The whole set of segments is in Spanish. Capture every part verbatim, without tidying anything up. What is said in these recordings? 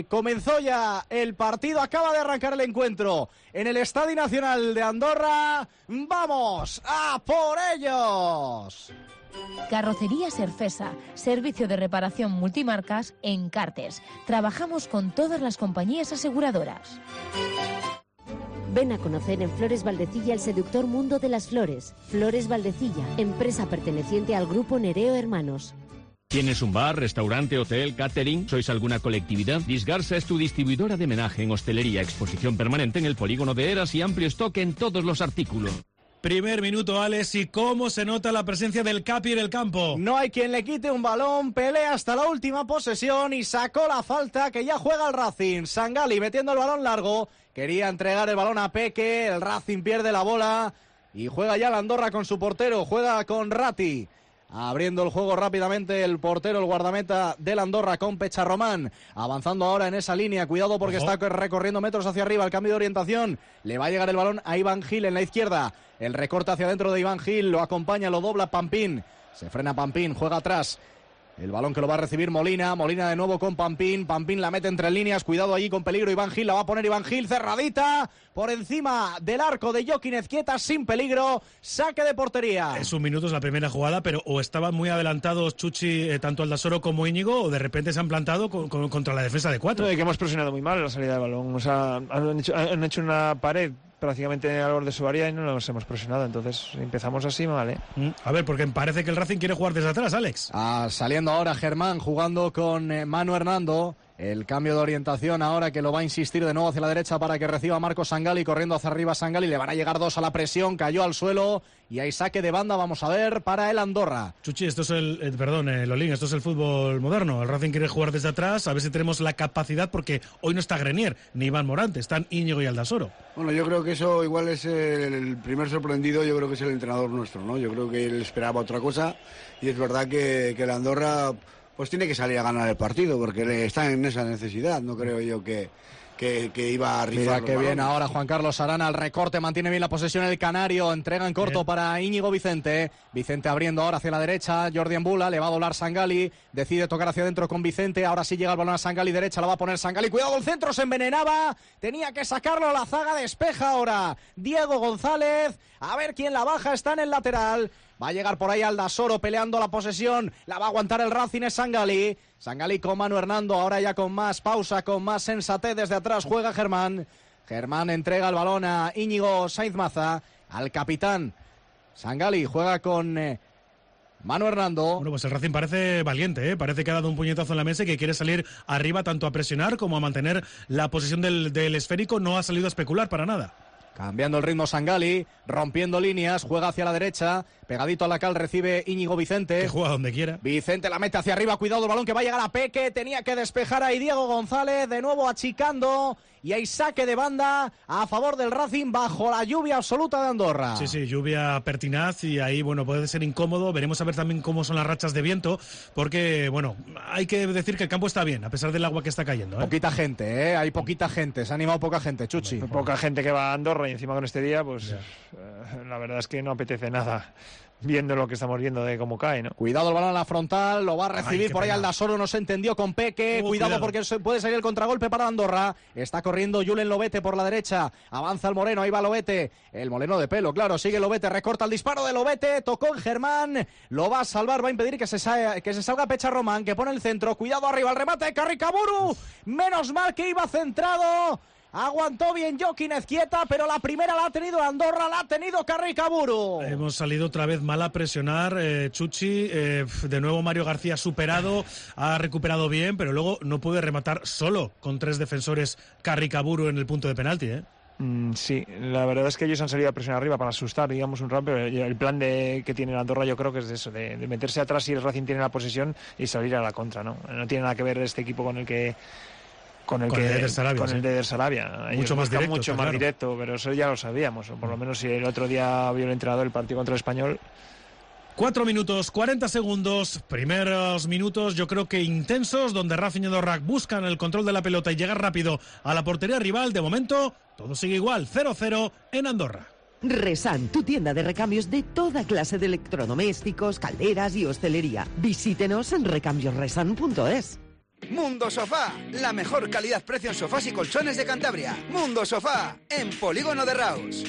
Comenzó ya el partido, acaba de arrancar el encuentro en el Estadio Nacional de Andorra. ¡Vamos a por ellos! Carrocería Serfesa, servicio de reparación multimarcas en Cartes. Trabajamos con todas las compañías aseguradoras. Ven a conocer en Flores Valdecilla el seductor mundo de las flores. Flores Valdecilla, empresa perteneciente al grupo Nereo Hermanos. ¿Tienes un bar, restaurante, hotel, catering? ¿Sois alguna colectividad? Disgarsa es tu distribuidora de menaje en hostelería, exposición permanente en el polígono de Eras y amplio stock en todos los artículos. Primer minuto, Alex, y cómo se nota la presencia del Capi en el campo. No hay quien le quite un balón, pelea hasta la última posesión y sacó la falta que ya juega el Racing. Sangali metiendo el balón largo, quería entregar el balón a Peque, el Racing pierde la bola y juega ya la Andorra con su portero, juega con Ratti. Abriendo el juego rápidamente el portero, el guardameta del Andorra con Pecharromán. Avanzando ahora en esa línea. Cuidado porque Ojo. está recorriendo metros hacia arriba. El cambio de orientación. Le va a llegar el balón a Iván Gil en la izquierda. El recorte hacia adentro de Iván Gil. Lo acompaña, lo dobla Pampín. Se frena Pampín, juega atrás. El balón que lo va a recibir Molina. Molina de nuevo con Pampín. Pampín la mete entre líneas. Cuidado allí con peligro. Iván Gil la va a poner Iván Gil. Cerradita. Por encima del arco de Joaquín Ezquieta. Sin peligro. Saque de portería. Es un minuto, es la primera jugada, pero o estaban muy adelantados Chuchi, eh, tanto Aldasoro como Íñigo, o de repente se han plantado con, con, contra la defensa de cuatro. No, y que hemos presionado muy mal en la salida del balón. O sea, han hecho, han hecho una pared prácticamente al borde de su área y no nos hemos presionado, entonces empezamos así mal, ¿eh? A ver, porque parece que el Racing quiere jugar desde atrás, Alex. Ah, saliendo ahora Germán, jugando con eh, Manu Hernando. El cambio de orientación ahora que lo va a insistir de nuevo hacia la derecha para que reciba Marco Sangali, corriendo hacia arriba Sangali, le van a llegar dos a la presión, cayó al suelo y hay saque de banda, vamos a ver, para el Andorra. Chuchi, esto es el, eh, perdón, eh, Lolín, esto es el fútbol moderno, el Racing quiere jugar desde atrás, a ver si tenemos la capacidad, porque hoy no está Grenier, ni Iván Morante, están Íñigo y Aldasoro. Bueno, yo creo que eso igual es el, el primer sorprendido, yo creo que es el entrenador nuestro, ¿no? Yo creo que él esperaba otra cosa y es verdad que, que el Andorra pues tiene que salir a ganar el partido porque está en esa necesidad, no creo yo que, que, que iba a rifar. Mira qué bien ahora Juan Carlos Arana, el recorte, mantiene bien la posesión el Canario, entrega en corto bien para Íñigo Vicente, Vicente abriendo ahora hacia la derecha, Jordi Embula, le va a doblar Sangali, decide tocar hacia adentro con Vicente, ahora sí llega el balón a Sangali derecha, la va a poner Sangali, cuidado el centro, se envenenaba, tenía que sacarlo, la zaga despeja ahora Diego González, a ver quién la baja, está en el lateral. Va a llegar por ahí Aldasoro peleando la posesión. La va a aguantar el Racing, es Sangali. Sangali con Manu Hernando. Ahora ya con más pausa, con más sensatez. Desde atrás juega Germán. Germán entrega el balón a Íñigo Sainz Maza. Al capitán. Sangali juega con eh, Manu Hernando. Bueno, pues el Racing parece valiente, ¿eh? Parece que ha dado un puñetazo en la mesa y que quiere salir arriba tanto a presionar como a mantener la posesión del, del esférico. No ha salido a especular para nada. Cambiando el ritmo Sangali, rompiendo líneas, juega hacia la derecha, pegadito a la cal recibe Íñigo Vicente. Que juega donde quiera. Vicente la mete hacia arriba, cuidado el balón que va a llegar a Peque, tenía que despejar ahí Diego González, de nuevo achicando y hay saque de banda a favor del Racing bajo la lluvia absoluta de Andorra. Sí, sí, lluvia pertinaz y ahí, bueno, puede ser incómodo, veremos a ver también cómo son las rachas de viento, porque, bueno, hay que decir que el campo está bien, a pesar del agua que está cayendo, ¿eh? Poquita gente, ¿eh? Hay poquita gente, se ha animado poca gente, Chuchi. Bueno, poca gente que va a Andorra y encima con este día, pues eh, la verdad es que no apetece nada viendo lo que estamos viendo de cómo cae, ¿no? Cuidado el balón a la frontal, lo va a recibir Ay, por ahí Aldasoro, no se entendió con Peque, uh, cuidado, cuidado porque puede salir el contragolpe para Andorra, está corriendo Julen Lobete por la derecha, avanza el Moreno, ahí va Lobete, el Moreno de pelo, claro, sigue Lobete, recorta el disparo de Lobete, tocó en Germán, lo va a salvar, va a impedir que se, sa- que se salga Pecharromán, que pone el centro, cuidado arriba, el remate de Carricaburu, menos mal que iba centrado. Aguantó bien Joaquín Ezquieta, pero la primera la ha tenido Andorra, la ha tenido Carricaburu. Hemos salido otra vez mal a presionar, eh, Chuchi, eh, de nuevo Mario García superado, ha recuperado bien, pero luego no puede rematar solo con tres defensores Carricaburu en el punto de penalti, ¿eh? Mm, sí, la verdad es que ellos han salido a presionar arriba para asustar, digamos, un rato, pero el plan de, que tiene Andorra yo creo que es de eso, de, de meterse atrás si el Racing tiene la posesión y salir a la contra, ¿no? No tiene nada que ver este equipo con el que... Con el, con que, el de Sarabia, con sí. el de Sarabia. Mucho más directo. Mucho más claro. directo, pero eso ya lo sabíamos. O por lo menos si el otro día vio el entrenador el partido contra el Español. Cuatro minutos, cuarenta segundos, primeros minutos yo creo que intensos, donde Racing y Andorra buscan el control de la pelota y llegar rápido a la portería rival. De momento, todo sigue igual, cero cero en Andorra. Resan, tu tienda de recambios de toda clase de electrodomésticos, calderas y hostelería. Visítenos en recambios resan punto es. Mundo Sofá, la mejor calidad-precio en sofás y colchones de Cantabria. Mundo Sofá, en Polígono de Raus.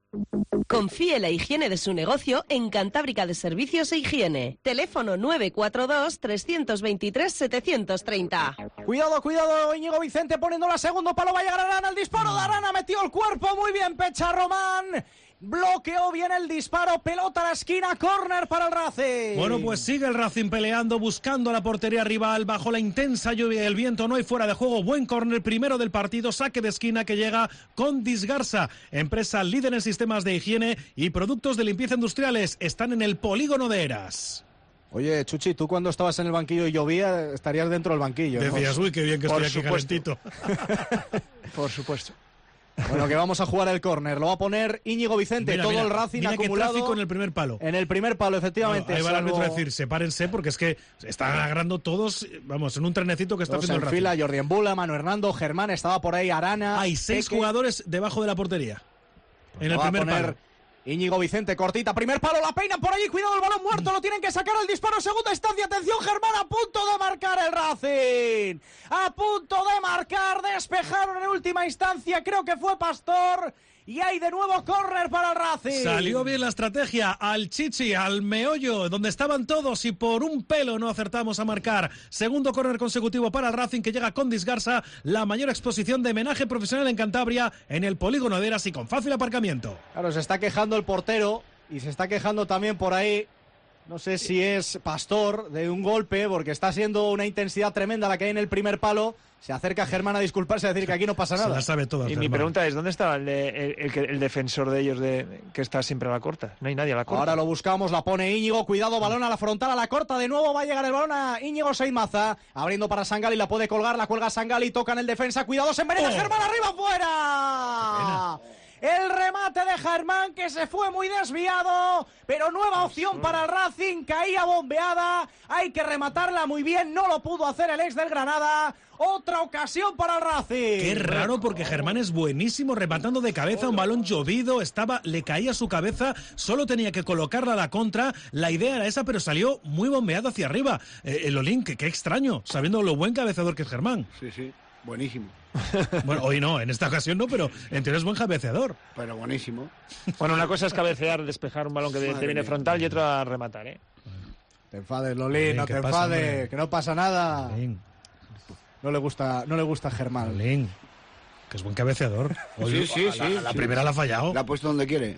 Confíe la higiene de su negocio en Cantábrica de Servicios e Higiene. Teléfono nueve cuatro dos, tres dos tres, siete tres cero. Cuidado, cuidado, Íñigo Vicente poniéndolo a segundo palo, va a llegar Arana, el disparo de Arana, metió el cuerpo, muy bien Pecha Román. Bloqueó bien el disparo, pelota a la esquina, córner para el Racing. Bueno, pues sigue el Racing peleando, buscando la portería rival, bajo la intensa lluvia y el viento, no hay fuera de juego, buen córner, primero del partido, saque de esquina que llega con Disgarsa, empresa líder en sistemas de higiene y productos de limpieza industriales, están en el polígono de Eras. Oye, Chuchi, tú cuando estabas en el banquillo y llovía, estarías dentro del banquillo, ¿no? Decías, uy, qué bien que Por estoy aquí supuesto. calentito. Por supuesto. Bueno, que vamos a jugar el córner. Lo va a poner Íñigo Vicente. Mira, todo mira, el Racing mira acumulado. Qué tráfico en el primer palo. En el primer palo, efectivamente. Bueno, ahí va el salvo... árbitro a decir, sepárense, porque es que están agarrando todos, vamos, en un trenecito que está todos haciendo el en Racing. fila, Jordi Embula, Manu Hernando, Germán, estaba por ahí, Arana. Hay seis Peque. jugadores debajo de la portería. Pues en el va a primer poner palo. Íñigo Vicente, cortita, primer palo, la peinan por allí, cuidado el balón muerto, lo tienen que sacar al disparo, segunda instancia, atención Germán, a punto de marcar el Racing, a punto de marcar, despejaron en última instancia, creo que fue Pastor, y hay de nuevo córner para el Racing. Salió bien la estrategia, al chichi, al meollo, donde estaban todos y por un pelo no acertamos a marcar. Segundo córner consecutivo para el Racing que llega con Disgarsa, la mayor exposición de menaje profesional en Cantabria, en el polígono de Eras y con fácil aparcamiento. Claro, se está quejando el portero y se está quejando también por ahí, no sé si es Pastor, de un golpe, porque está siendo una intensidad tremenda la que hay en el primer palo. Se acerca Germán a disculparse y a decir que aquí no pasa nada. Se la sabe toda, Y Germán. mi pregunta es, ¿dónde está el, de- el, el que- el defensor de ellos de, que está siempre a la corta? No hay nadie a la corta. Ahora lo buscamos, la pone Íñigo, cuidado, balón a la frontal, a la corta, de nuevo va a llegar el balón a Íñigo Seimaza, abriendo para Sangali, la puede colgar, la cuelga Sangali, toca en el defensa, cuidado, se envenena Oh. Germán, arriba, fuera. El remate de Germán que se fue muy desviado, pero nueva opción para el Racing, caía bombeada, hay que rematarla muy bien, no lo pudo hacer el ex del Granada, otra ocasión para el Racing. Qué raro porque Germán es buenísimo rematando de cabeza un balón llovido, estaba, le caía su cabeza, solo tenía que colocarla a la contra, la idea era esa pero salió muy bombeado hacia arriba. Eh, el Olín, que qué extraño, sabiendo lo buen cabeceador que es Germán. Sí, sí, buenísimo. Bueno, hoy no, en esta ocasión no, pero en teoría es buen cabeceador. Pero buenísimo. Bueno, una cosa es cabecear, despejar un balón que te Madre viene mía. frontal y otra rematar, ¿eh? Te enfades, Lolín, Olín, no ¿qué te pasa, enfades, hombre? que no pasa nada. Olín, No le gusta, no le gusta a Germán. Olín, que es buen cabeceador. Hoy, Sí, sí, a la, sí, a la sí. primera la ha fallado. La ha puesto donde quiere.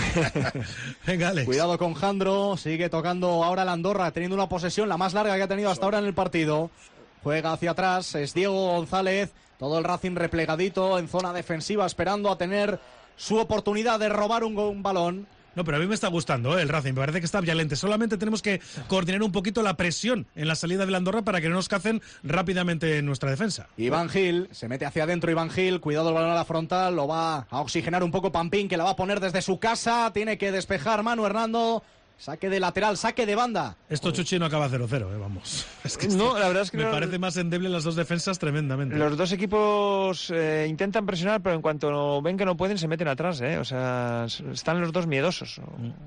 Venga, Alex. Cuidado con Jandro, sigue tocando ahora el Andorra, teniendo una posesión la más larga que ha tenido hasta ahora en el partido. Juega hacia atrás, es Diego González, todo el Racing replegadito en zona defensiva, esperando a tener su oportunidad de robar un, un balón. No, pero a mí me está gustando, ¿eh? El Racing, me parece que está violente. Solamente tenemos que coordinar un poquito la presión en la salida del Andorra para que no nos cacen rápidamente en nuestra defensa. Iván Gil, se mete hacia adentro Iván Gil, cuidado el balón a la frontal, lo va a oxigenar un poco Pampín, que la va a poner desde su casa, tiene que despejar Manu Hernando, saque de lateral, saque de banda. Esto Chuchi no acaba cero cero, ¿eh? Vamos. Es que No, este- la verdad es que me no- parece más endeble las dos defensas tremendamente. Los dos equipos eh, intentan presionar, pero en cuanto ven que no pueden, se meten atrás, ¿eh? O sea, s- están los dos miedosos.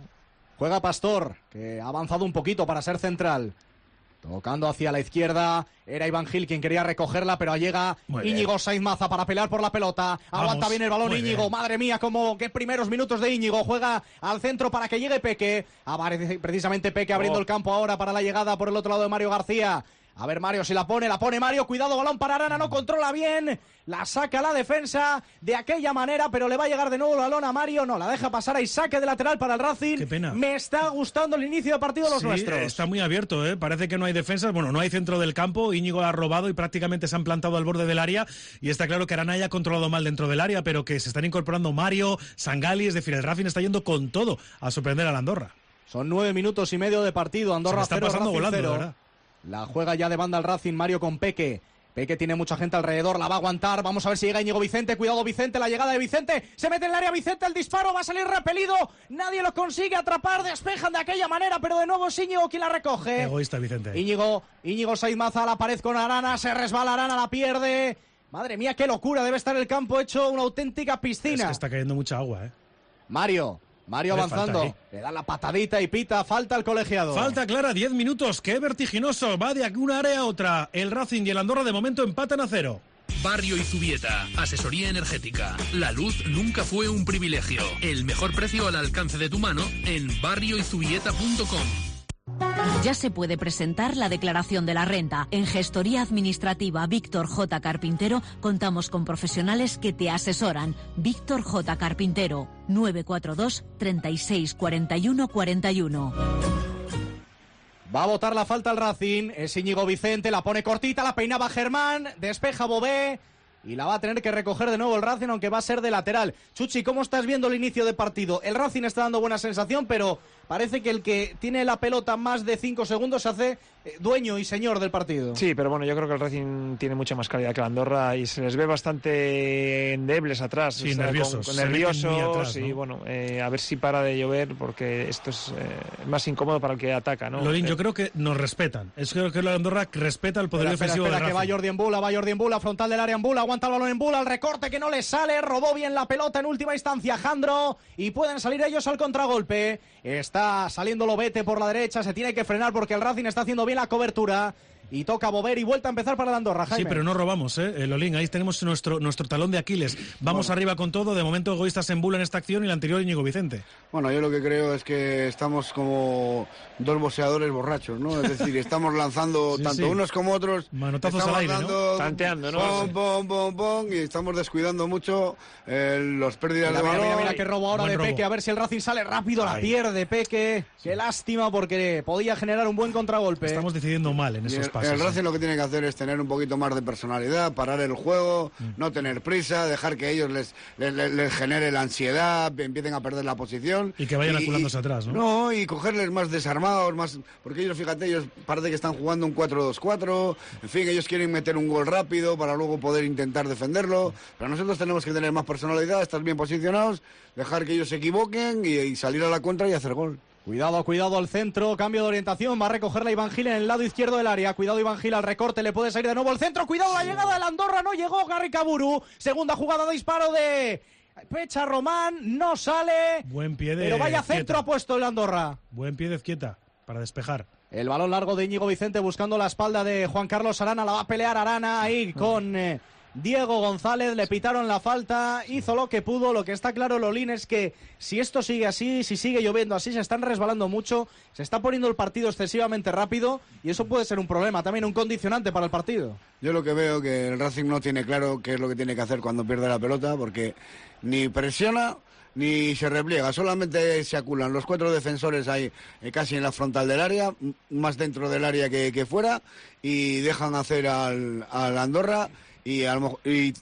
Juega Pastor, que ha avanzado un poquito para ser central. Tocando hacia la izquierda, era Iván Gil quien quería recogerla, pero llega Muy bien. Íñigo Saiz Maza para pelear por la pelota. Aguanta Vamos, bien el balón muy Íñigo, bien. madre mía, como qué primeros minutos de Íñigo. Juega al centro para que llegue Peque. Aparece precisamente Peque abriendo Oh. el campo ahora para la llegada por el otro lado de Mario García. A ver Mario si la pone, la pone Mario, cuidado, balón para Arana, no controla bien, la saca la defensa de aquella manera, pero le va a llegar de nuevo el balón a Mario, no, la deja pasar, ahí saque de lateral para el Racing. Qué pena. Me está gustando el inicio de partido de los Sí, nuestros. está muy abierto, ¿eh? Parece que no hay defensas, bueno, no hay centro del campo, Íñigo ha robado y prácticamente se han plantado al borde del área y está claro que Arana ya ha controlado mal dentro del área, pero que se están incorporando Mario, Sangali, es decir, el Racing está yendo con todo a sorprender al Andorra. Son nueve minutos y medio de partido, Andorra Se me está cero, pasando Racing volando, cero. ¿verdad? La juega ya de banda el Racing, Mario con Peque. Peque tiene mucha gente alrededor, la va a aguantar. Vamos a ver si llega Íñigo Vicente. Cuidado Vicente, la llegada de Vicente. Se mete en el área Vicente, el disparo va a salir repelido. Nadie lo consigue atrapar, despejan de aquella manera, pero de nuevo es Íñigo quien la recoge. Egoísta, Vicente. Íñigo, Íñigo Saiz Maza a la pared con Arana, se resbala Arana, la pierde. Madre mía, qué locura, debe estar el campo hecho una auténtica Es piscina. que está cayendo mucha agua, ¿eh? Mario, Mario Le avanzando, falta le da la patadita y pita, falta el colegiado. Falta clara, diez minutos, qué vertiginoso, va de una área a otra. El Racing y el Andorra de momento empatan a cero. Barrio Izubieta, asesoría energética. La luz nunca fue un privilegio. El mejor precio al alcance de tu mano en barrio izubieta punto com. Ya se puede presentar la declaración de la renta. En Gestoría Administrativa Víctor J. Carpintero contamos con profesionales que te asesoran. Víctor J. Carpintero, nueve cuatro dos, treinta y seis, cuarenta y uno, cuarenta y uno. Va a botar la falta al Racing, es Íñigo Vicente, la pone cortita, la peinaba Germán, despeja Bové y la va a tener que recoger de nuevo el Racing, aunque va a ser de lateral. Chuchi, ¿cómo estás viendo el inicio de partido? El Racing está dando buena sensación, pero parece que el que tiene la pelota más de cinco segundos se hace dueño y señor del partido. Sí, pero bueno, yo creo que el Racing tiene mucha más calidad que la Andorra y se les ve bastante endebles atrás. Sí, o sea, nerviosos. Con, con nerviosos atrás, ¿no? y bueno, eh, a ver si para de llover porque esto es eh, más incómodo para el que ataca, ¿no? Lorín, eh, yo creo que nos respetan. Es creo que la Andorra respeta el poder espera, defensivo espera, del espera, Racing. que va Jordi en Bula, va Jordi en Bula, frontal del área en Bula, aguanta el balón en Bula, el recorte que no le sale, robó bien la pelota en última instancia Jandro y pueden salir ellos al contragolpe. Está saliendo Lobete por la derecha, se tiene que frenar porque el Racing está haciendo bien la cobertura. Y toca Bover y vuelta a empezar para la Andorra, Jaime. Sí, pero no robamos, ¿eh? eh Lolín, ahí tenemos nuestro, nuestro talón de Aquiles. Vamos bueno. arriba con todo, de momento egoístas en Bula en esta acción y la anterior Íñigo Vicente. Bueno, yo lo que creo es que estamos como dos boxeadores borrachos, ¿no? Es decir, estamos lanzando sí, tanto sí. unos como otros. Manotazos al aire, dando, ¿no? Tanteando, ¿no? Pom, pom, pom, pom, y estamos descuidando mucho eh, los pérdidas mira, de balón. Mira, mira, mira qué robo ahora buen de robo. Peque, a ver si el Racing sale rápido, Ay. la pierde Peque. Sí. Qué lástima porque podía generar un buen contragolpe. Estamos decidiendo mal en esos el, pasos. El Racing ¿eh? lo que tiene que hacer es tener un poquito más de personalidad, parar el juego, mm. no tener prisa, dejar que ellos les, les, les, les genere la ansiedad, empiecen a perder la posición. Y que vayan y, aculándose y, atrás, ¿no? No, y cogerles más desarmados, más porque ellos, fíjate, ellos parece que están jugando un cuatro dos cuatro, en fin, ellos quieren meter un gol rápido para luego poder intentar defenderlo, pero nosotros tenemos que tener más personalidad, estar bien posicionados, dejar que ellos se equivoquen y, y salir a la contra y hacer gol. Cuidado, cuidado al centro, cambio de orientación, va a recogerla Iván Gil en el lado izquierdo del área, cuidado Iván Gil al recorte, le puede salir de nuevo al centro, cuidado la llegada del Andorra, no llegó Garry Kaburu, segunda jugada de disparo de Pecha Román, no sale, buen pie de pero vaya Ezquieta. Centro ha puesto el Andorra. Buen pie de Ezquieta para despejar. El balón largo de Íñigo Vicente buscando la espalda de Juan Carlos Arana, la va a pelear Arana ahí con... Eh, Diego González, le pitaron la falta, hizo lo que pudo. Lo que está claro, Lolín, es que si esto sigue así, si sigue lloviendo así, se están resbalando mucho, se está poniendo el partido excesivamente rápido y eso puede ser un problema, también un condicionante para el partido. Yo lo que veo que el Racing no tiene claro qué es lo que tiene que hacer cuando pierde la pelota, porque ni presiona ni se repliega, solamente se aculan los cuatro defensores ahí eh, casi en la frontal del área, más dentro del área que, que fuera, y dejan hacer al, al Andorra. Y, a lo mejor, y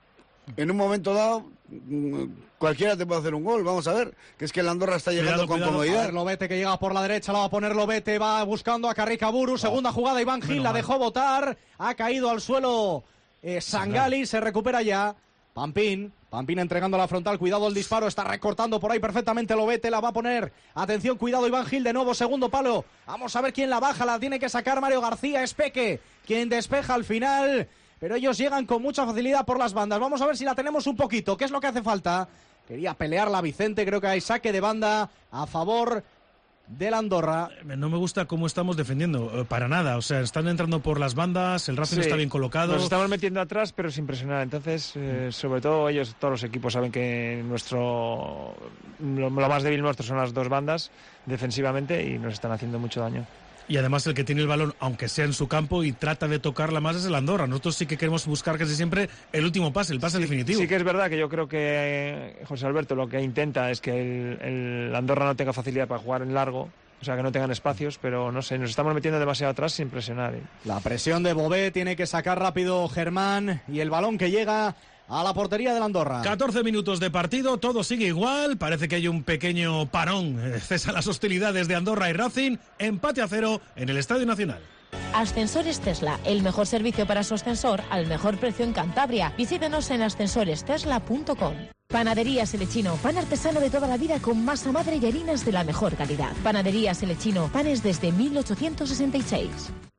en un momento dado cualquiera te puede hacer un gol, vamos a ver, que es que el Andorra está llegando cuidado, con cuidado. comodidad. A ver, Lobete que llega por la derecha, la va a poner Lobete, va buscando a Garry Kaburu, segunda jugada Iván Gil, bueno, la dejó botar, ha caído al suelo eh, Sangali, se recupera ya, Pampín, Pampín entregando la frontal, cuidado el disparo, está recortando por ahí perfectamente Lobete, la va a poner, atención, cuidado Iván Gil, de nuevo segundo palo, vamos a ver quién la baja, la tiene que sacar Mario García, es Peque, quien despeja al final... Pero ellos llegan con mucha facilidad por las bandas. Vamos a ver si la tenemos un poquito. ¿Qué es lo que hace falta? Quería pelearla Vicente. Creo que hay saque de banda a favor del Andorra. No me gusta cómo estamos defendiendo. Para nada. O sea, están entrando por las bandas. El Racing sí, está bien colocado. Nos estamos metiendo atrás, pero sin presionar. Entonces, eh, sobre todo ellos, todos los equipos saben que nuestro lo, lo más débil nuestro son las dos bandas defensivamente y nos están haciendo mucho daño. Y además el que tiene el balón, aunque sea en su campo, y trata de tocarla más es el Andorra. Nosotros sí que queremos buscar casi siempre el último pase, el pase sí, definitivo. Sí que es verdad que yo creo que eh, José Alberto lo que intenta es que el, el Andorra no tenga facilidad para jugar en largo, o sea, que no tengan espacios, pero no sé, nos estamos metiendo demasiado atrás sin presionar. ¿eh? La presión de Bové, tiene que sacar rápido Germán, y el balón que llega a la portería del Andorra. catorce minutos de partido, todo sigue igual, parece que hay un pequeño parón, cesan las hostilidades de Andorra y Racing, empate a cero en el Estadio Nacional. Ascensores Tesla, el mejor servicio para su ascensor al mejor precio en Cantabria. Visítenos en ascensores tesla punto com. Panadería Selechino, pan artesano de toda la vida con masa madre y harinas de la mejor calidad. Panadería Selechino, panes desde mil ochocientos sesenta y seis.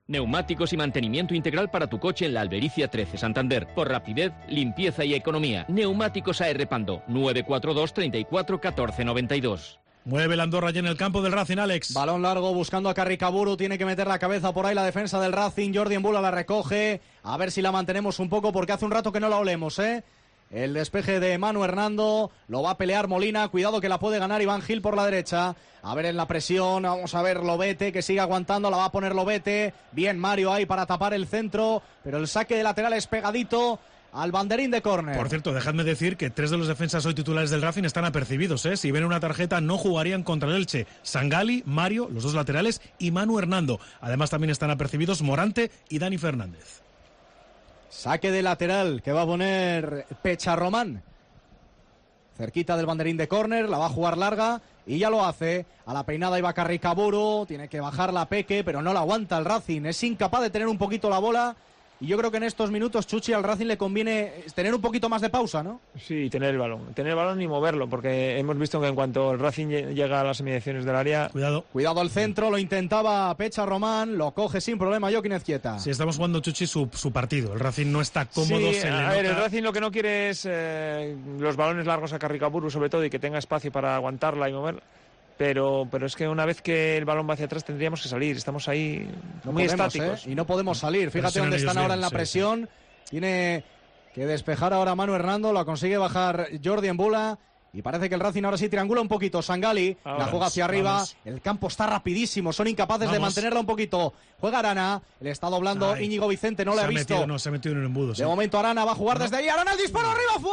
Neumáticos y mantenimiento integral para tu coche en la Albericia trece Santander. Por rapidez, limpieza y economía. Neumáticos A R Pando, nueve cuatro dos, treinta y cuatro, catorce noventa y dos. Mueve el Andorra ya en el campo del Racing, Alex. Balón largo buscando a Carricaburu, tiene que meter la cabeza por ahí la defensa del Racing. Jordi Embula la recoge, a ver si la mantenemos un poco porque hace un rato que no la olemos, ¿eh? El despeje de Manu Hernando, lo va a pelear Molina, cuidado que la puede ganar Iván Gil por la derecha. A ver en la presión, vamos a ver Lobete que sigue aguantando, la va a poner Lobete. Bien Mario ahí para tapar el centro, pero el saque de lateral es pegadito al banderín de córner. Por cierto, dejadme decir que tres de los defensas hoy titulares del Racing están apercibidos, ¿eh? Si ven una tarjeta no jugarían contra el Elche. Sangali, Mario, los dos laterales, y Manu Hernando. Además también están apercibidos Morante y Dani Fernández. Saque de lateral que va a poner Pecharromán. Cerquita del banderín de córner, la va a jugar larga y ya lo hace. A la peinada iba Carricaburu, tiene que bajar la Peque, pero no la aguanta el Racing. Es incapaz de tener un poquito la bola. Y yo creo que en estos minutos, Chuchi, al Racing le conviene tener un poquito más de pausa, ¿no? Sí, tener el balón. Tener el balón y moverlo, porque hemos visto que en cuanto el Racing llega a las inmediaciones del área... Cuidado. Cuidado al centro, lo intentaba Pecharromán, lo coge sin problema Joaquín Ezquieta. Sí, estamos jugando, Chuchi, su, su partido. El Racing no está cómodo. Sí, se a le ver, nota... el Racing lo que no quiere es eh, los balones largos a Carricaburu, sobre todo, y que tenga espacio para aguantarla y moverla. Pero, pero es que una vez que el balón va hacia atrás tendríamos que salir. Estamos ahí no muy podemos, estáticos. ¿eh? Y no podemos salir. Fíjate dónde están ahora bien, en la sí, presión. Sí. Tiene que despejar ahora Manu Hernando. La consigue bajar Jordi Embula. Y parece que el Racing ahora sí triangula un poquito. Sangali ahora, la juega hacia arriba. Vamos. El campo está rapidísimo. Son incapaces vamos. de mantenerla un poquito. Juega Arana. Le está doblando Ay. Íñigo Vicente. No le ha visto. Metido, no, se ha metido en un embudo. De sí. momento Arana va a jugar no. desde ahí. Arana el disparo no. arriba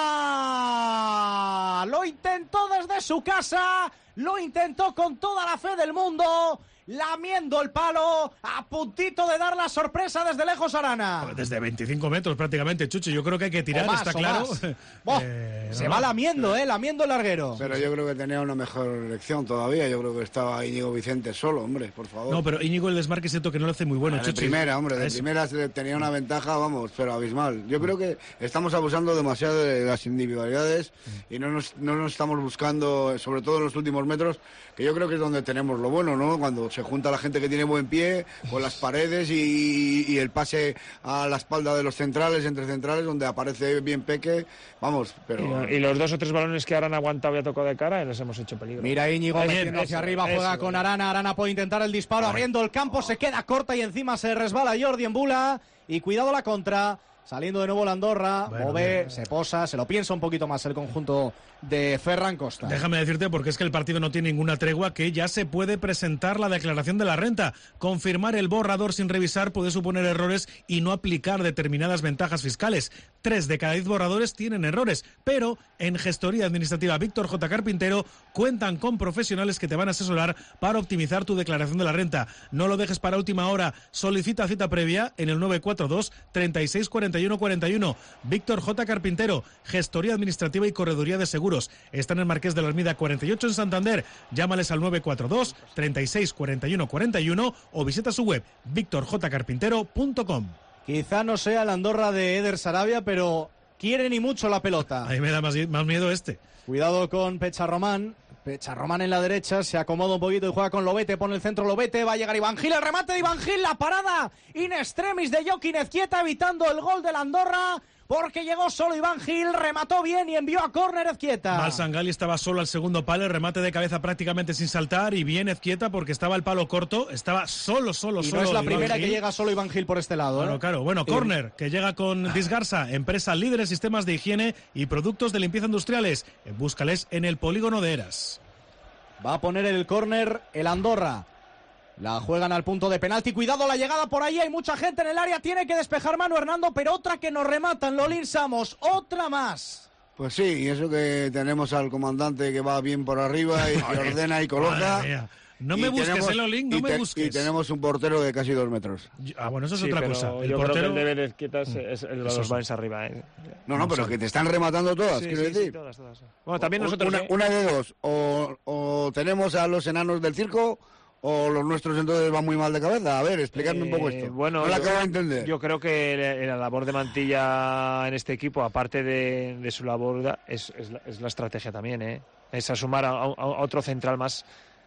fuera. Lo intentó desde su casa. Lo intentó con toda la fe del mundo, lamiendo el palo, a puntito de dar la sorpresa desde lejos Arana. Desde veinticinco metros prácticamente, Chuchi, yo creo que hay que tirar, más, está claro. Oh, eh, se no, va lamiendo, eh, lamiendo el larguero. Pero yo creo que tenía una mejor elección todavía, yo creo que estaba Íñigo Vicente solo, hombre, por favor. No, pero Íñigo el desmarque siento que no lo hace muy bueno, de Chuchi. primera, hombre, de primera tenía una ventaja, vamos, pero abismal. Yo creo que estamos abusando demasiado de las individualidades y no nos, no nos estamos buscando, sobre todo en los últimos metros, que yo creo que es donde tenemos lo bueno, ¿no? Cuando se junta la gente que tiene buen pie con las paredes y, y el pase a la espalda de los centrales, entre centrales, donde aparece bien Peque, vamos, pero... Y, y los dos o tres balones que Arana aguantado y ha tocado de cara y les hemos hecho peligro. Mira Íñigo bien, metiendo hacia eso, arriba, juega eso, con Arana, Arana puede intentar el disparo, abriendo el campo, se queda corta y encima se resbala Jordi Embula, y cuidado la contra... Saliendo de nuevo la Andorra, bueno, Bové, bien. se posa, se lo piensa un poquito más el conjunto de Ferran Costa. Déjame decirte, porque es que el partido no tiene ninguna tregua, que ya se puede presentar la declaración de la renta. Confirmar el borrador sin revisar puede suponer errores y no aplicar determinadas ventajas fiscales. Tres de cada diez borradores tienen errores, pero en Gestoría Administrativa Víctor J. Carpintero cuentan con profesionales que te van a asesorar para optimizar tu declaración de la renta. No lo dejes para última hora, solicita cita previa en el nueve cuatro dos, treinta y seis, cuarenta y uno cuarenta y uno. Víctor J. Carpintero, Gestoría Administrativa y Correduría de Seguros. Están en Marqués de la Ermida cuarenta y ocho en Santander. Llámales al nueve cuatro dos, treinta y seis, cuarenta y uno cuarenta y uno o visita su web víctor j carpintero punto com. Quizá no sea la Andorra de Eder Sarabia, pero quiere ni mucho la pelota. A mí me da más, más miedo este. Cuidado con Pecharromán. Pecharromán en la derecha, se acomoda un poquito y juega con Lobete, pone el centro Lobete, va a llegar Iván Gil, el remate de Iván Gil, la parada in extremis de Joaquín Ezquieta, evitando el gol de la Andorra, porque llegó solo Iván Gil, remató bien y envió a córner Ezquieta. Mal Sangali estaba solo al segundo palo, el remate de cabeza prácticamente sin saltar, y bien Ezquieta porque estaba el palo corto, estaba solo, solo, y solo. no es la Iván primera Gil. que llega solo Iván Gil por este lado. Claro, ¿eh? claro. Bueno, córner, que llega con Disgarza, empresa líder en sistemas de higiene y productos de limpieza industriales. Búscales en el polígono de Eras. Va a poner el córner el Andorra. La juegan al punto de penalti. Cuidado la llegada por ahí. Hay mucha gente en el área. Tiene que despejar Manu Hernando. Pero otra que nos rematan. Lolín Samos. Otra más. Pues sí, y eso que tenemos al comandante que va bien por arriba y que ordena y coloca. No me busques, tenemos, Lolín, no y me te, busques. Y tenemos un portero de casi dos metros. Ah, bueno, eso es sí, otra pero cosa. El yo portero... creo que el deber de Ezquieta es, es el de los balones arriba. ¿eh? No, no, pero que te están rematando todas, sí, quiero sí, decir. Sí, todas, todas. Bueno, también nosotros... Una, ¿eh? una de dos, o, o tenemos a los enanos del circo... ¿O los nuestros entonces van muy mal de cabeza? A ver, explícame eh, un poco esto. Bueno, no la yo, acabo de entender. Yo creo que la, la labor de Mantilla en este equipo, aparte de, de su labor, es, es, la, es la estrategia también, ¿eh? Es asumar a, a, a otro central más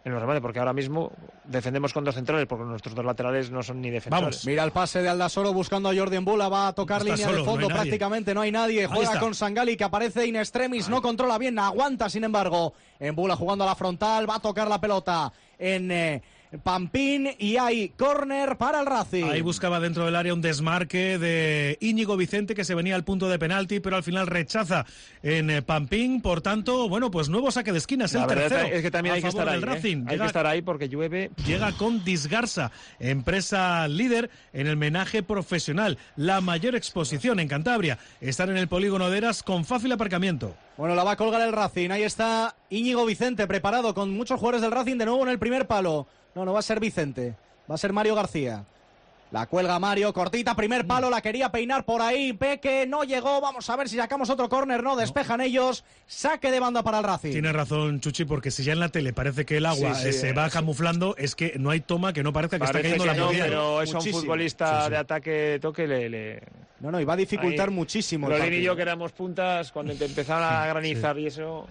en los remates, porque ahora mismo defendemos con dos centrales, porque nuestros dos laterales no son ni defensores. Vamos, mira el pase de Aldasoro buscando a Jordi Embula, va a tocar Está línea solo, de fondo, no hay prácticamente no hay nadie, juega con Sangali que aparece in extremis, Ay. no controla bien, aguanta sin embargo, Embula jugando a la frontal, va a tocar la pelota en... Eh, Pampín y hay córner para el Racing. Ahí buscaba dentro del área un desmarque de Íñigo Vicente que se venía al punto de penalti, pero al final rechaza en Pampín. Por tanto, bueno, pues nuevo saque de esquina, es el tercero. Es que también hay que estar ahí, Racing. ¿eh? Hay llega, que estar ahí porque llueve. Llega con Disgarza, empresa líder en el menaje profesional. La mayor exposición en Cantabria. Están en el polígono de Eras con fácil aparcamiento. Bueno, la va a colgar el Racing. Ahí está Íñigo Vicente preparado con muchos jugadores del Racing de nuevo en el primer palo. No, no va a ser Vicente, va a ser Mario García. La cuelga Mario, cortita, primer palo, la quería peinar por ahí, Peque, no llegó, vamos a ver si sacamos otro córner, no, despejan no. ellos, saque de banda para el Racing. Tienes razón, Chuchi, porque si ya en la tele parece que el agua sí, sí, se eh, va camuflando, es que no hay toma que no parezca que parece está cayendo que la no, movida. Pero es Muchísimo. un futbolista sí, sí. de ataque, toque, le... le... No, no, y va a dificultar ahí. muchísimo. Lolín y yo que éramos puntas, cuando empezaron a granizar sí. y eso...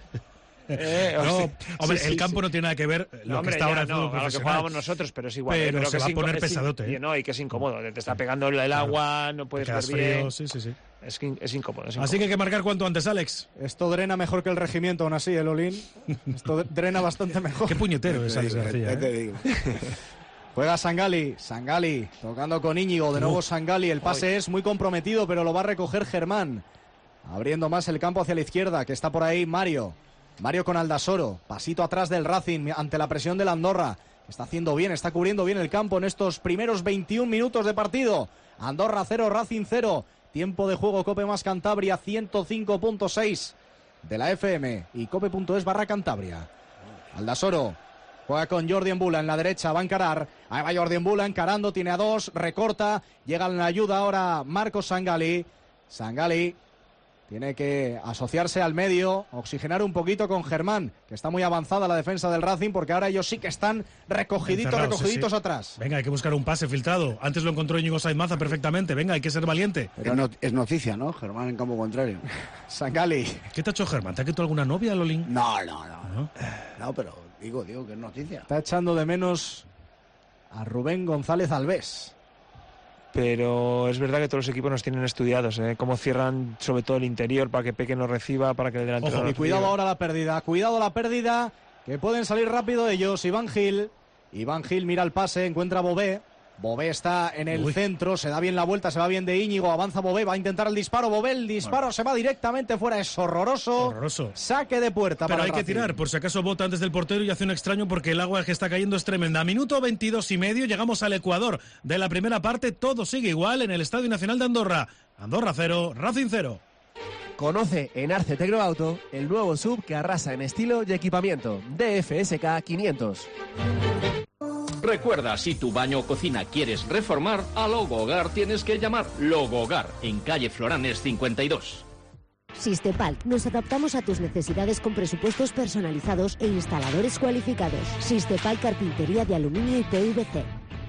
Eh, no, hombre, sí, el campo sí. no tiene nada que ver lo no, hombre, que está ahora no, el fútbol a lo que profesional. jugábamos nosotros, pero es igual. Pero, eh, pero se que va a poner es pesadote. ¿eh? No, y que es incómodo. Te está pegando el claro. agua, no puedes ver bien. Frío, sí, sí, sí. Es, es, incómodo, es incómodo. Así que hay que marcar cuanto antes, Alex. Esto drena mejor que el regimiento, aún así, el Olín. Esto drena bastante mejor. Qué puñetero es Alex García. ¿eh? Te digo. Juega Sangali, Sangali, tocando con Íñigo, de nuevo Sangali. El pase es muy comprometido, pero lo va a recoger Germán. Abriendo más el campo hacia la izquierda, que está por ahí Mario. Mario con Aldasoro, pasito atrás del Racing ante la presión del Andorra. Está haciendo bien, está cubriendo bien el campo en estos primeros veintiún minutos de partido. Andorra cero, Racing cero. Tiempo de juego Cope más Cantabria ciento cinco punto seis de la F M y cope punto es barra Cantabria. Aldasoro juega con Jordi Embula en la derecha, va a encarar. Ahí va Jordi Embula encarando, tiene a dos, recorta. Llega en la ayuda ahora Marcos Sangali. Sangali tiene que asociarse al medio, oxigenar un poquito con Germán, que está muy avanzada la defensa del Racing, porque ahora ellos sí que están recogiditos, Encerrado, recogiditos sí, sí. atrás. Venga, hay que buscar un pase filtrado. Antes lo encontró Íñigo Saimaza perfectamente. Venga, hay que ser valiente. Pero no, es noticia, ¿no? Germán en campo contrario. Sangali. ¿Qué te ha hecho Germán? ¿Te ha quitado alguna novia, Lolín? No, no, no. No, no pero digo, digo que es noticia. Está echando de menos a Rubén González Alves. Pero es verdad que todos los equipos nos tienen estudiados, ¿eh? Cómo cierran sobre todo el interior para que Peque no reciba, para que el delantero Ojo, no y cuidado reciba. ahora la pérdida, cuidado la pérdida, que pueden salir rápido ellos. Iván Gil, Iván Gil mira el pase, encuentra a Bové. Bové está en el Uy. centro, se da bien la vuelta, se va bien de Íñigo, avanza Bové, va a intentar el disparo, Bové, el disparo bueno. se va directamente fuera, es horroroso. Horroroso. Saque de puerta Pero para hay que Racing. tirar, por si acaso bota antes del portero y hace un extraño porque el agua que está cayendo es tremenda. Minuto veintidós y medio, llegamos al Ecuador de la primera parte, todo sigue igual en el Estadio Nacional de Andorra. Andorra cero, Racing cero. Conoce en Arce Tecnoauto el nuevo sub que arrasa en estilo y equipamiento, D F S K quinientos. Recuerda, si tu baño o cocina quieres reformar, a Logo Hogar tienes que llamar Logo Hogar, en calle Floranes cincuenta y dos. Sistepal, nos adaptamos a tus necesidades con presupuestos personalizados e instaladores cualificados. Sistepal, carpintería de aluminio y P V C.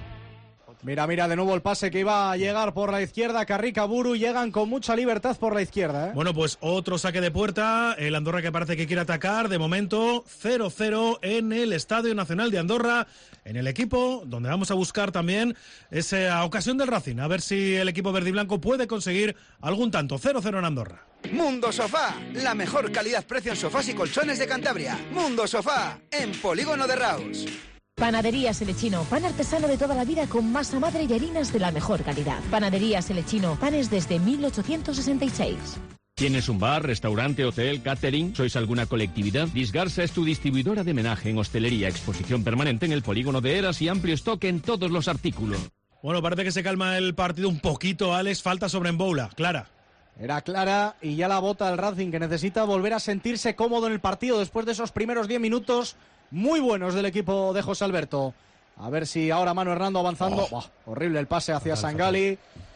Mira, mira, de nuevo el pase que iba a llegar por la izquierda, Carrica, Buru, llegan con mucha libertad por la izquierda, ¿eh? Bueno, pues otro saque de puerta, el Andorra que parece que quiere atacar, de momento cero cero en el Estadio Nacional de Andorra, en el equipo, donde vamos a buscar también esa ocasión del Racing, a ver si el equipo verde y blanco puede conseguir algún tanto, cero cero en Andorra. Mundo Sofá, la mejor calidad-precio en sofás y colchones de Cantabria. Mundo Sofá, en Polígono de Raus. Panadería Selechino, pan artesano de toda la vida con masa madre y harinas de la mejor calidad. Panadería Selechino, panes desde mil ochocientos sesenta y seis. ¿Tienes un bar, restaurante, hotel, catering? ¿Sois alguna colectividad? Disgarza es tu distribuidora de menaje en hostelería, exposición permanente en el polígono de Eras y amplio stock en todos los artículos. Bueno, parece que se calma el partido un poquito, Alex, falta sobre Emboula, Clara. Era clara y ya la bota el Racing, que necesita volver a sentirse cómodo en el partido después de esos primeros diez minutos muy buenos del equipo de José Alberto. A ver si ahora Manu Hernando avanzando. Oh. Oh, horrible el pase hacia Sangali.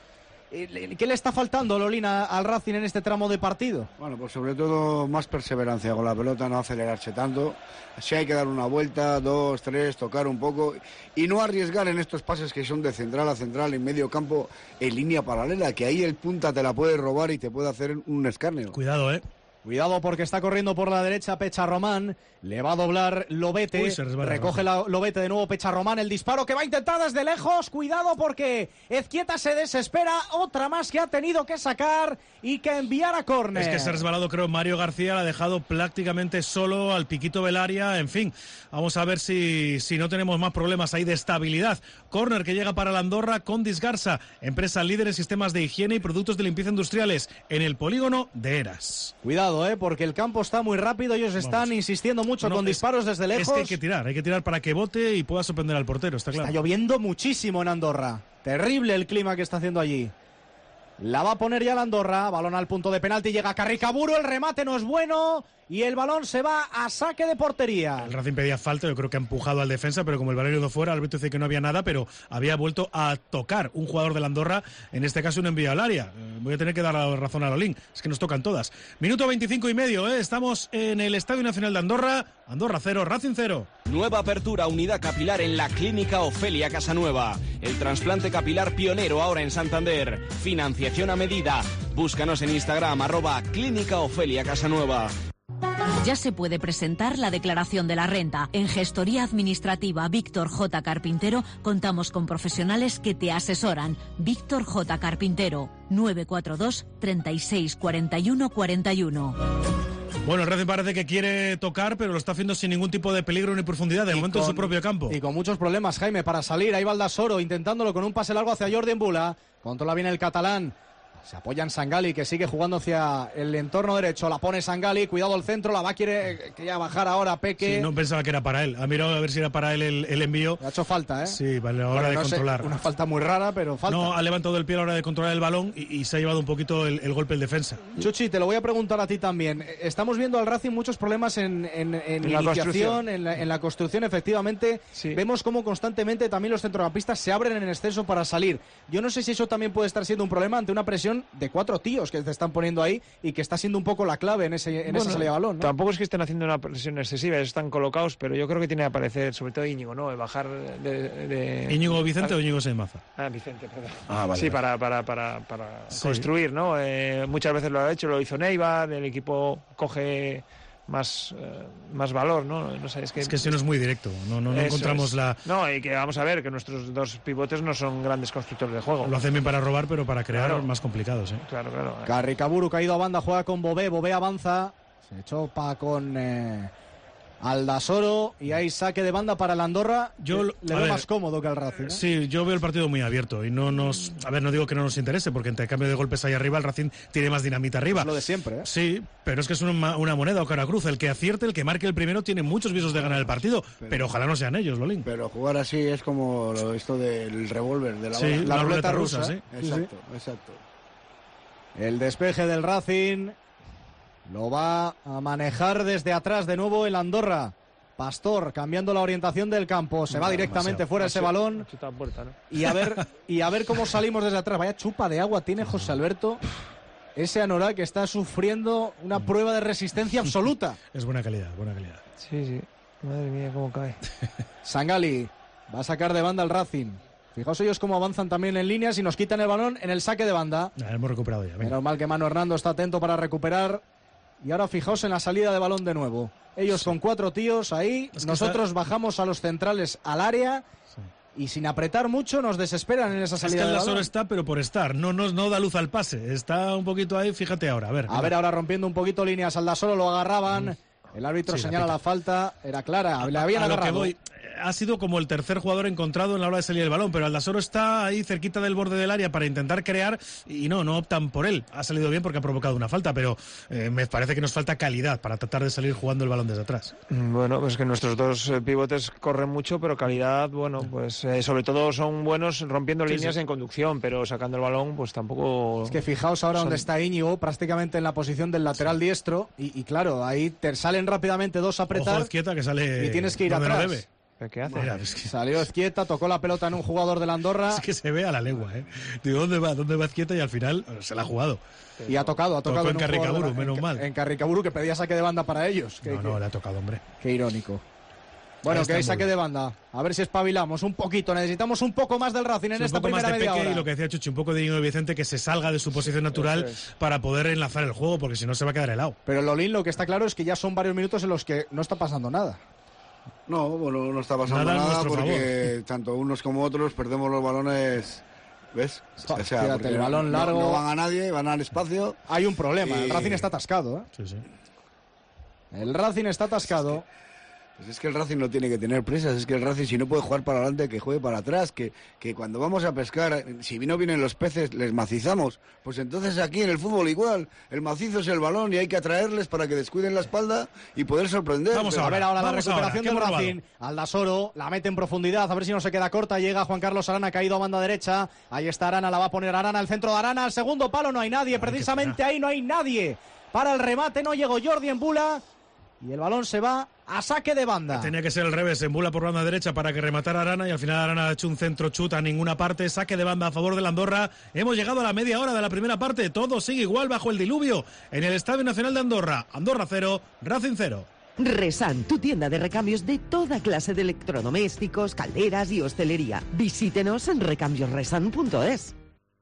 ¿Qué le está faltando, Lolina, al Racing en este tramo de partido? Bueno, pues sobre todo más perseverancia con la pelota, no acelerarse tanto. Si hay que dar una vuelta, dos, tres, tocar un poco y no arriesgar en estos pases que son de central a central, en medio campo, en línea paralela, que ahí el punta te la puede robar y te puede hacer un escarnio. Cuidado, ¿eh? Cuidado porque está corriendo por la derecha Pecharromán. Le va a doblar Lobete. Uy, se resbala, Recoge la Lobete de nuevo Pecharromán. El disparo que va a intentar desde lejos. Cuidado porque Ezquieta se desespera. Otra más que ha tenido que sacar y que enviar a córner. Es que se ha resbalado, creo, Mario García. La ha dejado prácticamente solo al piquito Belaria. En fin, vamos a ver si, si no tenemos más problemas ahí de estabilidad. Córner que llega para la Andorra con Disgarsa. Empresa líder en sistemas de higiene y productos de limpieza industriales en el polígono de Eras. Cuidado, eh, porque el campo está muy rápido. Ellos están Vamos. insistiendo mucho no, con es, disparos desde lejos. Es que hay que tirar, hay que tirar para que bote y pueda sorprender al portero, está claro. Está lloviendo muchísimo en Andorra. Terrible el clima que está haciendo allí. La va a poner ya la Andorra. Balón al punto de penalti. Llega Carricaburu. El remate no es bueno. Y el balón se va a saque de portería. El Racing pedía falta. Yo creo que ha empujado al defensa. Pero como el balón ido fuera, el árbitro dice que no había nada. Pero había vuelto a tocar un jugador de la Andorra. En este caso un envío al área. Eh, voy a tener que dar la razón a Lolín. Es que nos tocan todas. Minuto veinticinco y medio. ¿eh? Estamos en el Estadio Nacional de Andorra. Andorra cero, Racing cero. Nueva apertura, unidad capilar en la Clínica Ofelia Casanueva. El trasplante capilar pionero ahora en Santander. Financiación a medida. Búscanos en Instagram, arroba Clínica Ofelia Casanueva. Ya se puede presentar la declaración de la renta. En Gestoría Administrativa Víctor J. Carpintero contamos con profesionales que te asesoran. Víctor J. Carpintero, nueve cuatro dos, treinta y seis, cuarenta y uno, cuarenta y uno. Bueno, el Racing parece que quiere tocar, pero lo está haciendo sin ningún tipo de peligro ni profundidad, de y momento con, en su propio campo. Y con muchos problemas, Jaime, para salir. Ahí va Aldasoro intentándolo con un pase largo hacia Jordi Embula. Controla bien el catalán. Se apoya en Sangali, que sigue jugando hacia el entorno derecho. La pone Sangali, cuidado el centro, la va a quiere que ya bajar ahora Peque. Sí, no pensaba que era para él. Ha mirado a ver si era para él el, el envío. Le ha hecho falta, ¿eh? Sí, vale, a la hora bueno, no de controlar. Sé, una falta muy rara, pero falta. No, ha levantado el pie a la hora de controlar el balón y, y se ha llevado un poquito el, el golpe el defensa. Chuchi, te lo voy a preguntar a ti también. Estamos viendo al Racing muchos problemas en, en, en, en iniciación, en la, en la construcción, efectivamente. Sí. Vemos cómo constantemente también los centrocampistas se abren en exceso para salir. Yo no sé si eso también puede estar siendo un problema ante una presión de cuatro tíos que te están poniendo ahí y que está siendo un poco la clave en, ese, en bueno, esa salida de balón, ¿no? Tampoco es que estén haciendo una presión excesiva, están colocados, pero yo creo que tiene que aparecer, sobre todo Íñigo, ¿no? De bajar de... de... ¿Íñigo Vicente ah, o Íñigo Semaza? Ah, Vicente, perdón. Ah, vale, sí, vale. para, para, para, para sí. construir, ¿no? Eh, muchas veces lo ha hecho, lo hizo Neiva, el equipo coge más eh, más valor, ¿no? No sé, es que es que eso no es muy directo, no, no, no encontramos es. la... No, y que vamos a ver, que nuestros dos pivotes no son grandes constructores de juego. Lo hacen bien para robar, pero para crear claro. más complicados, ¿eh? Claro, claro. Carricaburu caído a banda, juega con Bobé, Bobé avanza, se chopa con... Eh... Aldasoro y hay saque de banda para el Andorra. Yo le veo ver, más cómodo que al Racing, ¿eh? Sí, yo veo el partido muy abierto y no nos, a ver, no digo que no nos interese porque entre cambio de golpes ahí arriba el Racing tiene más dinamita arriba. Es lo de siempre, ¿eh? Sí, pero es que es una, una moneda o cara cruz. El que acierte, el que marque el primero tiene muchos visos de ganar el partido, pero, pero ojalá no sean ellos, Lolín. Pero jugar así es como lo, esto del revólver de la, sí, la, la ruleta rusa, rusa, sí. Exacto, sí. exacto. El despeje del Racing lo va a manejar desde atrás de nuevo el Andorra. Pastor cambiando la orientación del campo, se va directamente fuera ese balón puerta, ¿no? y a ver y a ver cómo salimos desde atrás. Vaya chupa de agua tiene José Alberto, ese Anorak que está sufriendo una prueba de resistencia absoluta. Es buena calidad, buena calidad. Sí, sí, madre mía cómo cae. Sangali va a sacar de banda al Racing. Fijaos ellos cómo avanzan también en líneas y nos quitan el balón en el saque de banda. Ya, hemos recuperado ya. Venga. Menos mal que Manu Hernando está atento para recuperar. Y ahora fijaos en la salida de balón de nuevo. Ellos sí. con cuatro tíos ahí, es nosotros está... bajamos a los centrales al área sí. y sin apretar mucho nos desesperan en esa salida es que de balón. Aldasoro está, pero por estar, no, no, no da luz al pase, está un poquito ahí, fíjate ahora, a ver. A ver, ahora rompiendo un poquito líneas, Aldasoro lo agarraban, mm. el árbitro sí, señala la, la falta, era clara, le habían a agarrado. Lo que voy, ha sido como el tercer jugador encontrado en la hora de salir el balón, pero Aldasoro está ahí cerquita del borde del área para intentar crear y no, no optan por él. Ha salido bien porque ha provocado una falta, pero eh, me parece que nos falta calidad para tratar de salir jugando el balón desde atrás. Bueno, pues que nuestros dos eh, pivotes corren mucho, pero calidad, bueno, pues eh, sobre todo son buenos rompiendo sí, líneas sí. en conducción, pero sacando el balón, pues tampoco... Es que fijaos ahora son... donde está Íñigo, prácticamente en la posición del lateral sí. diestro, y, y claro, ahí te salen rápidamente dos a apretar. Ojo, Ezquieta, que sale y tienes que ir atrás. No debe. ¿Qué hace? Mira, es que... Salió Ezquieta, tocó la pelota en un jugador del Andorra. Es que se ve a la legua, ¿eh? Digo, ¿dónde va? ¿Dónde va Ezquieta? Y al final se la ha jugado. Y ha tocado, ha tocado. Tocó en, en Carricaburu, la... menos en, mal. En Carricaburu, que pedía saque de banda para ellos. No, que, no, que... le ha tocado, hombre. Qué irónico. Bueno, Ahí que hay está saque de banda. A ver si espabilamos un poquito. Necesitamos un poco más del Racing en sí, esta un poco primera más de media Peque hora. y lo que decía Chuchi, un poco de Íñigo Vicente, que se salga de su posición natural es. para poder enlazar el juego, porque si no se va a quedar helado. Pero Lolín, lo que está claro es que ya son varios minutos en los que no está pasando nada. No, bueno, no está pasando Nada nada, en nuestro porque favor. tanto unos como otros perdemos los balones, ¿ves? O sea, fíjate, el balón no, largo. No van a nadie, van al espacio. Hay un problema, y... el Racing está atascado, ¿eh? Sí, sí. El Racing está atascado. Pues es que el Racing no tiene que tener prisas, es que el Racing si no puede jugar para adelante, que juegue para atrás, que, que cuando vamos a pescar, si no vienen los peces, les macizamos. Pues entonces aquí en el fútbol igual, el macizo es el balón y hay que atraerles para que descuiden la espalda y poder sorprender. Vamos a ver ahora la recuperación del Racing. Aldasoro la mete en profundidad, a ver si no se queda corta. Llega Juan Carlos Arana, caído a banda derecha. Ahí está Arana, la va a poner Arana, el centro de Arana, al segundo palo no hay nadie, precisamente ahí no hay nadie. Para el remate no llegó Jordi Embula y el balón se va a saque de banda. Tenía que ser al revés, Embula por banda derecha para que rematara Arana y al final Arana ha hecho un centro chut a ninguna parte, saque de banda a favor del Andorra. Hemos llegado a la media hora de la primera parte, todo sigue igual bajo el diluvio en el Estadio Nacional de Andorra. Andorra cero, Racing cero. Resan, tu tienda de recambios de toda clase de electrodomésticos, calderas y hostelería. Visítenos en recambios resan punto es.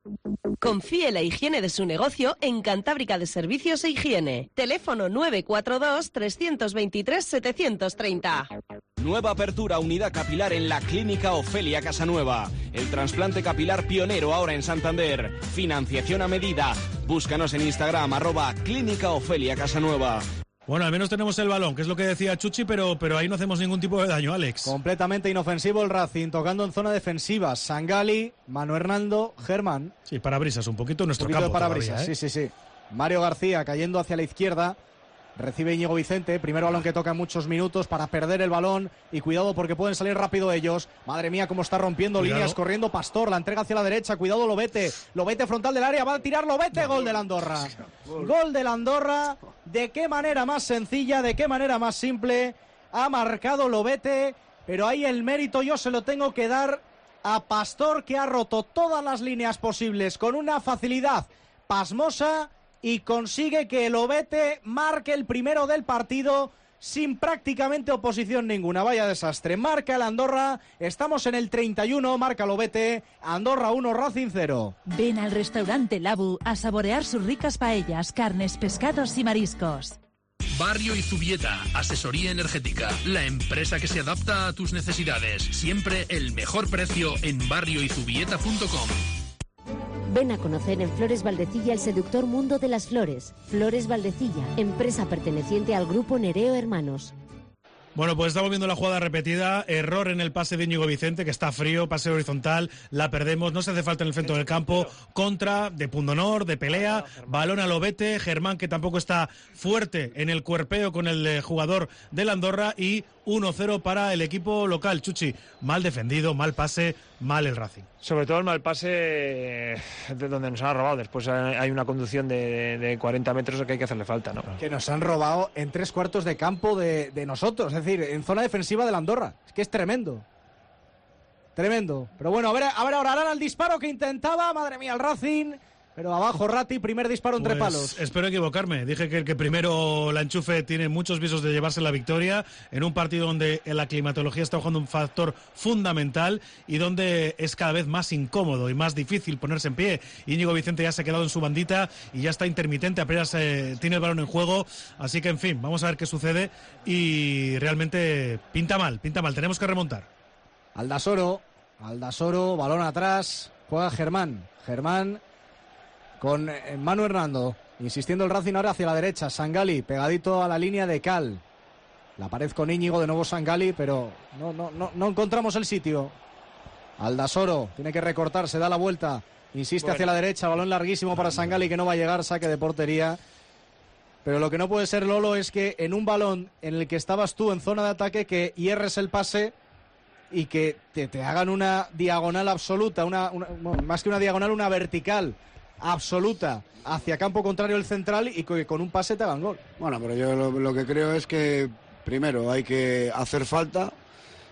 Confíe la higiene de su negocio en Cantábrica de Servicios e Higiene. Teléfono nueve cuatro dos, tres dos tres, siete tres cero. Nueva apertura unidad capilar en la Clínica Ofelia Casanueva. El trasplante capilar pionero ahora en Santander. Financiación a medida. Búscanos en Instagram, arroba Clínica Ofelia Casanueva. Bueno, al menos tenemos el balón, que es lo que decía Chuchi, pero, pero ahí no hacemos ningún tipo de daño, Alex. Completamente inofensivo el Racing, tocando en zona defensiva. Sangali, Manu Hernando, Germán. Sí, parabrisas, un poquito en nuestro un poquito campo de parabrisas, todavía, ¿eh? sí, sí, sí. Mario García cayendo hacia la izquierda. Recibe Íñigo Vicente, primer balón que toca en muchos minutos para perder el balón y cuidado porque pueden salir rápido ellos. Madre mía, cómo está rompiendo cuidado. Líneas, corriendo Pastor, la entrega hacia la derecha, cuidado Lobete, Lobete frontal del área, va a tirar Lobete, gol del Andorra. Gol del Andorra, de qué manera más sencilla, de qué manera más simple, ha marcado Lobete, pero ahí el mérito yo se lo tengo que dar a Pastor, que ha roto todas las líneas posibles con una facilidad pasmosa y consigue que el Lobete marque el primero del partido sin prácticamente oposición ninguna. Vaya desastre. Marca el Andorra. Estamos en el treinta y uno. Marca Lobete. Andorra uno, Racing cero. Ven al restaurante Labu a saborear sus ricas paellas, carnes, pescados y mariscos. Barrio Izubieta, asesoría energética, la empresa que se adapta a tus necesidades. Siempre el mejor precio en barrio izubieta punto com. Ven a conocer en Flores Valdecilla el seductor mundo de las flores. Flores Valdecilla, empresa perteneciente al grupo Nereo Hermanos. Bueno, pues estamos viendo la jugada repetida, error en el pase de Íñigo Vicente, que está frío, pase horizontal, la perdemos, no se hace falta en el centro del campo, contra, de pundonor, de pelea, balón a Lobete, Germán que tampoco está fuerte en el cuerpeo con el jugador del Andorra y uno cero para el equipo local. Chuchi, mal defendido, mal pase, mal el Racing. Sobre todo el mal pase de donde nos han robado. Después hay una conducción de, de cuarenta metros que hay que hacerle falta, ¿no? Que nos han robado en tres cuartos de campo de, de nosotros, es decir, en zona defensiva del Andorra. Es que es tremendo. Tremendo. Pero bueno, a ver, a ver ahora Arana el disparo que intentaba. Madre mía, el Racing. Pero abajo Ratti, primer disparo entre Pues palos. Espero equivocarme. Dije que el que primero la enchufe tiene muchos visos de llevarse la victoria en un partido donde la climatología está jugando un factor fundamental y donde es cada vez más incómodo y más difícil ponerse en pie. Íñigo Vicente ya se ha quedado en su bandita y ya está intermitente, apenas eh, tiene el balón en juego. Así que, en fin, vamos a ver qué sucede y realmente pinta mal, pinta mal. Tenemos que remontar. Aldasoro, Aldasoro, balón atrás, juega Germán. Germán con Manu Hernando, insistiendo el Racing ahora hacia la derecha. Sangali, pegadito a la línea de Cal. La pared con Íñigo, de nuevo Sangali, pero no, no, no, no encontramos el sitio. Aldasoro, tiene que recortar, se da la vuelta, insiste bueno. hacia la derecha, balón larguísimo para Sangali que no va a llegar, saque de portería. Pero lo que no puede ser, Lolo, es que en un balón en el que estabas tú en zona de ataque, que hierres el pase y que te, te hagan una diagonal absoluta, una, una bueno, más que una diagonal, una vertical absoluta hacia campo contrario el central y que con un pase te hagan gol. Bueno, pero yo lo, lo que creo es que primero hay que hacer falta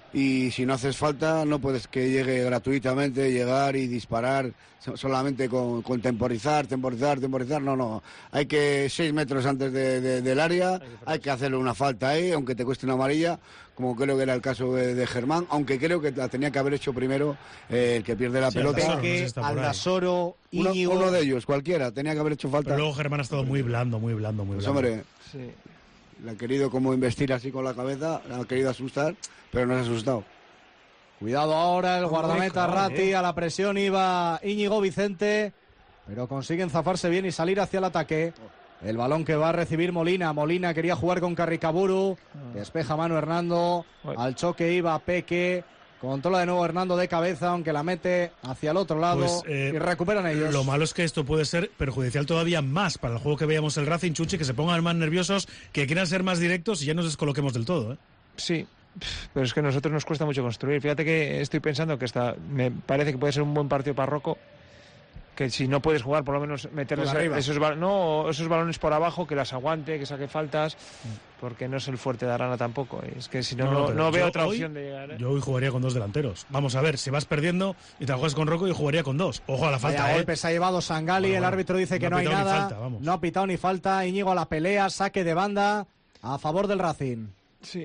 y si no haces falta no puedes que llegue gratuitamente, llegar y disparar solamente con, con temporizar, temporizar, temporizar, no, no, hay que seis metros antes de, de, del área, hay que hacerle una falta ahí, aunque te cueste una amarilla, como creo que era el caso de, de Germán, aunque creo que la tenía que haber hecho primero eh, el que pierde la sí, pelota. Aldasoro, Aldasoro, Íñigo... Uno, uno de ellos, cualquiera, tenía que haber hecho falta. Pero luego Germán ha estado muy blando, muy blando, muy blando. Pues hombre, sí. Le ha querido como investir así con la cabeza, le ha querido asustar, pero no se ha asustado. Cuidado ahora el guardameta Ratti, a la presión iba Íñigo Vicente, pero consiguen zafarse bien y salir hacia el ataque. El balón que va a recibir Molina, Molina quería jugar con Carricaburu, despeja Manu Hernando, al choque iba Peque, controla de nuevo Hernando de cabeza, aunque la mete hacia el otro lado pues, eh, y recuperan ellos. Lo malo es que esto puede ser perjudicial todavía más para el juego que veíamos el Racing, Chuchi, que se pongan más nerviosos, que quieran ser más directos y ya nos descoloquemos del todo, ¿eh? Sí, pero es que a nosotros nos cuesta mucho construir. Fíjate que estoy pensando que esta, me parece que puede ser un buen partido para Rocco, que si no puedes jugar, por lo menos meterles esos, no, esos balones por abajo, que las aguante, que saque faltas, porque no es el fuerte de Arana tampoco. Es que si no, no, no, no veo otra hoy, opción de llegar. ¿eh? Yo hoy jugaría con dos delanteros. Vamos a ver, si vas perdiendo y te juegas con Rocco, yo jugaría con dos. Ojo a la falta. Vaya ¿eh? golpe se ha llevado Sangali, bueno, el árbitro dice que no, no hay nada. Falta, no ha pitado ni falta. Íñigo a la pelea, saque de banda a favor del Racing. Sí.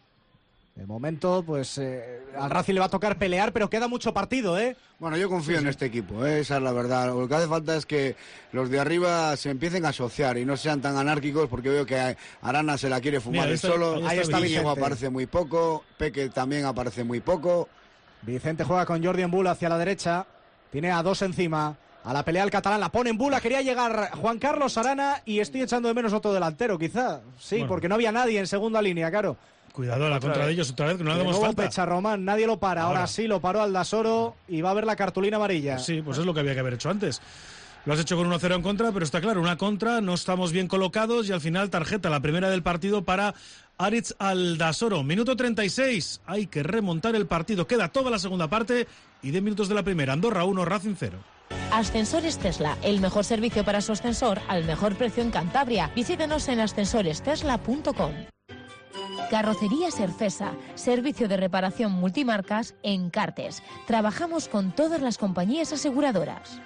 De momento, pues eh, al Racing le va a tocar pelear, pero queda mucho partido, ¿eh? Bueno, yo confío sí, en sí. este equipo, ¿eh? Esa es la verdad. Lo que hace falta es que los de arriba se empiecen a asociar y no sean tan anárquicos, porque veo que Arana se la quiere fumar él solo. Ahí está Íñigo, aparece muy poco, Peque también aparece muy poco. Vicente juega con Jordi Embula hacia la derecha, tiene a dos encima. A la pelea el catalán, la pone en Bula, quería llegar Juan Carlos Arana y estoy echando de menos otro delantero, quizá. Sí, bueno. Porque no había nadie en segunda línea, claro. Cuidado, la contra de ellos otra vez, que no le damos falta. Pecha Román, nadie lo para. Ahora. Ahora sí, lo paró Aldasoro y va a ver la cartulina amarilla. Sí, pues es lo que había que haber hecho antes. Lo has hecho con uno cero en contra, pero está claro, una contra, no estamos bien colocados y al final tarjeta, la primera del partido para Aritz Aldasoro. Minuto treinta y seis, hay que remontar el partido. Queda toda la segunda parte y diez minutos de la primera. Andorra uno, Racing cero. Ascensores Tesla, el mejor servicio para su ascensor al mejor precio en Cantabria. Visítenos en ascensores tesla punto com. Carrocería Serfesa, servicio de reparación multimarcas en Cartes. Trabajamos con todas las compañías aseguradoras.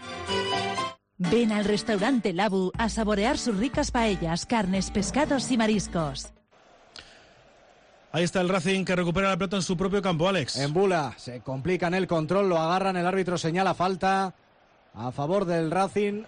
Ven al restaurante Labu a saborear sus ricas paellas, carnes, pescados y mariscos. Ahí está el Racing que recupera la pelota en su propio campo, Alex. En Bula, se complica en el control, lo agarran, el árbitro señala falta a favor del Racing.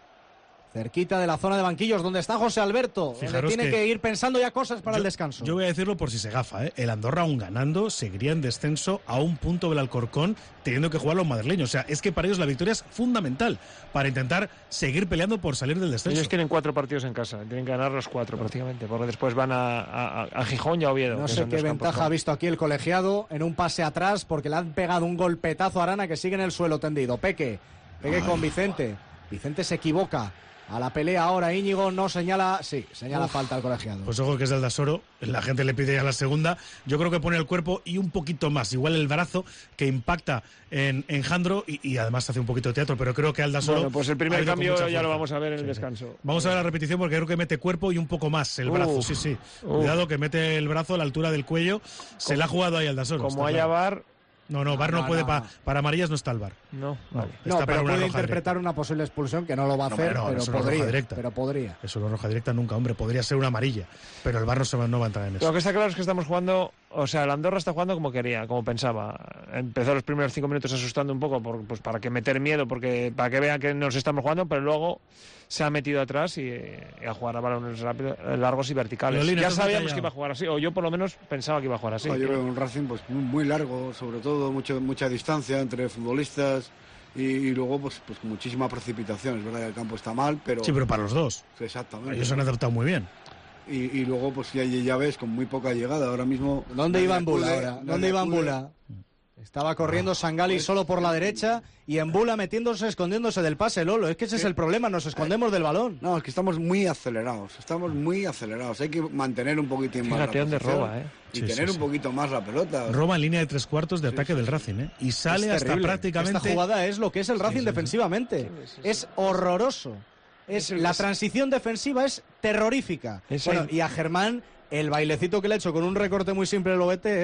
Cerquita de la zona de banquillos, donde está José Alberto. Fijaros tiene que... que ir pensando ya cosas para yo, el descanso. Yo voy a decirlo por si se gafa, ¿eh? El Andorra, aún ganando, seguiría en descenso a un punto del Alcorcón, teniendo que jugar los madrileños. O sea, es que para ellos la victoria es fundamental para intentar seguir peleando por salir del descenso. Ellos tienen cuatro partidos en casa, tienen que ganar los cuatro prácticamente, porque después van a, a, a Gijón y a Oviedo. No sé qué ventaja ha visto aquí el colegiado en un pase atrás, porque le han pegado un golpetazo a Arana que sigue en el suelo tendido. Peque, Peque Ay. con Vicente. Vicente se equivoca. A la pelea ahora Íñigo no señala, sí, señala Uf, falta al colegiado. Pues ojo que es del Aldasoro, la gente le pide ya la segunda. Yo creo que pone el cuerpo y un poquito más, igual el brazo que impacta en, en Jandro y, y además hace un poquito de teatro, pero creo que Aldasoro... Bueno, pues el primer cambio ya lo vamos a ver en sí, el descanso. Sí. Vamos a ver la repetición porque creo que mete cuerpo y un poco más el brazo, Uf, sí, sí. Uf. Cuidado que mete el brazo a la altura del cuello, se como, la ha jugado ahí Aldasoro. Como haya VAR... No, no, VAR no, no puede, no. Pa, para amarillas no está el VAR. No, vale. No, está pero para puede interpretar directa. Una posible expulsión que no lo va a hacer, no, pero, pero, podría, pero podría. Eso no es roja directa nunca, hombre, podría ser una amarilla, pero el VAR no, se va, no va a entrar en eso. Lo que está claro es que estamos jugando, o sea, el Andorra está jugando como quería, como pensaba. Empezó los primeros cinco minutos asustando un poco, por, pues para que meter miedo, porque para que vean que nos estamos jugando, pero luego se ha metido atrás y, y a jugar a balones rápidos, largos y verticales. Lolina, ya sabíamos que iba a jugar así, o yo por lo menos pensaba que iba a jugar así. No, yo veo un Racing pues muy, muy largo, sobre todo mucho, mucha distancia entre futbolistas y, y luego pues, pues muchísima precipitación. Es verdad que el campo está mal, pero... Sí, pero para los dos. Exactamente. Ellos se han adaptado muy bien. Y, y luego pues ya, ya ves, con muy poca llegada. Ahora mismo... ¿Dónde iba Embula ahora? ¿Dónde iba Embula? Estaba corriendo Sangali solo por la derecha y Embula metiéndose, escondiéndose del pase, Lolo. Es que ese es el problema, nos escondemos del balón. No, es que estamos muy acelerados, estamos muy acelerados. Hay que mantener un poquitín más Fíjate la dónde roba, ¿eh? Y sí, tener sí, un poquito sí. más la pelota. Roba en línea de tres cuartos de ataque sí, sí, del Racing, ¿eh? Y sale hasta terrible. prácticamente... Esta jugada es lo que es el Racing sí, sí, defensivamente. Sí, sí, sí. Es horroroso. Es, la transición defensiva es terrorífica. Bueno, y a Germán, el bailecito que le ha hecho con un recorte muy simple el Lobete es...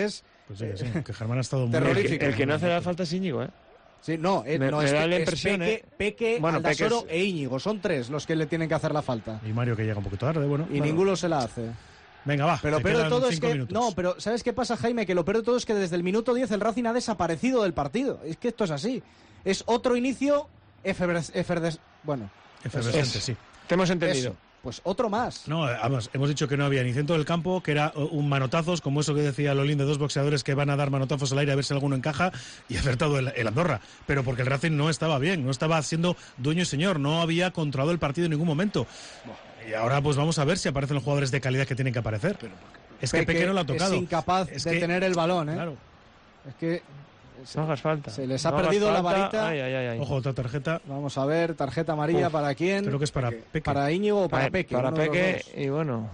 Pues sí, sí, que Germán ha estado muy terrorífico. El que, el que no hace la falta es Íñigo, ¿eh? Sí, no, eh, me, no me es, da la es impresión, Peque, ¿eh? Peque bueno, Aldasoro Peque es... e Íñigo. Son tres los que le tienen que hacer la falta. Y Mario que llega un poquito tarde, bueno. Y bueno. ninguno se la hace. Venga, va. Pero lo peor de todo es que... Minutos. No, pero ¿sabes qué pasa, Jaime? Que lo peor de todo es que desde el minuto diez el Racing ha desaparecido del partido. Es que esto es así. Es otro inicio efervescente. Bueno. Efervescente, sí. Te hemos entendido. Eso. Pues otro más. No, además, hemos dicho que no había ni centro del campo, que era un manotazos, como eso que decía Lolín de dos boxeadores que van a dar manotazos al aire a ver si alguno encaja, y acertado el, el Andorra. Pero porque el Racing no estaba bien, no estaba siendo dueño y señor, no había controlado el partido en ningún momento. Y ahora pues vamos a ver si aparecen los jugadores de calidad que tienen que aparecer. Pero, es que Peque, Peque no lo ha tocado. Es incapaz es de que, tener el balón, ¿eh? Claro. Es que... No hagas falta. Se les ha no perdido la falta. varita. Ay, ay, ay. Ojo, otra tarjeta. Vamos a ver, tarjeta amarilla. Uf, ¿para quién? Creo que es para Peque. ¿Para Íñigo o para, para Peque? Para Peque y bueno.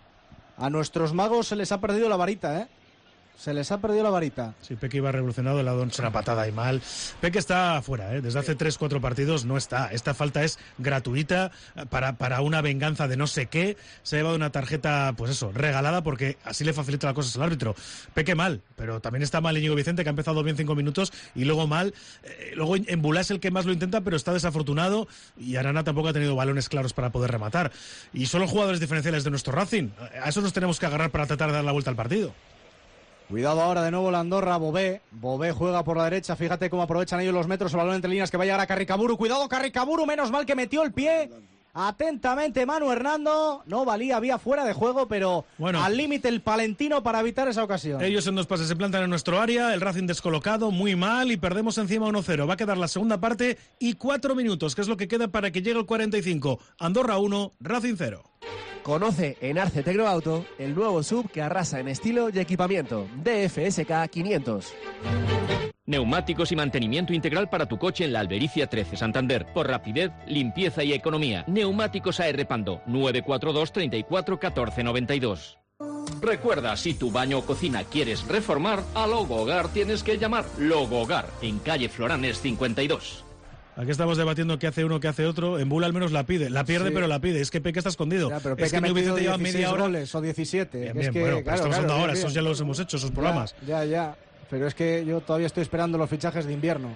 A nuestros magos se les ha perdido la varita, ¿eh? Se les ha perdido la varita. Sí, Peque iba revolucionado, el lado una patada y mal. Peque está fuera, ¿eh? Desde hace tres cuatro partidos no está. Esta falta es gratuita para, para una venganza de no sé qué. Se ha llevado una tarjeta, pues eso, regalada porque así le facilita las cosas al árbitro. Peque mal, pero también está mal Íñigo Vicente, que ha empezado bien cinco minutos y luego mal. Eh, luego Embulá es el que más lo intenta, pero está desafortunado y Arana tampoco ha tenido balones claros para poder rematar. Y son los jugadores diferenciales de nuestro Racing. A eso nos tenemos que agarrar para tratar de dar la vuelta al partido. Cuidado ahora de nuevo la Andorra, Bobé. Bobé juega por la derecha, fíjate cómo aprovechan ellos los metros, el balón entre líneas que va a llegar a Carricaburu. Cuidado Carricaburu, menos mal que metió el pie. Atentamente Manu Hernando, no valía, había fuera de juego, pero bueno, al límite el palentino para evitar esa ocasión. Ellos en dos pases se plantan en nuestro área, el Racing descolocado, muy mal y perdemos encima uno cero. Va a quedar la segunda parte y cuatro minutos, que es lo que queda para que llegue el cuarenta y cinco. Andorra uno, Racing cero. Conoce en Arce Tecnoauto el nuevo sub que arrasa en estilo y equipamiento. D F S K quinientos. Neumáticos y mantenimiento integral para tu coche en la Albericia trece, Santander. Por rapidez, limpieza y economía. Neumáticos A R Pando, nueve cuatro dos, treinta y cuatro, catorce noventa y dos. Recuerda, si tu baño o cocina quieres reformar, a Logo Hogar tienes que llamar. Logo Hogar, en calle Floranes cincuenta y dos. Aquí estamos debatiendo qué hace uno, qué hace otro. Embula al menos la pide. La pierde, sí, pero la pide. Es que Peque está escondido. Ya, pero Peque es que ha metido dieciséis media hora. Goles o diecisiete. Bien, es bien, que, bueno, claro, estamos claro, hablando ahora. bien, Esos ya los hemos hecho, esos programas. Ya, ya, ya. Pero es que yo todavía estoy esperando los fichajes de invierno.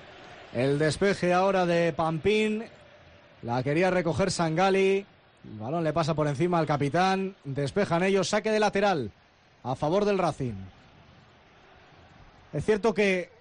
El despeje ahora de Pampín. La quería recoger Sangali. El balón le pasa por encima al capitán. Despejan ellos. Saque de lateral a favor del Racing. Es cierto que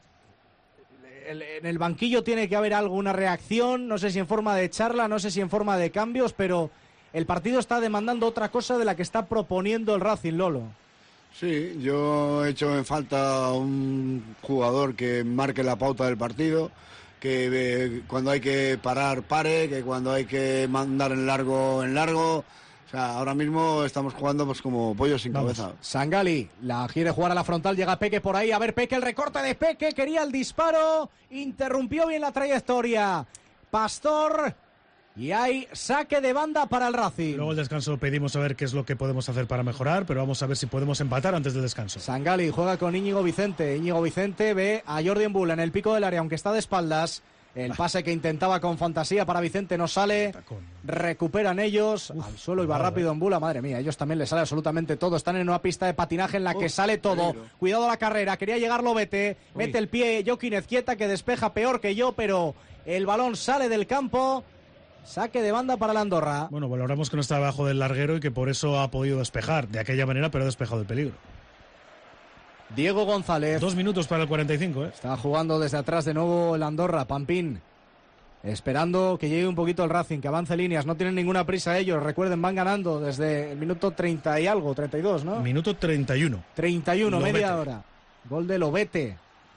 en el banquillo tiene que haber alguna reacción, no sé si en forma de charla, no sé si en forma de cambios, pero el partido está demandando otra cosa de la que está proponiendo el Racing, Lolo. Sí, yo he hecho en falta un jugador que marque la pauta del partido, que eh, cuando hay que parar, pare, que cuando hay que mandar en largo, en largo. O sea, ahora mismo estamos jugando pues como pollos sin Vamos. cabeza. Sangali la quiere jugar a la frontal, llega Peque por ahí. A ver, Peque, el recorte de Peque, quería el disparo, interrumpió bien la trayectoria. Pastor, y hay saque de banda para el Racing. Luego el descanso pedimos a ver qué es lo que podemos hacer para mejorar, pero vamos a ver si podemos empatar antes del descanso. Sangali juega con Íñigo Vicente. Íñigo Vicente ve a Jordi Embula en el pico del área, aunque está de espaldas. El pase que intentaba con fantasía para Vicente no sale. Recuperan ellos. Uf, al suelo iba rápido Embula. Madre mía, ellos también les sale absolutamente todo. Están en una pista de patinaje en la Uf, que sale todo. Peligro. Cuidado a la carrera. Quería llegar Lobete. Uy. Mete el pie Joaquín Ezquieta, que despeja peor que yo, pero el balón sale del campo. Saque de banda para la Andorra. Bueno, valoramos que no está abajo del larguero y que por eso ha podido despejar. De aquella manera, pero ha despejado el peligro. Diego González. Dos minutos para el cuarenta y cinco, ¿eh? Está jugando desde atrás de nuevo el Andorra. Pampín. Esperando que llegue un poquito el Racing, que avance líneas. No tienen ninguna prisa ellos. Recuerden, van ganando desde el minuto treinta y algo, treinta y dos, ¿no? Minuto treinta y uno. treinta y uno, media hora. Gol de Lobete.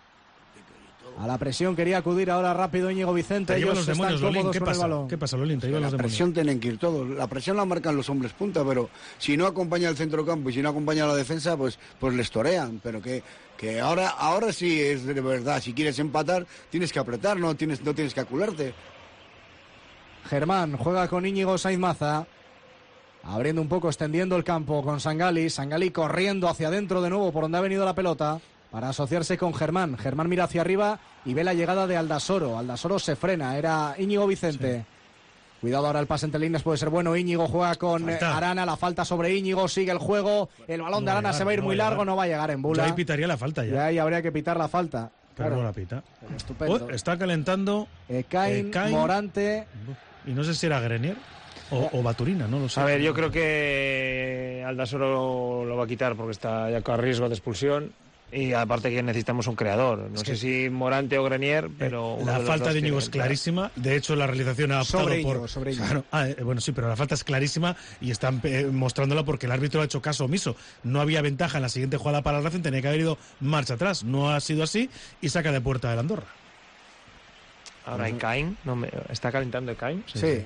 A la presión quería acudir ahora rápido Íñigo Vicente. Ellos los demonios, están cómodos ¿Qué con pasa? el balón. ¿Qué pasa, Lolín? Te llevan la los demonios. presión tienen que ir todos. La presión la marcan los hombres punta, pero si no acompaña el centrocampo y si no acompaña la defensa, pues, pues les torean. Pero que, que ahora, ahora sí es de verdad. Si quieres empatar, tienes que apretar, no tienes, no tienes que acularte. Germán juega con Íñigo Sainz Maza. Abriendo un poco, extendiendo el campo con Sangali. Sangali corriendo hacia adentro de nuevo por donde ha venido la pelota. Para asociarse con Germán. Germán mira hacia arriba y ve la llegada de Aldasoro. Aldasoro se frena, era Íñigo Vicente. Cuidado ahora el pase entre líneas, puede ser bueno. Íñigo juega con falta. Arana, la falta sobre Íñigo, sigue el juego. El balón no de Arana llegar, se va a ir no muy largo, no va a llegar en Bula. Ya ahí pitaría la falta ya. Ya ahí habría que pitar la falta. Pero claro, no la pita. Estupendo. Oh, está calentando Ekain, Ekain, Morante. Y no sé si era Grenier o, o Baturina, no lo sé. A ver, yo creo que Aldasoro lo va a quitar porque está ya con riesgo de expulsión. Y aparte que necesitamos un creador. No es sé que... si Morante o Grenier, pero... La de falta de Íñigo es clarísima. De hecho, la realización ha optado sobre por... Íñigo, sobre Íñigo. Claro, ah, eh, bueno, sí, pero la falta es clarísima y están eh, mostrándola porque el árbitro ha hecho caso omiso. No había ventaja en la siguiente jugada para el Racing, tenía que haber ido marcha atrás. No ha sido así y saca de puerta del Andorra. Ahora Ekain, no me... ¿está calentando Ekain? Sí. sí. sí.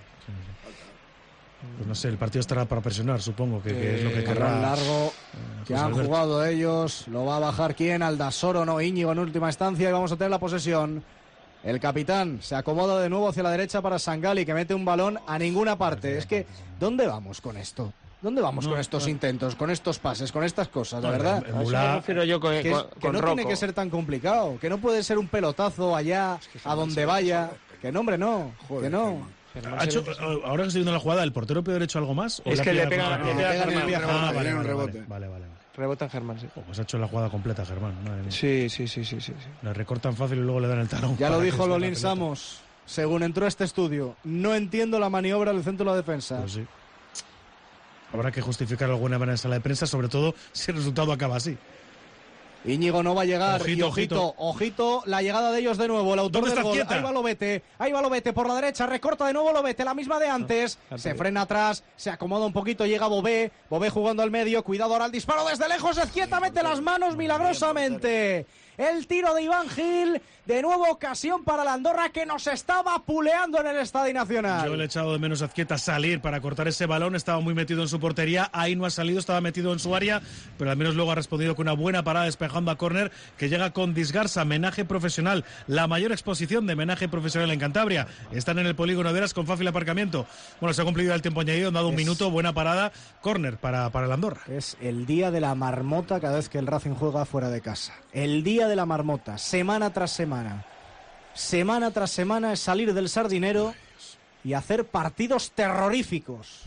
Pues no sé, el partido estará para presionar, supongo que, eh, que es lo que querrá. Largo eh, que han Alberto. Jugado ellos, lo va a bajar quién, Aldasoro, no Íñigo en última instancia y vamos a tener la posesión. El capitán se acomoda de nuevo hacia la derecha para Sangali que mete un balón a ninguna parte. Es que, ¿dónde vamos con esto? ¿Dónde vamos no, con estos no. intentos, con estos pases, con estas cosas, de no, verdad? En, en Bula, yo con, que, con, que con no Rocco. Tiene que ser tan complicado, que no puede ser un pelotazo allá, es que a donde vaya. Que no, hombre, no, Joder, que no. ¿Ha hecho, ahora que estoy viendo la jugada, ¿el portero puede haber hecho algo más? Es que le pega, le pega a Germán. Ah, vale, vale, vale, vale, vale. Rebota en Germán, sí. Oh, pues ha hecho la jugada completa Germán. Sí, sí, sí, sí, sí, sí. Le recortan fácil y luego le dan el talón. Ya lo dijo Lolín Samos, según entró a este estudio. No entiendo la maniobra del centro de la defensa. Pues sí. Habrá que justificar alguna manera en sala de prensa, sobre todo si el resultado acaba así. Íñigo no va a llegar, ojito, y ojito, ojito, ojito, la llegada de ellos de nuevo, el autor del gol, quieta? Ahí va Lobete, ahí va Lobete por la derecha, recorta de nuevo Lobete, la misma de antes, no, se frena atrás, se acomoda un poquito, llega Bobé, Bobé jugando al medio, cuidado ahora el disparo desde lejos, Ezquieta mete las manos milagrosamente, el tiro de Iván Gil, de nuevo ocasión para la Andorra que nos estaba puleando en el Estadio Nacional. Yo le he echado de menos a Ezquieta salir para cortar ese balón, estaba muy metido en su portería, ahí no ha salido, estaba metido en su área, pero al menos luego ha respondido con una buena parada despejando a córner que llega con Disgarza, menaje profesional, la mayor exposición de menaje profesional en Cantabria. Están en el polígono de Eras con fácil aparcamiento. Bueno, se ha cumplido el tiempo añadido, han dado un es... minuto, buena parada, córner para, para el Andorra. Es el día de la marmota cada vez que el Racing juega fuera de casa. El día de la marmota, semana tras semana. Semana tras semana es salir del Sardinero y hacer partidos terroríficos.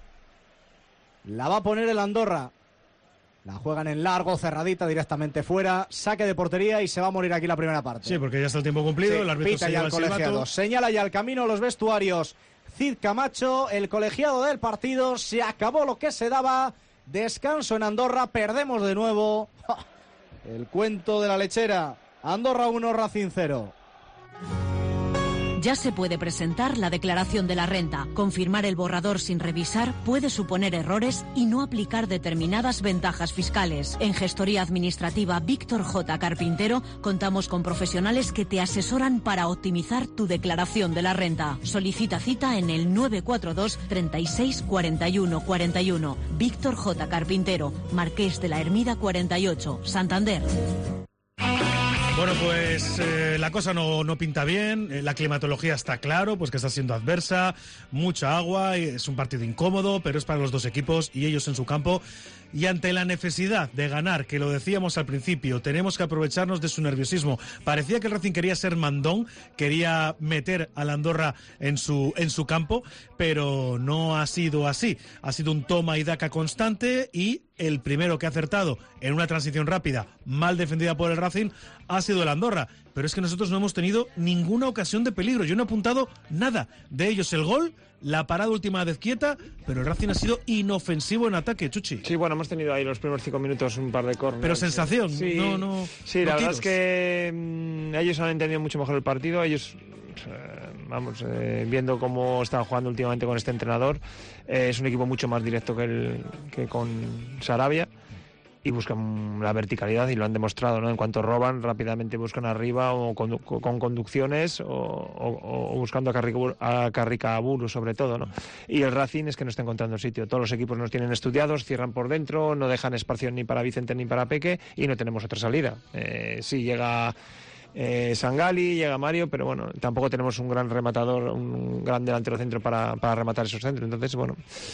La va a poner el Andorra. La juegan en largo, cerradita, directamente fuera. Saque de portería y se va a morir aquí la primera parte. Sí, porque ya está el tiempo cumplido. Sí, el árbitro pita ya el colegiado. Señala ya el camino los vestuarios. Cid Camacho, el colegiado del partido. Se acabó lo que se daba. Descanso en Andorra. Perdemos de nuevo. El cuento de la lechera. Andorra uno, Racing cero. Ya se puede presentar la declaración de la renta. Confirmar el borrador sin revisar puede suponer errores y no aplicar determinadas ventajas fiscales. En Gestoría Administrativa Víctor J. Carpintero contamos con profesionales que te asesoran para optimizar tu declaración de la renta. Solicita cita en el nueve cuatro dos, treinta y seis, cuarenta y uno, cuarenta y uno. Víctor J. Carpintero, Marqués de la Hermida cuarenta y ocho, Santander. Bueno, pues eh, la cosa no, no pinta bien, eh, la climatología está claro, pues que está siendo adversa, mucha agua, y es un partido incómodo, pero es para los dos equipos y ellos en su campo. Y ante la necesidad de ganar, que lo decíamos al principio, tenemos que aprovecharnos de su nerviosismo. Parecía que el Racing quería ser mandón, quería meter a la Andorra en su, en su campo, pero no ha sido así. Ha sido un toma y daca constante y el primero que ha acertado en una transición rápida, mal defendida por el Racing, ha sido el Andorra. Pero es que nosotros no hemos tenido ninguna ocasión de peligro. Yo no he apuntado nada. De ellos el gol, la parada última de Ezquieta, pero el Racing ha sido inofensivo en ataque, Chuchi. Sí, bueno, hemos tenido ahí los primeros cinco minutos un par de córneres. Pero sensación, sí, no, no. Sí, no la tiros. verdad es que mmm, ellos han entendido mucho mejor el partido. Ellos, eh, vamos, eh, viendo cómo están jugando últimamente con este entrenador, eh, es un equipo mucho más directo que, el, que con Sarabia. Y buscan la verticalidad y lo han demostrado, ¿no? En cuanto roban, rápidamente buscan arriba o con, con conducciones o, o, o buscando a, Carrica, a Carricaburu sobre todo, ¿no? Y el Racing es que no está encontrando sitio. Todos los equipos nos tienen estudiados, cierran por dentro, no dejan espacio ni para Vicente ni para Peque y no tenemos otra salida. Eh, sí llega eh, Sangali, llega Mario, pero bueno, tampoco tenemos un gran rematador, un gran delantero centro para, para rematar esos centros. Entonces, bueno...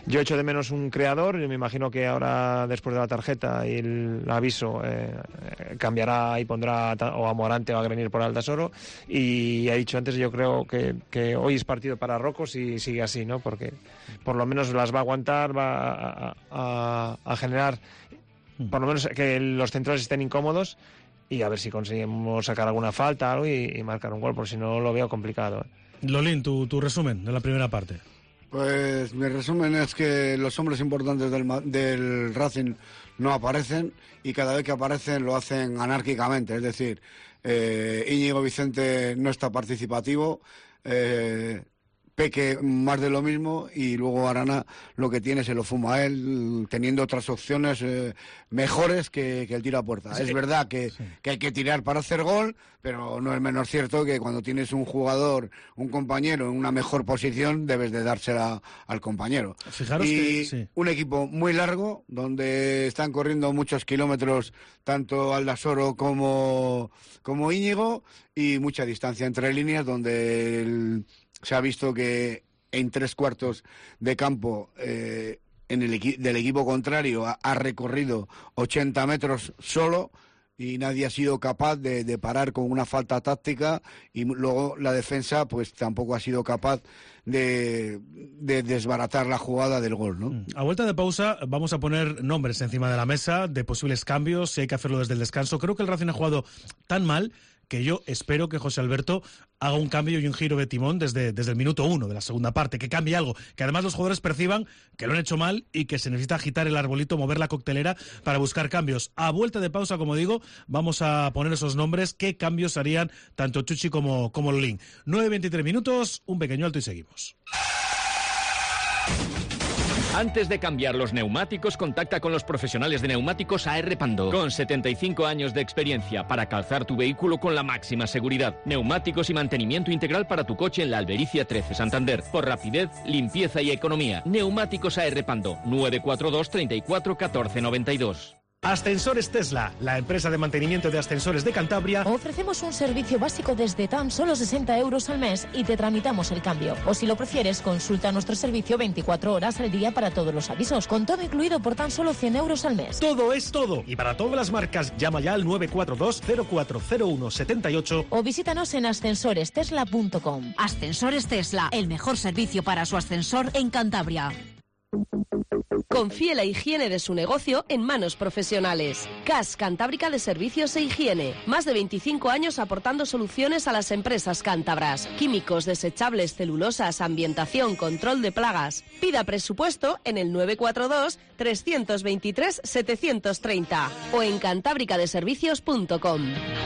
Yo echo de menos un creador, y me imagino que ahora, después de la tarjeta y el aviso, eh, cambiará y pondrá o a Morante o a Grenier por Aldasoro. Y he dicho antes, yo creo que, que hoy es partido para Rocco si sigue así, ¿no? Porque por lo menos las va a aguantar, va a, a, a generar, por lo menos que los centrales estén incómodos, y a ver si conseguimos sacar alguna falta algo y, y marcar un gol, porque si no lo veo complicado, ¿eh? Lolín, tu, tu resumen de la primera parte. Pues mi resumen es que los hombres importantes del, del Racing no aparecen, y cada vez que aparecen lo hacen anárquicamente. Es decir, eh, Íñigo Vicente no está participativo, eh, Peque más de lo mismo, y luego Arana lo que tiene se lo fuma a él, teniendo otras opciones eh, mejores que, que el tiro a puerta. Sí. Es verdad que, sí. que hay que tirar para hacer gol, pero no es menos cierto que cuando tienes un jugador, un compañero en una mejor posición, debes de dársela al compañero. Fijaros y que, sí. un equipo muy largo, donde están corriendo muchos kilómetros, tanto Aldasoro como, como Íñigo, y mucha distancia entre líneas, donde el, se ha visto que en tres cuartos de campo eh, en el equi- del equipo contrario ha, ha recorrido ochenta metros solo, y nadie ha sido capaz de, de parar con una falta táctica, y luego la defensa pues tampoco ha sido capaz de, de desbaratar la jugada del gol, ¿no? A vuelta de pausa vamos a poner nombres encima de la mesa de posibles cambios, si hay que hacerlo desde el descanso. Creo que el Racing ha jugado tan mal que yo espero que José Alberto haga un cambio y un giro de timón desde, desde el minuto uno de la segunda parte, que cambie algo, que además los jugadores perciban que lo han hecho mal y que se necesita agitar el arbolito, mover la coctelera para buscar cambios. A vuelta de pausa, como digo, vamos a poner esos nombres, qué cambios harían tanto Chuchi como, como Lolín. nueve veintitrés minutos, un pequeño alto y seguimos. Antes de cambiar los neumáticos, contacta con los profesionales de neumáticos A R Pando, con setenta y cinco años de experiencia para calzar tu vehículo con la máxima seguridad. Neumáticos y mantenimiento integral para tu coche en la Albericia trece, Santander. Por rapidez, limpieza y economía. Neumáticos A R Pando, nueve cuatro dos, treinta y cuatro, catorce noventa y dos. Ascensores Tesla, la empresa de mantenimiento de ascensores de Cantabria. Ofrecemos un servicio básico desde tan solo sesenta euros al mes y te tramitamos el cambio. O si lo prefieres, consulta nuestro servicio veinticuatro horas al día para todos los avisos, con todo incluido por tan solo cien euros al mes. Todo es todo. Y para todas las marcas, llama ya al nueve cuatro dos, cero cuatro cero uno, siete ocho. O visítanos en ascensores tesla punto com. Ascensores Tesla, el mejor servicio para su ascensor en Cantabria. Confíe la higiene de su negocio en manos profesionales. C A S Cantábrica de Servicios e Higiene. Más de veinticinco años aportando soluciones a las empresas cántabras. Químicos, desechables, celulosas, ambientación, control de plagas. Pida presupuesto en el nueve cuatro dos, tres dos tres, siete tres cero o en cantábrica de servicios punto com.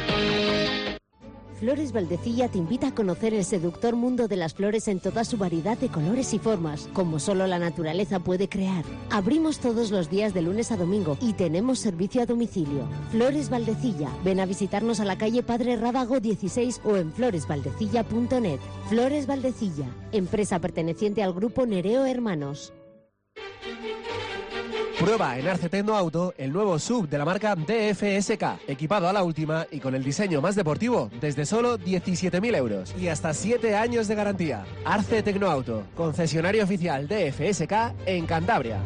Flores Valdecilla te invita a conocer el seductor mundo de las flores en toda su variedad de colores y formas, como solo la naturaleza puede crear. Abrimos todos los días de lunes a domingo y tenemos servicio a domicilio. Flores Valdecilla. Ven a visitarnos a la calle Padre Rábago dieciséis o en flores valdecilla punto net. Flores Valdecilla, empresa perteneciente al grupo Nereo Hermanos. Prueba en Arce Tecno Auto el nuevo S U V de la marca D F S K, equipado a la última y con el diseño más deportivo desde solo diecisiete mil euros y hasta siete años de garantía. Arce Tecno Auto, concesionario oficial D F S K en Cantabria.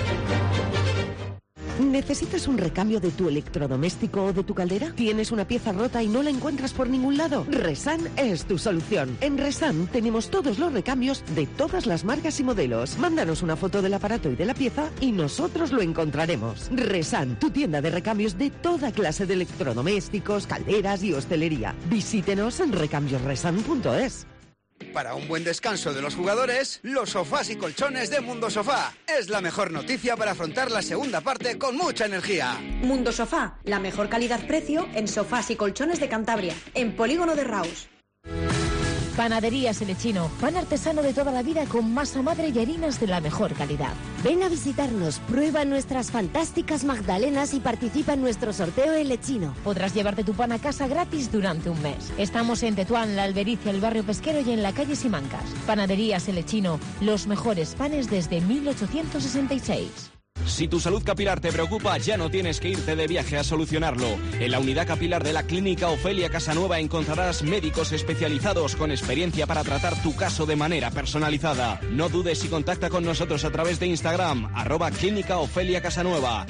¿Necesitas un recambio de tu electrodoméstico o de tu caldera? ¿Tienes una pieza rota y no la encuentras por ningún lado? Resan es tu solución. En Resan tenemos todos los recambios de todas las marcas y modelos. Mándanos una foto del aparato y de la pieza y nosotros lo encontraremos. Resan, tu tienda de recambios de toda clase de electrodomésticos, calderas y hostelería. Visítenos en recambios resan punto es. Para un buen descanso de los jugadores, los sofás y colchones de Mundo Sofá. Es la mejor noticia para afrontar la segunda parte con mucha energía. Mundo Sofá, la mejor calidad-precio en sofás y colchones de Cantabria, en Polígono de Raus. Panaderías El Lechino, pan artesano de toda la vida con masa madre y harinas de la mejor calidad. Ven a visitarnos, prueba nuestras fantásticas magdalenas y participa en nuestro sorteo El Lechino. Podrás llevarte tu pan a casa gratis durante un mes. Estamos en Tetuán, La Albericia, el barrio pesquero y en la calle Simancas. Panaderías El Lechino, los mejores panes desde mil ochocientos sesenta y seis. Si tu salud capilar te preocupa, ya no tienes que irte de viaje a solucionarlo. En la unidad capilar de la Clínica Ofelia Casanueva encontrarás médicos especializados con experiencia para tratar tu caso de manera personalizada. No dudes y contacta con nosotros a través de Instagram, arroba Clínica Ofelia Casanueva.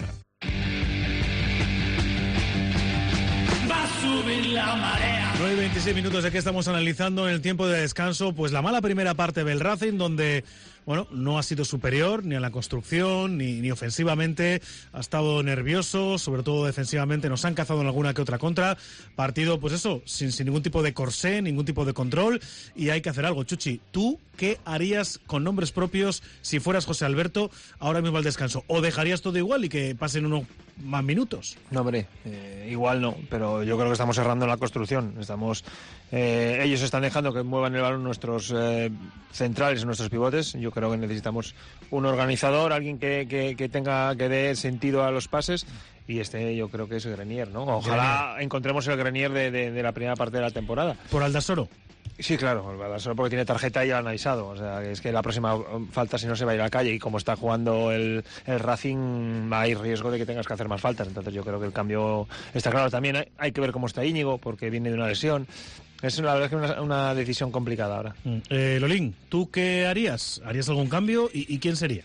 Va a subir la marea. nueve y veintiséis minutos de que estamos analizando en el tiempo de descanso, pues la mala primera parte del Racing, donde, bueno, no ha sido superior ni en la construcción ni, ni ofensivamente, ha estado nervioso, sobre todo defensivamente, nos han cazado en alguna que otra contra, partido, pues eso, sin, sin ningún tipo de corsé, ningún tipo de control, y hay que hacer algo. Chuchi, ¿tú qué harías con nombres propios si fueras José Alberto ahora mismo al descanso? ¿O dejarías todo igual y que pasen unos más minutos? No, hombre, eh, igual no, pero yo creo que estamos cerrando la construcción. Estamos, eh, ellos están dejando que muevan el balón nuestros eh, centrales, nuestros pivotes. Yo creo que necesitamos un organizador, alguien que, que, que tenga, que dé sentido a los pases. Y este yo creo que es el Grenier, ¿no? Ojalá Grenier. encontremos el Grenier de, de, de la primera parte de la temporada. ¿Por Aldasoro? Sí, claro, el Aldasoro porque tiene tarjeta y ya han avisado. O sea, es que la próxima falta, si no, se va a ir a la calle. Y como está jugando el, el Racing, hay riesgo de que tengas que hacer más faltas. Entonces yo creo que el cambio está claro. También hay, hay que ver cómo está Íñigo, porque viene de una lesión. Es la verdad que una, una decisión complicada ahora. Mm. Eh, Lolín, ¿tú qué harías? ¿Harías algún cambio? ¿Y, y quién sería?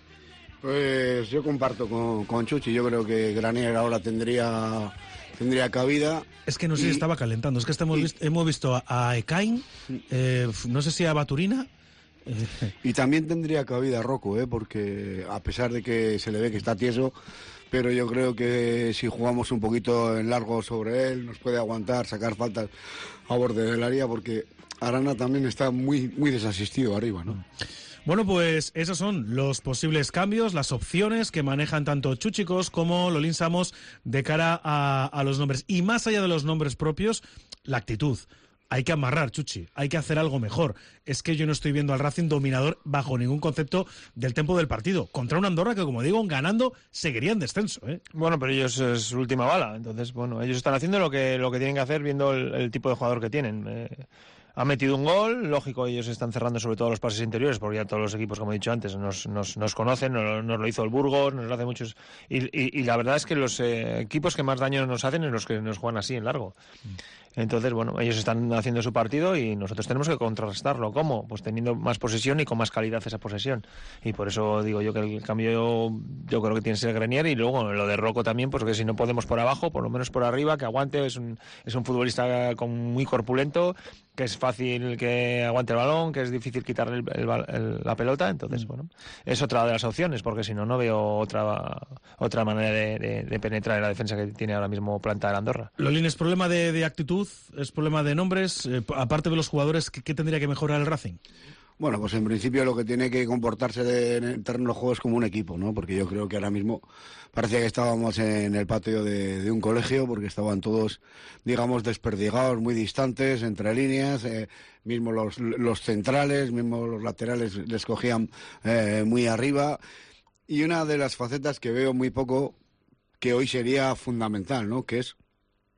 Pues yo comparto con, con Chuchi. Yo creo que Granier ahora tendría tendría cabida. Es que no sé y, si estaba calentando. Es que hemos, y, visto, hemos visto a, a Ekain, eh, no sé si a Baturina. Eh. Y también tendría cabida Rocco, ¿eh? Porque a pesar de que se le ve que está tieso, pero yo creo que si jugamos un poquito en largo sobre él, nos puede aguantar, sacar faltas a borde del área, porque Arana también está muy, muy desasistido arriba, ¿no? Bueno, pues esos son los posibles cambios, las opciones que manejan tanto Chúchicos como Lolín Samos de cara a, a los nombres. Y más allá de los nombres propios, la actitud. Hay que amarrar, Chuchi, hay que hacer algo mejor. Es que yo no estoy viendo al Racing dominador bajo ningún concepto del tempo del partido. Contra una Andorra que, como digo, ganando, seguiría en descenso, ¿eh? Bueno, pero ellos es su última bala. Entonces, bueno, ellos están haciendo lo que, lo que tienen que hacer viendo el, el tipo de jugador que tienen. Eh... Ha metido un gol, lógico, ellos están cerrando sobre todo los pases interiores, porque ya todos los equipos, como he dicho antes, nos, nos, nos conocen, nos, nos lo hizo el Burgos, nos lo hace muchos. Y, y, y la verdad es que los eh, equipos que más daño nos hacen son los que nos juegan así en largo. Entonces, bueno, ellos están haciendo su partido y nosotros tenemos que contrarrestarlo. ¿Cómo? Pues teniendo más posesión y con más calidad esa posesión. Y por eso digo yo que el cambio yo, yo creo que tiene que ser Grenier, y luego lo de Rocco también, pues que si no podemos por abajo, por lo menos por arriba, que aguante. Es un, es un futbolista con, muy corpulento, que es fácil que aguante el balón, que es difícil quitarle el, el, el, la pelota. Entonces, bueno, es otra de las opciones, porque si no, no veo otra otra manera de, de, de penetrar en la defensa que tiene ahora mismo planta de Andorra. Lolín, ¿es problema de, de actitud? ¿Es problema de nombres? Eh, aparte de los jugadores, ¿qué, qué tendría que mejorar el Racing? Bueno, pues en principio lo que tiene que comportarse de, en terreno de juego es como un equipo, ¿no? Porque yo creo que ahora mismo parecía que estábamos en el patio de, de un colegio, porque estaban todos, digamos, desperdigados, muy distantes, entre líneas, eh, mismo los, los centrales, mismo los laterales les cogían eh, muy arriba. Y una de las facetas que veo muy poco, que hoy sería fundamental, ¿no? Que es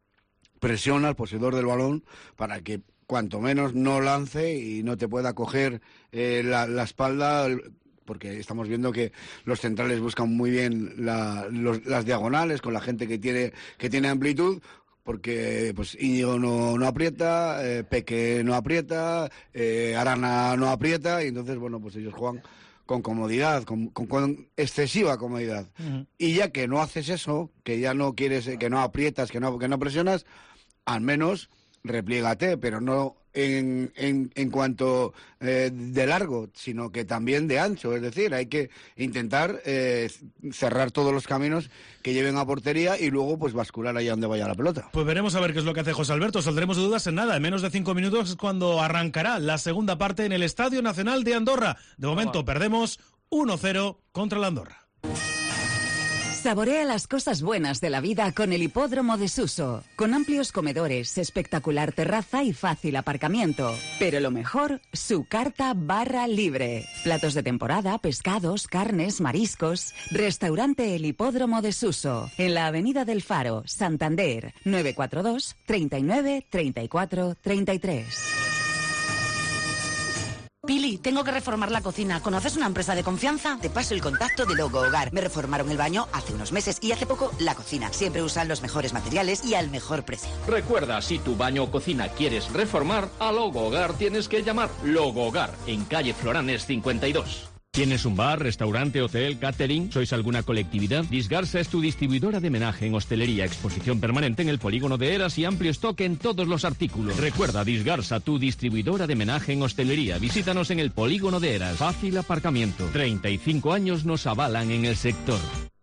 presión al poseedor del balón para que cuanto menos no lance y no te pueda coger eh, la, la espalda, porque estamos viendo que los centrales buscan muy bien la, los, las diagonales con la gente que tiene que tiene amplitud, porque pues Íñigo no, no aprieta, eh, Peque no aprieta, eh, Arana no aprieta, y entonces, bueno, pues ellos juegan con comodidad, con, con, con excesiva comodidad. Uh-huh. Y ya que no haces eso, que ya no quieres, que no aprietas, que no, que no presionas, al menos repliégate, pero no en, en, en cuanto eh, de largo, sino que también de ancho. Es decir, hay que intentar eh, cerrar todos los caminos que lleven a portería y luego pues bascular allá donde vaya la pelota. Pues veremos a ver qué es lo que hace José Alberto. Saldremos de dudas en nada. En menos de cinco minutos es cuando arrancará la segunda parte en el Estadio Nacional de Andorra. De momento oh. perdemos uno cero contra la Andorra. Saborea las cosas buenas de la vida con el Hipódromo de Suso, con amplios comedores, espectacular terraza y fácil aparcamiento. Pero lo mejor, su carta barra libre. Platos de temporada, pescados, carnes, mariscos. Restaurante El Hipódromo de Suso, en la Avenida del Faro, Santander, nueve cuatro dos, treinta y nueve, treinta y cuatro, treinta y tres. Pili, tengo que reformar la cocina. ¿Conoces una empresa de confianza? Te paso el contacto de Logo Hogar. Me reformaron el baño hace unos meses y hace poco la cocina. Siempre usan los mejores materiales y al mejor precio. Recuerda, si tu baño o cocina quieres reformar, a Logo Hogar tienes que llamar. Logo Hogar, en calle Floranes cincuenta y dos. ¿Tienes un bar, restaurante, hotel, catering? ¿Sois alguna colectividad? Disgarsa es tu distribuidora de menaje en hostelería, exposición permanente en el polígono de Eras y amplio stock en todos los artículos. Recuerda, Disgarsa, tu distribuidora de menaje en hostelería. Visítanos en el polígono de Eras. Fácil aparcamiento. treinta y cinco años nos avalan en el sector.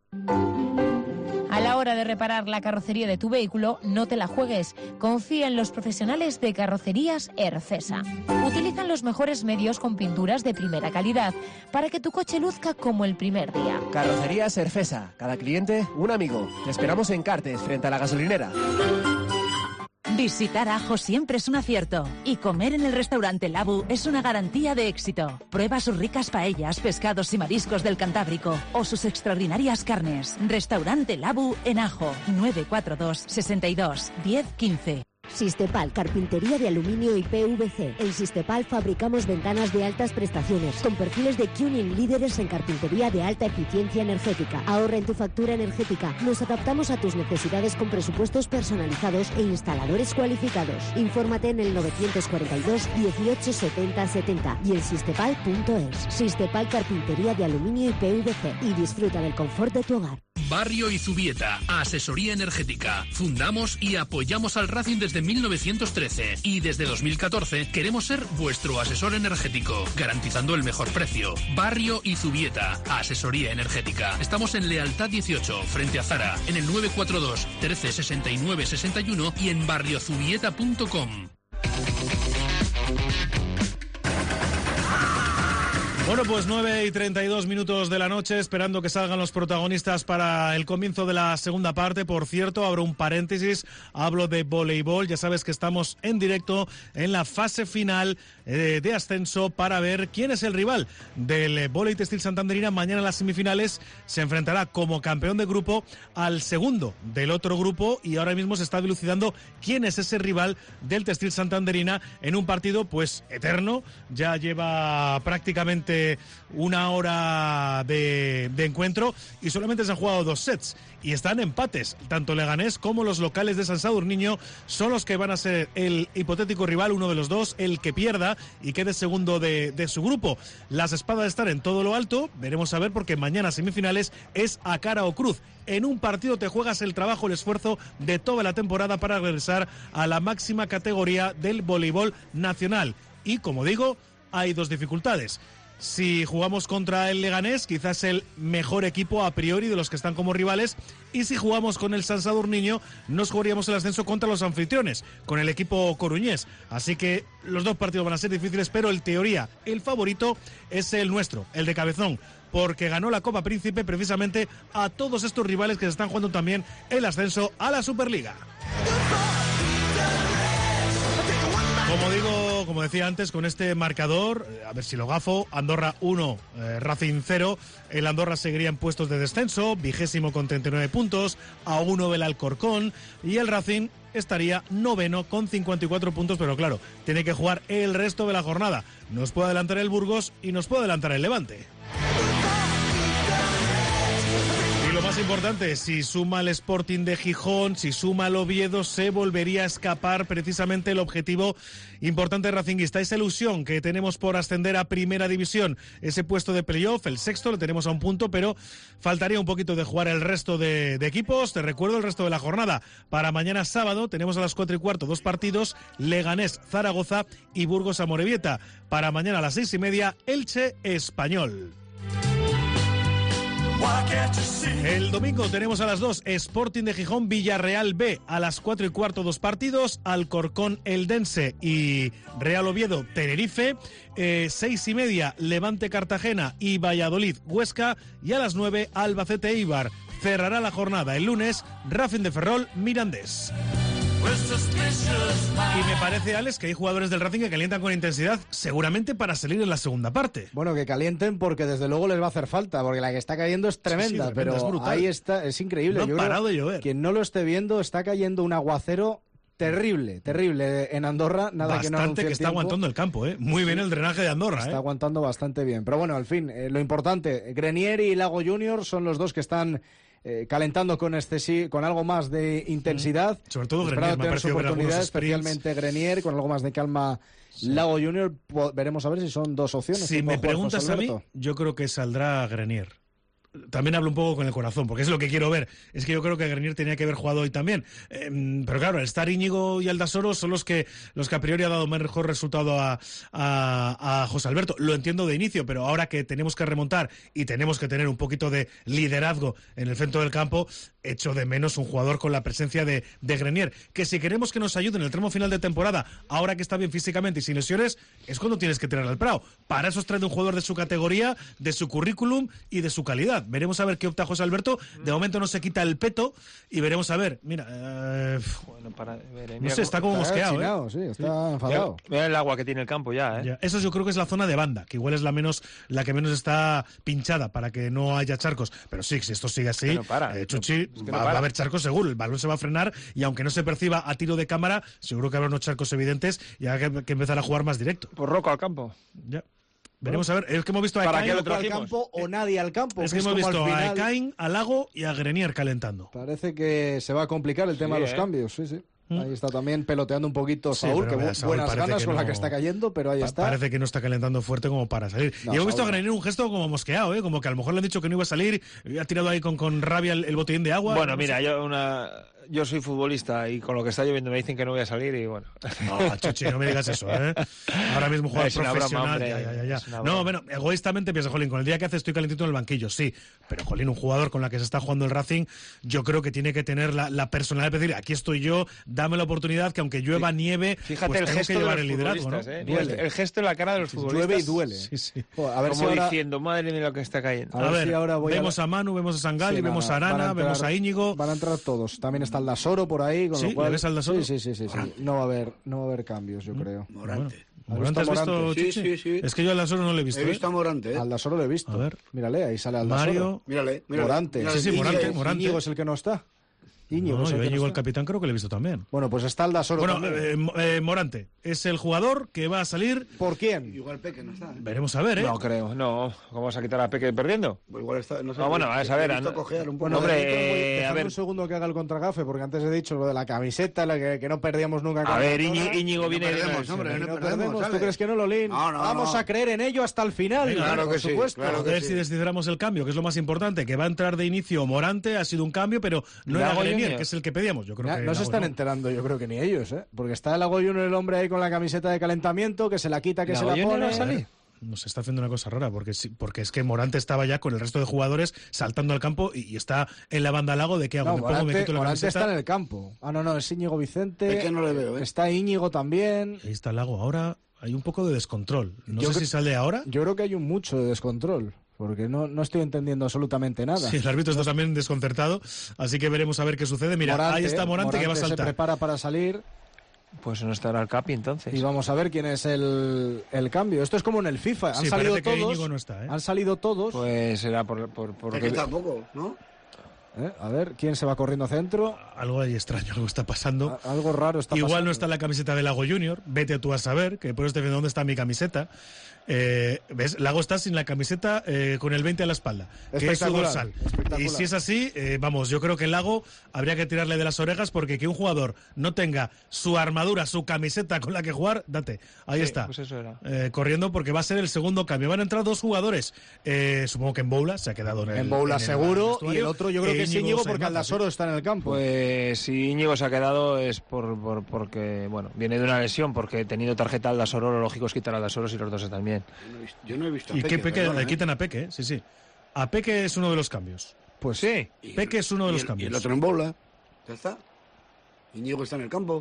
A la hora de reparar la carrocería de tu vehículo, no te la juegues. Confía en los profesionales de Carrocerías Ercesa. Utilizan los mejores medios con pinturas de primera calidad para que tu coche luzca como el primer día. Carrocerías Ercesa. Cada cliente, un amigo. Te esperamos en Cartes, frente a la gasolinera. Visitar Ajo siempre es un acierto y comer en el restaurante Labu es una garantía de éxito. Prueba sus ricas paellas, pescados y mariscos del Cantábrico o sus extraordinarias carnes. Restaurante Labu en Ajo, nueve cuatro dos, sesenta y dos, diez quince. Sistepal, carpintería de aluminio y P V C. En Sistepal fabricamos ventanas de altas prestaciones, con perfiles de Cuning líderes en carpintería de alta eficiencia energética. Ahorra en tu factura energética. Nos adaptamos a tus necesidades con presupuestos personalizados e instaladores cualificados. Infórmate en el novecientos cuarenta y dos, dieciocho, setenta, setenta y en sistepal punto es. Sistepal, carpintería de aluminio y P V C. Y disfruta del confort de tu hogar. Barrio y Zubieta, asesoría energética. Fundamos y apoyamos al Racing desde mil novecientos trece y desde dos mil catorce queremos ser vuestro asesor energético, garantizando el mejor precio. Barrio y Zubieta, asesoría energética. Estamos en Lealtad dieciocho, frente a Zara, en el nueve cuatro dos, trece, sesenta y nueve, sesenta y uno y en barrio zubieta punto com. Bueno, pues nueve y treinta y dos minutos de la noche, esperando que salgan los protagonistas para el comienzo de la segunda parte. Por cierto, abro un paréntesis, hablo de voleibol. Ya sabes que estamos en directo en la fase final eh, de ascenso para ver quién es el rival del eh, Vóley Textil Santanderina. Mañana en las semifinales se enfrentará como campeón de grupo al segundo del otro grupo y ahora mismo se está dilucidando quién es ese rival del Textil Santanderina en un partido pues eterno. Ya lleva prácticamente una hora de, de encuentro y solamente se han jugado dos sets y están empates. Tanto Leganés como los locales de San Sadurniño son los que van a ser el hipotético rival, uno de los dos, el que pierda y quede segundo de, de su grupo. Las espadas están en todo lo alto, veremos a ver porque mañana semifinales es a cara o cruz. En un partido te juegas el trabajo, el esfuerzo de toda la temporada para regresar a la máxima categoría del voleibol nacional. Y como digo, hay dos dificultades. Si jugamos contra el Leganés, quizás el mejor equipo a priori de los que están como rivales, y si jugamos con el San Sadurniño, nos jugaríamos el ascenso contra los anfitriones, con el equipo coruñés. Así que los dos partidos van a ser difíciles, pero en teoría el favorito es el nuestro, el de Cabezón, porque ganó la Copa Príncipe precisamente a todos estos rivales que se están jugando también el ascenso a la Superliga. Como digo, como decía antes, con este marcador, a ver si lo gafo, Andorra uno, eh, Racing cero, el Andorra seguiría en puestos de descenso, vigésimo con treinta y nueve puntos, a uno el Alcorcón, y el Racing estaría noveno con cincuenta y cuatro puntos, pero claro, tiene que jugar el resto de la jornada. Nos puede adelantar el Burgos y nos puede adelantar el Levante. Lo más importante, si suma el Sporting de Gijón, si suma el Oviedo, se volvería a escapar precisamente el objetivo importante racinguista. Esa ilusión que tenemos por ascender a Primera División, ese puesto de playoff, el sexto, lo tenemos a un punto, pero faltaría un poquito de jugar el resto de, de equipos. Te recuerdo el resto de la jornada. Para mañana sábado tenemos a las cuatro y cuarto dos partidos, Leganés, Zaragoza y Burgos Amorebieta. Para mañana a las seis y media, Elche Español. El domingo tenemos a las dos Sporting de Gijón, Villarreal B. A las cuatro y cuarto dos partidos, Alcorcón Eldense y Real Oviedo Tenerife. Eh, seis y media Levante Cartagena y Valladolid Huesca. Y a las nueve Albacete Eibar. Cerrará la jornada el lunes Racing de Ferrol Mirandés. Y me parece, Alex, que hay jugadores del Racing que calientan con intensidad, seguramente para salir en la segunda parte. Bueno, que calienten porque desde luego les va a hacer falta, porque la que está cayendo es tremenda, sí, sí, pero es brutal. Ahí está, es increíble. No ha parado de llover. Quien no lo esté viendo, está cayendo un aguacero terrible, terrible en Andorra. Nada bastante que no anuncie que el está tiempo. aguantando el campo, ¿eh? Muy bien el drenaje de Andorra, Está ¿eh? aguantando bastante bien. Pero bueno, al fin, eh, lo importante, Grenier y Lago Junior son los dos que están eh, calentando con excesi- con algo más de intensidad. Mm. Sobre todo Esperando Grenier, me ha tener su parecido ver oportunidad, algunos sprints. especialmente Grenier, con algo más de calma. Sí. Lago Junior, po- veremos a ver si son dos opciones. Si me preguntas a mí, Alberto. yo creo que saldrá Grenier. También hablo un poco con el corazón, porque es lo que quiero ver. Es que yo creo que Grenier tenía que haber jugado hoy también. Eh, pero claro, el estar Íñigo y Aldasoro son los que los que a priori ha dado mejor resultado a, a, a José Alberto. Lo entiendo de inicio, pero ahora que tenemos que remontar y tenemos que tener un poquito de liderazgo en el centro del campo, echo de menos un jugador con la presencia de, de Grenier. Que si queremos que nos ayude en el tramo final de temporada, ahora que está bien físicamente y sin lesiones, es cuando tienes que tirar al Prado. Para eso trae un jugador de su categoría, de su currículum y de su calidad. Veremos a ver qué opta José Alberto. De momento no se quita el peto y veremos a ver. Mira, eh, bueno, para, ver, no sé, está como mosqueado, chinado, ¿eh? Sí, está enfadado. Mira, mira el agua que tiene el campo ya, ¿eh? Ya. Eso yo creo que es la zona de banda, que igual es la menos la que menos está pinchada para que no haya charcos. Pero sí, si esto sigue así, Es que no para, eh, Chuchi, es que no va, para. va a haber charcos seguro. El balón se va a frenar y aunque no se perciba a tiro de cámara, seguro que habrá unos charcos evidentes y habrá que, que empezar a jugar más directo. Pues Rocco al campo. Ya. Veremos a ver, es que hemos visto a ¿Para Ekain, qué lo al trajimos? campo o nadie al campo. es que es hemos como visto al a final- Ekain, a Lago y a Grenier calentando. Parece que se va a complicar el tema Sí, de los ¿eh? cambios, sí, sí. ¿Mm? Ahí está también peloteando un poquito Sí, Saúl, pero que mira, bu- Saúl buenas parece ganas que con la no- que está cayendo, pero ahí Pa- está. Parece que no está calentando fuerte como para salir. No, y hemos visto a Saúl no. Grenier un gesto como mosqueado, ¿eh? Como que a lo mejor le han dicho que no iba a salir y ha tirado ahí con, con rabia el, el botellín de agua. Bueno, no mira, sé. yo una yo soy futbolista y con lo que está lloviendo me dicen que no voy a salir y bueno. No, Chuchi, no me digas eso, ¿eh? Ahora mismo jugador Es una broma, profesional. hombre, ya, ya, ya, ya. es una No, broma. bueno, egoístamente piensa, Jolín, con el día que hace estoy calentito en el banquillo, sí. Pero, Jolín, un jugador con la que se está jugando el Racing, yo creo que tiene que tener la, la personalidad de decir, aquí estoy yo, dame la oportunidad, que aunque llueva, nieve, Fíjate pues el tengo gesto que de llevar los el liderazgo, ¿no? futbolistas, ¿eh? Duele. El gesto en la cara de los futbolistas. Llueve y duele. Sí, sí. Joder, a ver Como si ahora, diciendo, madre mía lo que está cayendo. A A ver ver, si ahora voy a vemos la- a, Manu, vemos a Sangali, Sí, no, vemos no, a van Arana, entrar- vemos a Íñigo. Van a entrar todos. También está el Dasoro por ahí, con ¿Sí? lo cual... ¿Le ves al Dasoro? Sí, sí, sí, sí, sí. No va a haber, no va a haber cambios, yo creo. Morante. Morante, ¿has visto, Morante? Sí, Chuchi? sí, sí. Es que yo al Dasoro no le he visto. He ¿eh? visto a Morante, ¿eh? Al Dasoro lo he visto. A ver. Mírale, ahí sale al Dasoro. Mario. Mírale, mírale. Morante. Mírale. Sí, sí, Morante, Íñigo. Morante. Íñigo es el que no está. Íñigo No, es el yo que Íñigo, no el está. capitán, creo que le he visto también. Bueno, pues está el Dasoro Bueno, también. eh, Mo- eh, Morante es el jugador que va a salir. ¿Por quién? Igual Peque no está. ¿eh? Veremos a ver, ¿eh? No creo, no. ¿Cómo vas a quitar a Peque perdiendo? Pues igual está, no sé. Ah, bueno, a le- saber, le he visto no- cojear un poco. Bueno, Hombre, dejadme- eh, a dejadme ver. un segundo que haga el contragafe, porque antes he dicho lo de la camiseta, la que, que no perdíamos nunca. con A ver, la Íñigo, Andorra. Íñigo No viene de una perdemos, lesión, hombre, ¿eh? Y no no perdemos, perdemos. ¿Tú ¿sabes? crees que no, Lolín? No, no, Vamos no. a creer en ello hasta el final. Venga, claro por que sí, supuesto. claro A que ver sí. si desciframos el cambio, que es lo más importante, que va a entrar de inicio Morante, ha sido un cambio, pero no era Lago Grenier, Junior. que es el que pedíamos. Yo creo Ya, que no se Lago están no. enterando, yo creo que ni ellos, ¿eh? Porque está el Lago Junior, el hombre ahí con la camiseta de calentamiento, que se la quita, que ¿Lago se la Junior pone. va a salir? Nos está haciendo una cosa rara, porque sí, porque es que Morante estaba ya con el resto de jugadores saltando al campo y, y está en la banda Lago de qué hago, No, me pongo, me Morante, quito la Morante camiseta. está en el campo. Ah, no, no, es Íñigo Vicente. Es que no le veo, ¿eh? Está Íñigo también. Ahí está Lago. Ahora hay un poco de descontrol. No Yo sé cre- si sale ahora. Yo creo que hay un mucho de descontrol, porque no, no estoy entendiendo absolutamente nada. Sí, el árbitro está también desconcertado, así que veremos a ver qué sucede. Mira, Morante, ahí está Morante, que va a se saltar. prepara para salir Pues no estará el Capi entonces. y vamos a ver quién es el, el cambio. Esto es como en el FIFA. Han Sí, salido parece que todos. Íñigo no está, ¿eh? Han salido todos. Pues será por, por, por Es que tampoco, ¿no? ¿Eh? A ver, ¿quién se va corriendo a centro? Algo ahí extraño, algo está pasando. A- algo raro está Igual pasando. no está en la camiseta de Lago Junior, vete tú a saber, que por eso estoy viendo dónde está mi camiseta. Eh, ¿Ves? Lago está sin la camiseta eh, con el veinte a la espalda, que es su Espectacular, dorsal. espectacular. Y si es así, eh, vamos, yo creo que Lago habría que tirarle de las orejas porque que un jugador no tenga su armadura, su camiseta con la que jugar, date. Ahí Sí, está. pues eso era. Eh, corriendo porque va a ser el segundo cambio. Van a entrar dos jugadores. Eh, supongo que en Boula se ha quedado en el En Boula en el seguro, y vestuario, el otro yo creo e que es Íñigo Íñigo se porque mata, Aldasoro está en el campo. Pues si Íñigo se ha quedado es por, por- porque, bueno, viene de una lesión, porque teniendo tarjeta al Dasoro, lo lógico es quitar al Dasoro si los dos están bien. Yo no he visto, yo no he visto a Y que Peque, Peque, perdona, le ¿eh? quitan a Peque, ¿eh? Sí, sí. A Peque es uno de los cambios. Pues sí. Y Peque el- es uno de y los el- cambios. Y el otro en bola. Ya está. Íñigo está en el campo.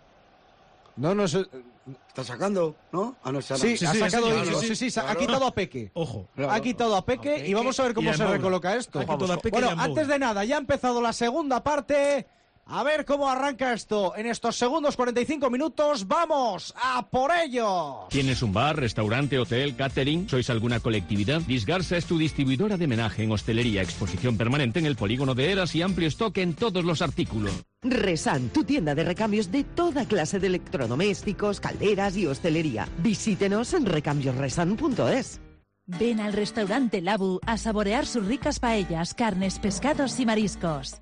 No, no sé. Está sacando, ¿no? Ah, no, se ha- Sí, Sí, ha sí, sacado sí, Íñigo. sí, Sí, sí. sí, ha Claro. quitado a Peque. Ojo. Claro. Ha quitado a Peque, A Peque y vamos a ver y cómo a se Moura. recoloca esto. Ha quitado a Peque Bueno, y a Moura. antes de nada, ya ha empezado la segunda parte. A ver cómo arranca esto en estos segundos cuarenta y cinco minutos. ¡Vamos a por ello! ¿Tienes un bar, restaurante, hotel, catering? ¿Sois alguna colectividad? Disgarsa es tu distribuidora de menaje en hostelería, exposición permanente en el polígono de Eras y amplio stock en todos los artículos. Resan, tu tienda de recambios de toda clase de electrodomésticos, calderas y hostelería. Visítenos en recambios resan punto es. Ven al restaurante Labu a saborear sus ricas paellas, carnes, pescados y mariscos.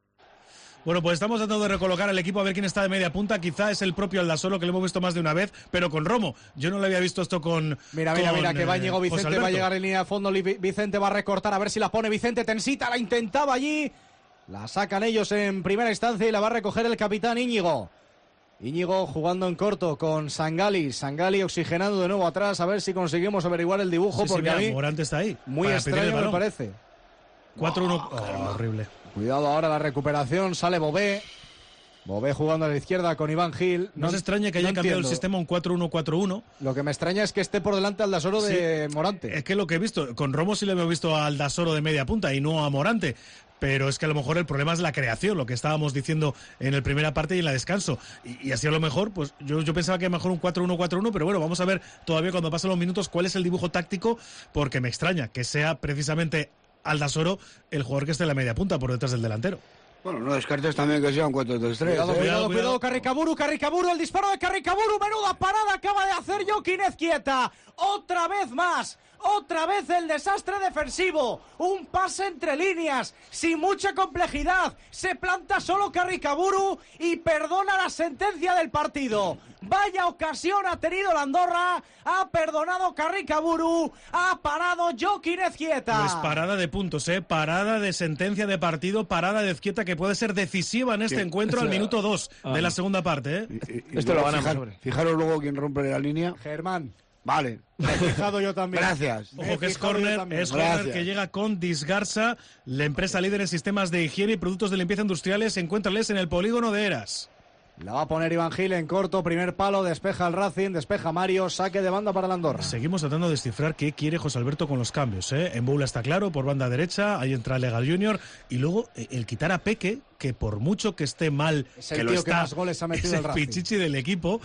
Bueno, pues estamos tratando de recolocar al equipo a ver quién está de media punta. Quizá es el propio Aldasoro, que lo hemos visto más de una vez, pero con Romo. Yo no le había visto esto con... Mira, mira, con, mira, que va eh, Íñigo Vicente, va a llegar en línea de fondo. Vicente va a recortar, a ver si la pone Vicente. Tensita, la intentaba allí. La sacan ellos en primera instancia y la va a recoger el capitán Íñigo. Íñigo jugando en corto con Sangali. Sangali oxigenando de nuevo atrás, a ver si conseguimos averiguar el dibujo. Sí, porque sí, mira, a mí Morante está ahí. Muy extraño me parece. cuatro uno. Oh, oh, horrible. Cuidado ahora la recuperación, sale Bobé. Bobé jugando a la izquierda con Iván Gil. No, no se extraña que haya no cambiado entiendo. el sistema a un cuatro uno cuatro uno. Lo que me extraña es que esté por delante Aldasoro sí. de Morante. Es que lo que he visto, con Romo sí le hemos visto a Aldasoro de media punta y no a Morante. Pero es que a lo mejor el problema es la creación, lo que estábamos diciendo en la primera parte y en la descanso. Y, y así a lo mejor, pues yo, yo pensaba que mejor un cuatro uno cuatro uno, pero bueno, vamos a ver todavía cuando pasen los minutos cuál es el dibujo táctico, porque me extraña que sea precisamente Aldasoro el jugador que esté en la media punta por detrás del delantero. Bueno, no descartes también que sea un cuatro tres tres. Cuidado, ¿eh? cuidado, cuidado, Carricaburu, Carricaburu, el disparo de Carricaburu, menuda parada acaba de hacer Joaquín Ezquieta. Otra vez más, otra vez el desastre defensivo. Un pase entre líneas, sin mucha complejidad. Se planta solo Carricaburu y perdona la sentencia del partido. Vaya ocasión ha tenido la Andorra, ha perdonado Carricaburu, ha parado Joaquín Ezquieta. Pues parada de puntos, ¿eh? Parada de sentencia de partido, parada de Ezquieta que puede ser decisiva en este sí. encuentro al minuto dos ah. de la segunda parte, ¿eh? Y, y, y Esto lo ganamos. Fijar, fijaros luego quién rompe la línea. Germán. Vale. Me he fijado yo también. Gracias. Ojo que es córner, es córner que llega con Disgarza, la empresa líder en sistemas de higiene y productos de limpieza industriales. Encuéntrales en el polígono de Eras. La va a poner Iván Gil en corto, primer palo, despeja el Racing, despeja Mario, saque de banda para la Andorra. Seguimos tratando de descifrar qué quiere José Alberto con los cambios, ¿eh? En Boula está claro, por banda derecha, ahí entra Legal Junior, y luego el quitar a Peque, que por mucho que esté mal, es el que tío lo está, que más goles ha metido es el Racing. Pichichi del equipo.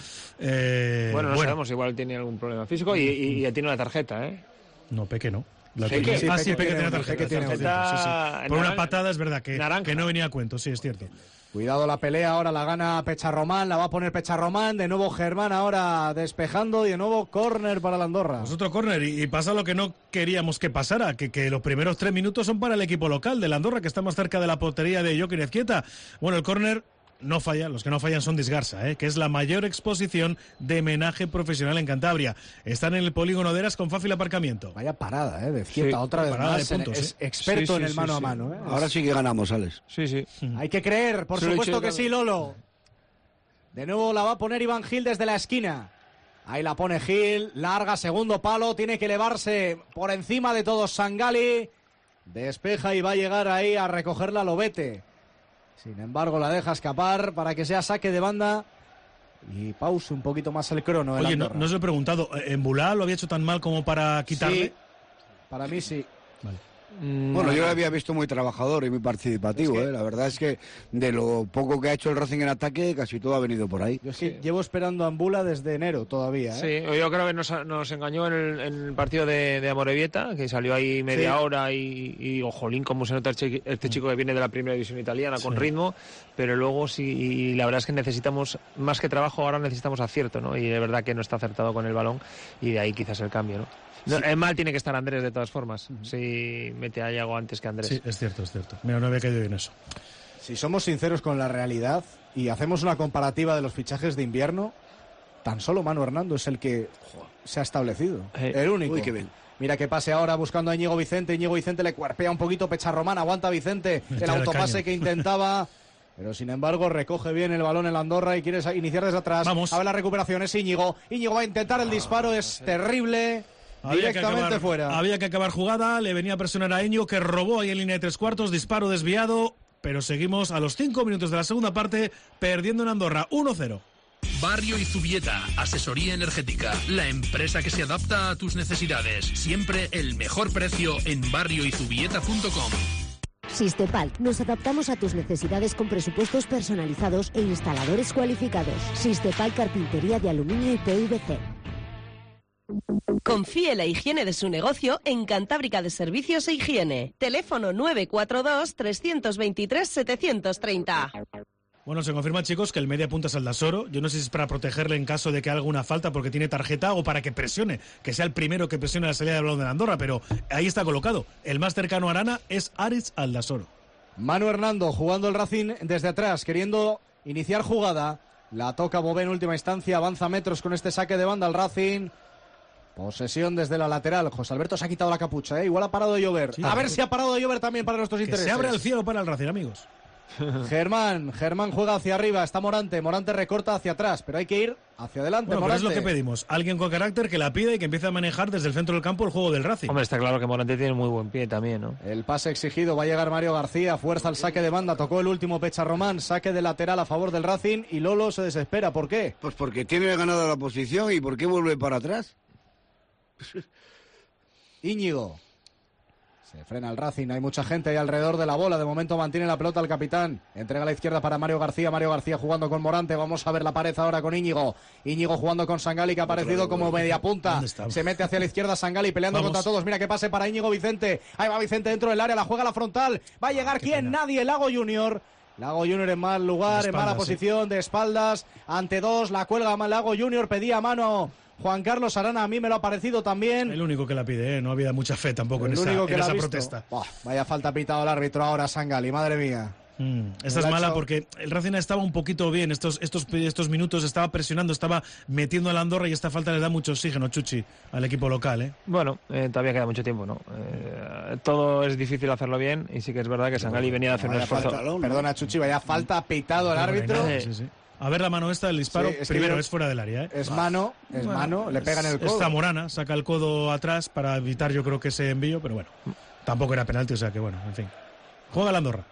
Eh, bueno, no bueno. sabemos, igual tiene algún problema físico y, y ya tiene una tarjeta, ¿eh? No, Peque no. La ¿Peque? Peque, sí, ah, Peque sí, Peque tiene, tiene tarjeta. Peque tiene tarjeta, sí, sí. Por una patada es verdad que, naranja. que no venía a cuento, sí, es cierto. Cuidado la pelea, ahora la gana Pecharromán, la va a poner Pecharromán, de nuevo Germán ahora despejando y de nuevo córner para la Andorra. Pues otro córner y, y pasa lo que no queríamos que pasara, que, que los primeros tres minutos son para el equipo local de la Andorra, que está más cerca de la portería de Joaquín Ezquieta. Bueno, el córner no falla, los que no fallan son Disgarza, ¿eh? Que es la mayor exposición de menaje profesional en Cantabria. Están en el polígono de Eras con fácil aparcamiento. Vaya parada, ¿eh? De Ezquieta, sí, otra vez parada más. De puntos, es ¿eh? experto sí, en el sí, mano sí, a sí. mano, ¿eh? Ahora sí que ganamos, Alex. Sí, sí. Hay que creer, por Se supuesto que dicho, sí, Lolo. De nuevo la va a poner Iván Gil desde la esquina. Ahí la pone Gil, larga, segundo palo, tiene que elevarse por encima de todos Sangali. Despeja y va a llegar ahí a recogerla Lobete. Sin embargo, la deja escapar para que sea saque de banda y pause un poquito más el crono. Oye, no, no os lo he preguntado, ¿en Bulá lo había hecho tan mal como para quitarle? Sí, para mí sí. Vale. Bueno, yo lo había visto muy trabajador y muy participativo, es que, ¿eh? La verdad es que de lo poco que ha hecho el Racing en ataque, casi todo ha venido por ahí. Yo sí, sí. llevo esperando a Ambula desde enero todavía, ¿eh? Sí, yo creo que nos, nos engañó en el, en el partido de, de Amorebieta, que salió ahí media sí. hora y, y ojolín, como se nota este chico que viene de la primera división italiana con sí. ritmo, pero luego sí, y la verdad es que necesitamos, más que trabajo, ahora necesitamos acierto, ¿no? Y es verdad que no está acertado con el balón y de ahí quizás el cambio, ¿no? No, sí. Es mal tiene que estar Andrés de todas formas. Uh-huh. Si mete a Iago antes que Andrés. Sí, es cierto, es cierto. Mira, no había caído en eso. Si somos sinceros con la realidad y hacemos una comparativa de los fichajes de invierno, tan solo Manu Hernando es el que joder, se ha establecido. Hey. El único. Uy, qué bien. Mira que pase ahora buscando a Íñigo Vicente. Íñigo Vicente le cuerpea un poquito Pecharromán. Aguanta Vicente el autopase que intentaba. Pero sin embargo recoge bien el balón en la Andorra y quiere iniciar desde atrás. Vamos. A ver la recuperación, es Íñigo. Íñigo va a intentar el disparo, es terrible. Había Directamente que acabar, fuera. Había que acabar jugada, le venía a presionar a Íñigo, que robó ahí en línea de tres cuartos, disparo desviado, pero seguimos a los cinco minutos de la segunda parte, perdiendo en Andorra, uno cero. Barrio y Zubieta, asesoría energética, la empresa que se adapta a tus necesidades. Siempre el mejor precio en barrio y zubieta punto com. Sistepal, nos adaptamos a tus necesidades con presupuestos personalizados e instaladores cualificados. Sistepal, carpintería de aluminio y P V C. Confíe en la higiene de su negocio en Cantábrica de Servicios e Higiene. Teléfono nueve cuatro dos, tres dos tres, siete tres cero. Bueno, se confirma, chicos, que el media punta es Aldasoro. Yo no sé si es para protegerle en caso de que haga alguna falta porque tiene tarjeta o para que presione, que sea el primero que presione la salida del balón de Andorra, pero ahí está colocado. El más cercano a Arana es Aritz Aldasoro. Manu Hernando jugando el Racing desde atrás, queriendo iniciar jugada. La toca Bové en última instancia, avanza metros con este saque de banda al Racing. Posesión desde la lateral. José Alberto se ha quitado la capucha, ¿eh? Igual ha parado de llover. Sí, a ver si ha parado de llover también para nuestros que intereses. Se abre el cielo para el Racing, amigos. Germán, Germán juega hacia arriba, está Morante, Morante recorta hacia atrás, pero hay que ir hacia adelante. Bueno, Morante. Pero es lo que pedimos, alguien con carácter que la pida y que empiece a manejar desde el centro del campo el juego del Racing. Hombre, está claro que Morante tiene muy buen pie también, ¿no? El pase exigido, va a llegar Mario García, fuerza al saque de banda, tocó el último Pecha Román, saque de lateral a favor del Racing y Lolo se desespera, ¿por qué? Pues porque tiene ganada la posición y ¿por qué vuelve para atrás? Íñigo. Se frena el Racing, hay mucha gente ahí alrededor de la bola, de momento mantiene la pelota el capitán, entrega a la izquierda para Mario García, Mario García jugando con Morante, vamos a ver la pared ahora con Íñigo, Íñigo jugando con Sangali que ha aparecido como media punta, se mete hacia la izquierda Sangali peleando vamos. contra todos, mira que pase para Íñigo Vicente, ahí va Vicente dentro del área, la juega a la frontal, va a llegar Qué quién, pena. nadie, Lago Junior. Lago Junior en mal lugar, espaldas, en mala posición, sí. de espaldas, ante dos, la cuelga Lago Junior, pedía mano Juan Carlos Arana, a mí me lo ha parecido también. El único que la pide, ¿eh? No había mucha fe tampoco el en esa, en esa protesta. Buah, vaya falta pitado al árbitro ahora Sangali, madre mía. Mm, esta es mala porque el Racing estaba un poquito bien estos, estos, estos minutos, estaba presionando, estaba metiendo a la Andorra y esta falta le da mucho oxígeno, Chuchi, al equipo local. ¿eh? Bueno, eh, todavía queda mucho tiempo, ¿no? Eh, todo es difícil hacerlo bien y sí que es verdad que Sangali venía a hacer un esfuerzo. Falta, perdona, Chuchi, vaya falta pitado al árbitro. Sí, sí. A ver la mano esta, el disparo, sí, es primero es fuera del área. ¿eh? Es mano, es bueno, mano, le pegan el codo. Es Zamorana, saca el codo atrás para evitar yo creo que ese envío, pero bueno, tampoco era penalti, o sea que bueno, en fin. Juega la Andorra.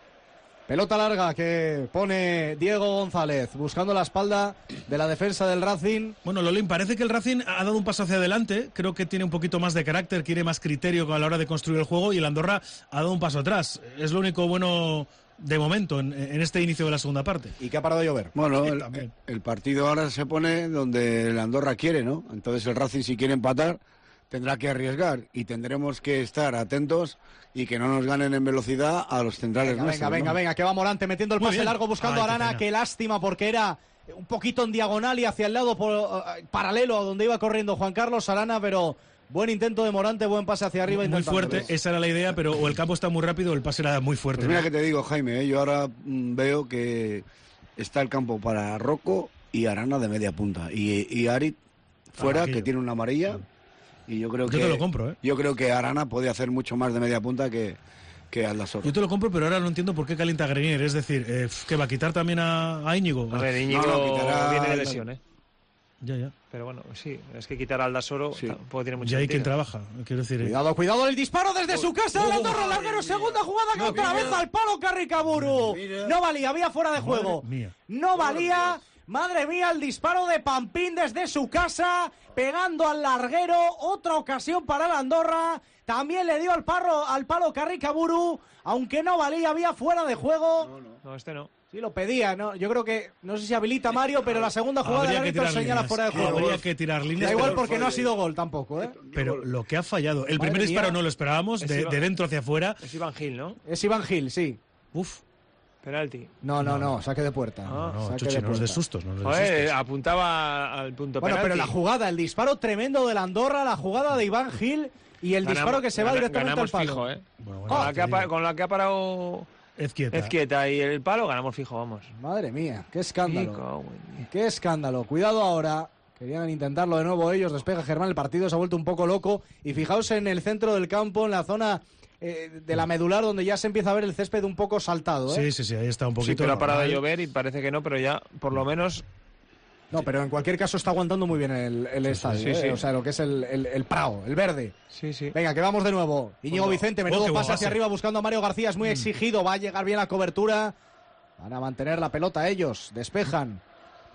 Pelota larga que pone Diego González, buscando la espalda de la defensa del Racing. Bueno, Lolín, parece que el Racing ha dado un paso hacia adelante, creo que tiene un poquito más de carácter, quiere más criterio a la hora de construir el juego y el Andorra ha dado un paso atrás. Es lo único bueno de momento en, en este inicio de la segunda parte. ¿Y qué ha parado de llover? Bueno, sí, el, el partido ahora se pone donde el Andorra quiere, ¿no? Entonces el Racing, si quiere empatar, tendrá que arriesgar y tendremos que estar atentos y que no nos ganen en velocidad a los centrales venga, nuestros. Venga, venga, ¿no? venga, que va Morante metiendo el Muy pase bien. largo buscando Ay, a Arana, qué, qué lástima porque era un poquito en diagonal y hacia el lado por, uh, paralelo a donde iba corriendo Juan Carlos Arana, pero buen intento de Morante, buen pase hacia arriba. Muy fuerte, esa era la idea, pero o el campo está muy rápido o el pase era muy fuerte. Pues mira que te digo, Jaime, ¿eh? yo ahora mm, veo que está el campo para Rocco y Arana de media punta y, y Arit fuera, ah, que tiene una amarilla. Y yo creo yo que te lo compro, ¿eh? Yo creo que Arana puede hacer mucho más de media punta que, que Aldasoro. Yo te lo compro, pero ahora no entiendo por qué calienta Grenier. Es decir, eh, ¿que va a quitar también a, a Íñigo? A ver, Íñigo no, no, quitará... viene de lesión, ¿eh? Ya, ya. Pero bueno, sí, es que quitar a Aldasoro sí. tampoco tiene mucho Ya hay sentido. quien trabaja, quiero decir. Cuidado, eh. cuidado, el disparo desde su casa de Andorra, oh, larguero, segunda jugada que otra vez al palo Carricaburu. No valía, había fuera de juego. No valía. Madre mía, el disparo de Pampín desde su casa, pegando al larguero, otra ocasión para la Andorra, también le dio al, parro, al palo Carricaburu, aunque no valía, había fuera de juego. No, no, no este no. Sí, lo pedía, ¿no? Yo creo que, no sé si habilita Mario, pero la segunda jugada el árbitro señala fuera de juego. Habría que tirar líneas. Da igual porque no ha sido gol tampoco, ¿eh? Pero lo que ha fallado, el primer disparo no lo esperábamos, de, de dentro hacia afuera. Es Iván Gil, ¿no? Es Iván Gil, sí. Uf. Penalti. No, no, no, saque de puerta. No, no, saque Chuchi, de no nos de sustos. No nos de Joder, sustos. apuntaba al punto bueno, penalti. Bueno, pero la jugada, el disparo tremendo del Andorra, la jugada de Iván Gil y el ganamos, disparo que se va directamente al palo. Fijo, ¿eh? Bueno, bueno, con, la que ha, con la que ha parado Ezquieta. Ezquieta y el palo, ganamos fijo, vamos. Madre mía, qué escándalo. Qué escándalo. Cuidado ahora. Querían intentarlo de nuevo ellos, despega Germán, el partido se ha vuelto un poco loco y fijaos en el centro del campo, en la zona eh, de la medular donde ya se empieza a ver el césped un poco saltado, ¿eh? Sí, sí, sí, ahí está un poquito. Sí, pero ha parado de llover y parece que no, pero ya por lo menos... No, pero en cualquier caso está aguantando muy bien el, el estadio, sí, ¿eh? sí. O sea, lo que es el, el, el prado, el verde. Sí, sí. Venga, que vamos de nuevo. Íñigo Vicente, menudo oh, pase hacia arriba buscando a Mario García, es muy mm. exigido, va a llegar bien la cobertura. Van a mantener la pelota ellos, despejan.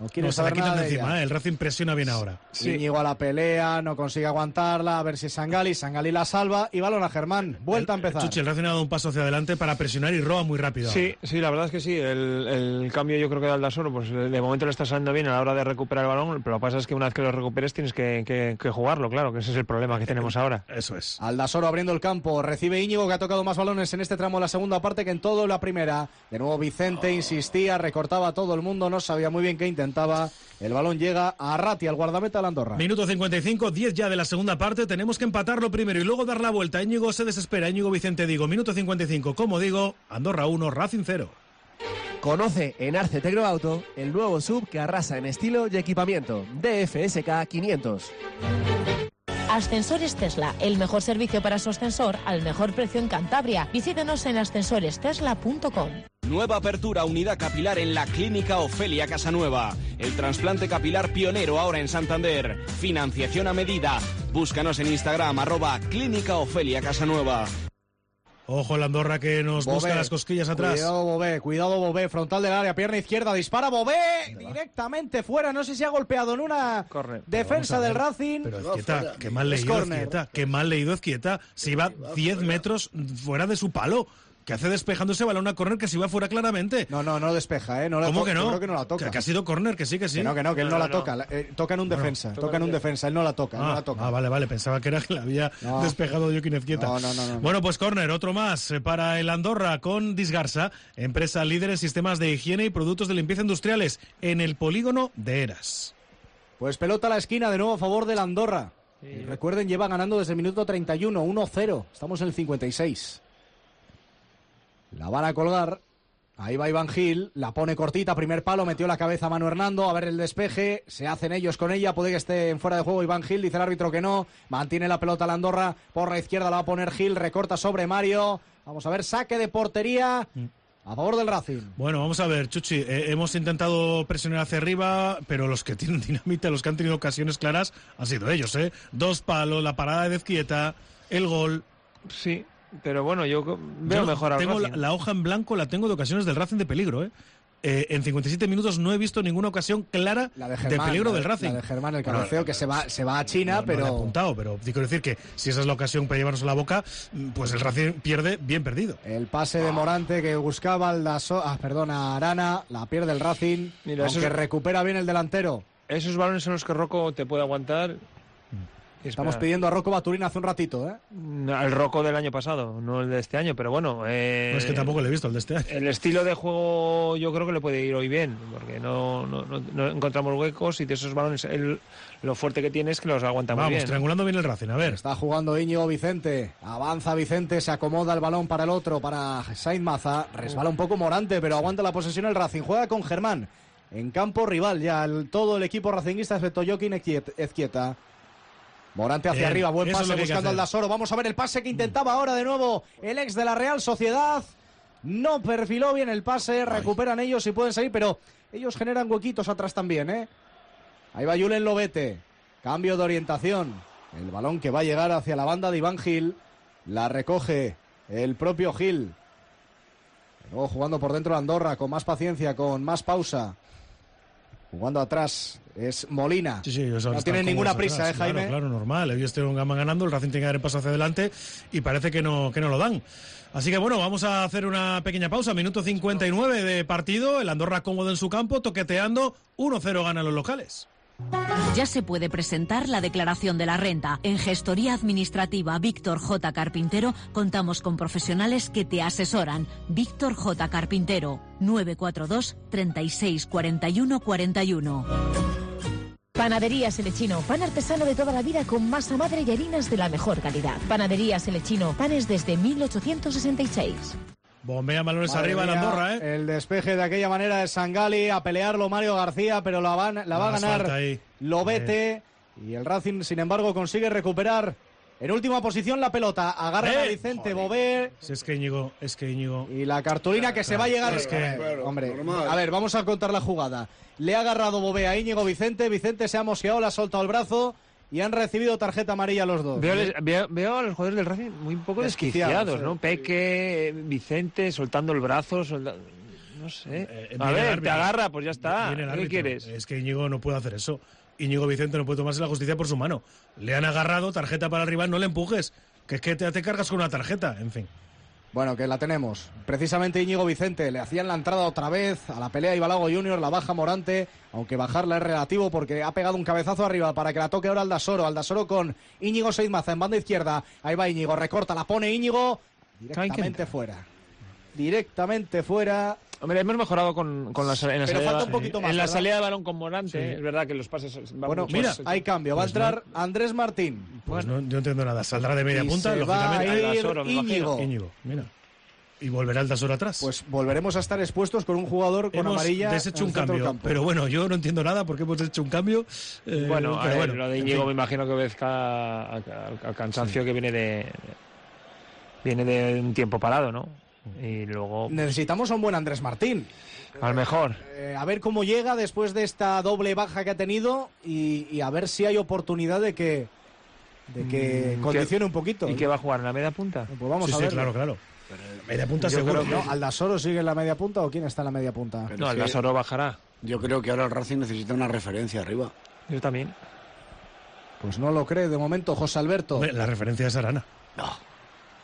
No quiere no, se la saber quitan nada de de encima, ella. ¿eh? El Racing presiona bien ahora. Sí. Íñigo a la pelea, no consigue aguantarla, a ver si es Sangali, Sangali la salva y balón a Germán, vuelta el, a empezar. Chuchi, el Racing ha dado un paso hacia adelante para presionar y roba muy rápido. Sí, ahora. sí, la verdad es que sí, el, el cambio yo creo que de Aldasoro, pues de momento le está saliendo bien a la hora de recuperar el balón, pero lo que pasa es que una vez que lo recuperes tienes que, que, que jugarlo, claro, que ese es el problema que tenemos ahora. Eso es. Aldasoro abriendo el campo, recibe Íñigo, que ha tocado más balones en este tramo de la segunda parte que en todo la primera. De nuevo Vicente insistía, recortaba a todo el mundo, no sabía muy bien qué intentaba. El balón llega a Arrati, al guardameta de la Andorra. Minuto cincuenta y cinco, diez ya de la segunda parte. Tenemos que empatarlo primero y luego dar la vuelta. Íñigo se desespera. Íñigo Vicente, digo. Minuto cincuenta y cinco, como digo, Andorra uno, Racing cero. Conoce en Arce Tecnoauto el nuevo sub que arrasa en estilo y equipamiento. D F S K quinientos. Ascensores Tesla, el mejor servicio para su ascensor al mejor precio en Cantabria. Visítenos en ascensores tesla punto com. Nueva apertura, unidad capilar en la Clínica Ofelia Casanueva. El trasplante capilar pionero ahora en Santander. Financiación a medida. Búscanos en Instagram, arroba Clínica Ofelia Casanueva. Ojo la Andorra que nos Bové, busca las cosquillas atrás. Cuidado Bové, cuidado Bové, frontal del área, pierna izquierda, dispara Bové, directamente fuera, no sé si ha golpeado en una Corre. defensa del Racing. Pero Ezquieta, qué mal leído Ezquieta, qué mal leído Ezquieta. Se iba diez metros fuera de su palo. ¿Qué hace despejando ese balón a córner que se iba fuera claramente? No, no, no despeja, ¿eh? No la ¿Cómo to- que no? Yo creo que no la toca. Que, que ha sido córner, que sí, que sí. Que no, que no, que él no, No, la no, toca. la- eh, toca en un Bueno, defensa, toca en un defensa, él no la toca, él Ah, no la toca. ah, vale, vale, pensaba que era que la había No. despejado Joaquín Ezquieta. No, no, no, no, no. Bueno, pues córner, otro más eh, para el Andorra con Disgarsa, empresa líder en sistemas de higiene y productos de limpieza industriales en el polígono de Eras. Pues pelota a la esquina de nuevo a favor del Andorra. Y recuerden, lleva ganando desde el minuto treinta y uno, uno cero. Estamos en el cincuenta y seis. La van a colgar. Ahí va Iván Gil, la pone cortita, primer palo, metió la cabeza a Manu Hernando, a ver el despeje, se hacen ellos con ella, puede que esté en fuera de juego Iván Gil, dice el árbitro que no, mantiene la pelota la Andorra, por la izquierda la va a poner Gil, recorta sobre Mario, vamos a ver, saque de portería a favor del Racing. Bueno, vamos a ver, Chuchi, eh, hemos intentado presionar hacia arriba, pero los que tienen dinamita, los que han tenido ocasiones claras, han sido ellos, ¿eh? Dos palos, la parada de Ezquieta, el gol. Sí, pero bueno, yo veo Yo mejor al tengo la, Racing. la hoja en blanco, la tengo de ocasiones del Racing de peligro, ¿eh? Eh, en cincuenta y siete minutos no he visto ninguna ocasión clara La de, de, Germán, peligro la de- del Racing. La de Germán, el Bueno, cabeceo que se va, se va a China, no, no pero... le he apuntado, pero quiero decir que si esa es la ocasión para llevarnos a la boca, pues el Racing pierde bien perdido. El pase de Morante que buscaba al Daso, ah, perdón, a Arana, la pierde el Racing, Mira, aunque eso es- recupera bien el delantero. Esos balones son los que Rocco te puede aguantar. Y Estamos espera. pidiendo a Rocco Baturín hace un ratito, ¿eh? El Rocco del año pasado, no el de este año, pero bueno. Eh, No es que tampoco le he visto el de este año. El estilo de juego yo creo que le puede ir hoy bien, porque no, no, no, no encontramos huecos y de esos balones él, lo fuerte que tiene es que los aguanta muy Vamos, bien. triangulando bien el Racing, a ver. Está jugando Íñigo Vicente, avanza Vicente, se acomoda el balón para el otro, para Sainz Maza, resbala un poco Morante, pero aguanta la posesión el Racing, juega con Germán, en campo rival ya el- todo el equipo racinguista excepto Joaquín Ezquiet- Ezquieta. Morante hacia Bien, arriba, buen eso es pase lo que hay que buscando al hacer. Dasoro, vamos a ver el pase que intentaba ahora de nuevo el ex de la Real Sociedad, no perfiló bien el pase, recuperan ellos y pueden salir, pero ellos generan huequitos atrás también, ¿eh? Ahí va Julen Lobete, cambio de orientación, el balón que va a llegar hacia la banda de Iván Gil, la recoge el propio Gil, luego jugando por dentro de Andorra, con más paciencia, con más pausa, jugando atrás es Molina, Sí, sí, ellos no están tienen ninguna cómodos prisa, atrás. ¿eh, Jaime? Claro, claro, normal. Ellos tienen gama ganando, el Racing tiene que dar el paso hacia adelante y parece que no, que no lo dan. Así que bueno, vamos a hacer una pequeña pausa. Minuto cincuenta y nueve de partido. El Andorra cómodo en su campo, toqueteando. uno cero ganan los locales. Ya se puede presentar la declaración de la renta. En Gestoría Administrativa Víctor J. Carpintero contamos con profesionales que te asesoran. Víctor J. Carpintero, nueve cuatro dos, treinta y seis, cuarenta y uno, cuarenta y uno. Panaderías Selechino, pan artesano de toda la vida con masa madre y harinas de la mejor calidad. Panaderías Selechino, panes desde mil ochocientos sesenta y seis. Bombea balones Madre arriba mía, en Andorra, ¿eh? El despeje de aquella manera de Sangali, a pelearlo Mario García, pero la, van, la va a Más ganar falta ahí. Lobete. Y el Racing, sin embargo, consigue recuperar en última posición la pelota. Agarra a ¡Eh! Vicente Bové. Si es que Íñigo, es que Íñigo. Y la cartulina que se va a llegar. Es que- Hombre, hombre, a ver, vamos a contar la jugada. Le ha agarrado Bové a Íñigo Vicente. Vicente se ha mosqueado, le ha soltado el brazo. Y han recibido tarjeta amarilla los dos. Veo, les- veo, veo a los jugadores del Racing muy un poco Desquiciados, desquiciados, sí. ¿no? Peque, Vicente, soltando el brazo. solda- no sé. Eh, a ver, te agarra, pues ya está. ¿Qué quieres? Es que Íñigo no puede hacer eso. Íñigo Vicente no puede tomarse la justicia por su mano. Le han agarrado, tarjeta para el rival, no le empujes. Que es que te, te cargas con una tarjeta, en fin. Bueno, que la tenemos. Precisamente Íñigo Vicente le hacían la entrada otra vez a la pelea Ibalago Junior, la baja Morante, aunque bajarla es relativo porque ha pegado un cabezazo arriba para que la toque ahora Aldasoro. Aldasoro con Íñigo Seidmaza en banda izquierda. Ahí va Íñigo, recorta, la pone Íñigo. Directamente fuera. Directamente fuera. Hombre, hemos mejorado con, con la, en la, Pero salida, falta un poquito más, en la ¿verdad? salida de balón con Morante. Sí. Es verdad que los pases van Bueno, mucho mira, más- hay cambio. Va Pues a entrar Andrés Martín. Pues no, yo no entiendo nada. Saldrá de media Y punta, se va lógicamente. a ir Aldasoro, me imagino. Íñigo. Íñigo, mira. Y volverá el Dasoro atrás. Pues volveremos a estar expuestos con un jugador con hemos amarilla. deshecho en un el centro del cambio. campo. Pero bueno, yo no entiendo nada porque hemos hecho un cambio. eh, Bueno, a pero ver, bueno, lo de en Íñigo fin. me imagino que obedezca al, al- al cansancio que viene de viene de un tiempo parado, ¿no? Y luego, Necesitamos a un buen Andrés Martín. a lo mejor. Eh, a ver cómo llega después de esta doble baja que ha tenido y, y a ver si hay oportunidad de que de que Mm, condicione ¿qué- un poquito. ¿Y qué va a jugar en la media punta? Pues vamos Sí, a sí, ver. claro, claro. Media punta Yo seguro. creo que no. ¿Aldasoro sigue en la media punta o quién está en la media punta? Pero No, es el que Dasoro bajará. Yo creo que ahora el Racing necesita una referencia arriba. Yo también. Pues no lo cree de momento José Alberto. Hombre, la referencia es Arana. No.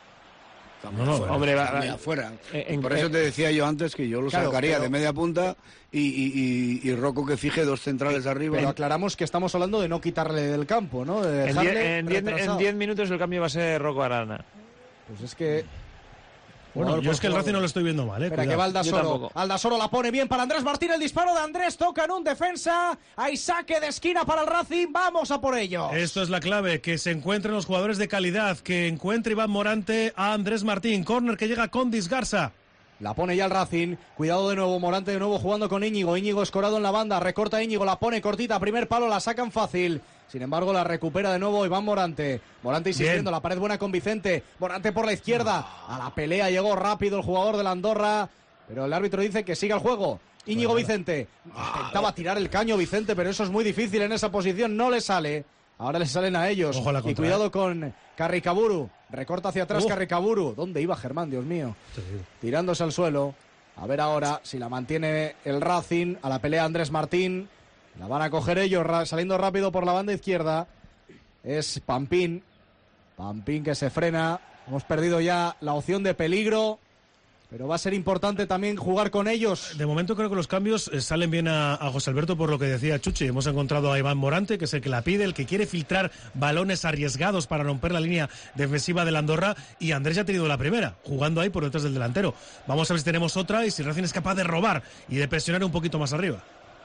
Está No, muy no, afuera, hombre, está va- muy va- afuera. eh, en- Por eso eh, te decía yo antes que yo lo Claro, sacaría pero- de media punta y, y, y, y Rocco que fije dos centrales arriba. Pero aclaramos que estamos hablando de no quitarle del campo, ¿no? De En dejarle diez- en diez- retrasado. en diez minutos el cambio va a ser Rocco Arana. Pues es que... Bueno, Jugador yo por es que el jugador. Racing no lo estoy viendo mal, ¿eh? Espera, que Cuidado. va Yo Aldasoro. tampoco. Aldasoro la pone bien para Andrés Martín. El disparo de Andrés toca en un defensa. Hay saque de esquina para el Racing. Vamos a por ello. Esto es la clave, que se encuentren los jugadores de calidad, que encuentre Iván Morante a Andrés Martín. Córner que llega con Disgarza. La pone ya el Racing. Cuidado de nuevo. Morante de nuevo jugando con Íñigo. Íñigo escorado en la banda. Recorta Íñigo. La pone cortita. Primer palo. La sacan fácil. Sin embargo, la recupera de nuevo Iván Morante. Morante insistiendo. Bien. La pared buena con Vicente. Morante por la izquierda. A la pelea llegó rápido el jugador de la Andorra. Pero el árbitro dice que siga el juego. Íñigo Vicente. Intentaba tirar el caño Vicente, pero eso es muy difícil en esa posición. No le sale. Ahora le salen a ellos. Ojo a la Y contra, cuidado ¿eh? con Carricaburu. Recorta hacia atrás Uh. Carricaburu. ¿Dónde iba Germán, Dios mío? Tirándose al suelo. A ver ahora si la mantiene el Racing. A la pelea Andrés Martín. La van a coger ellos ra- saliendo rápido por la banda izquierda. Es Pampín. Pampín que se frena. Hemos perdido ya la opción de peligro. Pero va a ser importante también jugar con ellos. De momento creo que los cambios eh, salen bien a, a José Alberto por lo que decía Chuchi. Hemos encontrado a Iván Morante, que es el que la pide, el que quiere filtrar balones arriesgados para romper la línea defensiva del Andorra. Y Andrés ya ha tenido la primera, jugando ahí por detrás del delantero. Vamos a ver si tenemos otra y si Racing es capaz de robar y de presionar un poquito más arriba.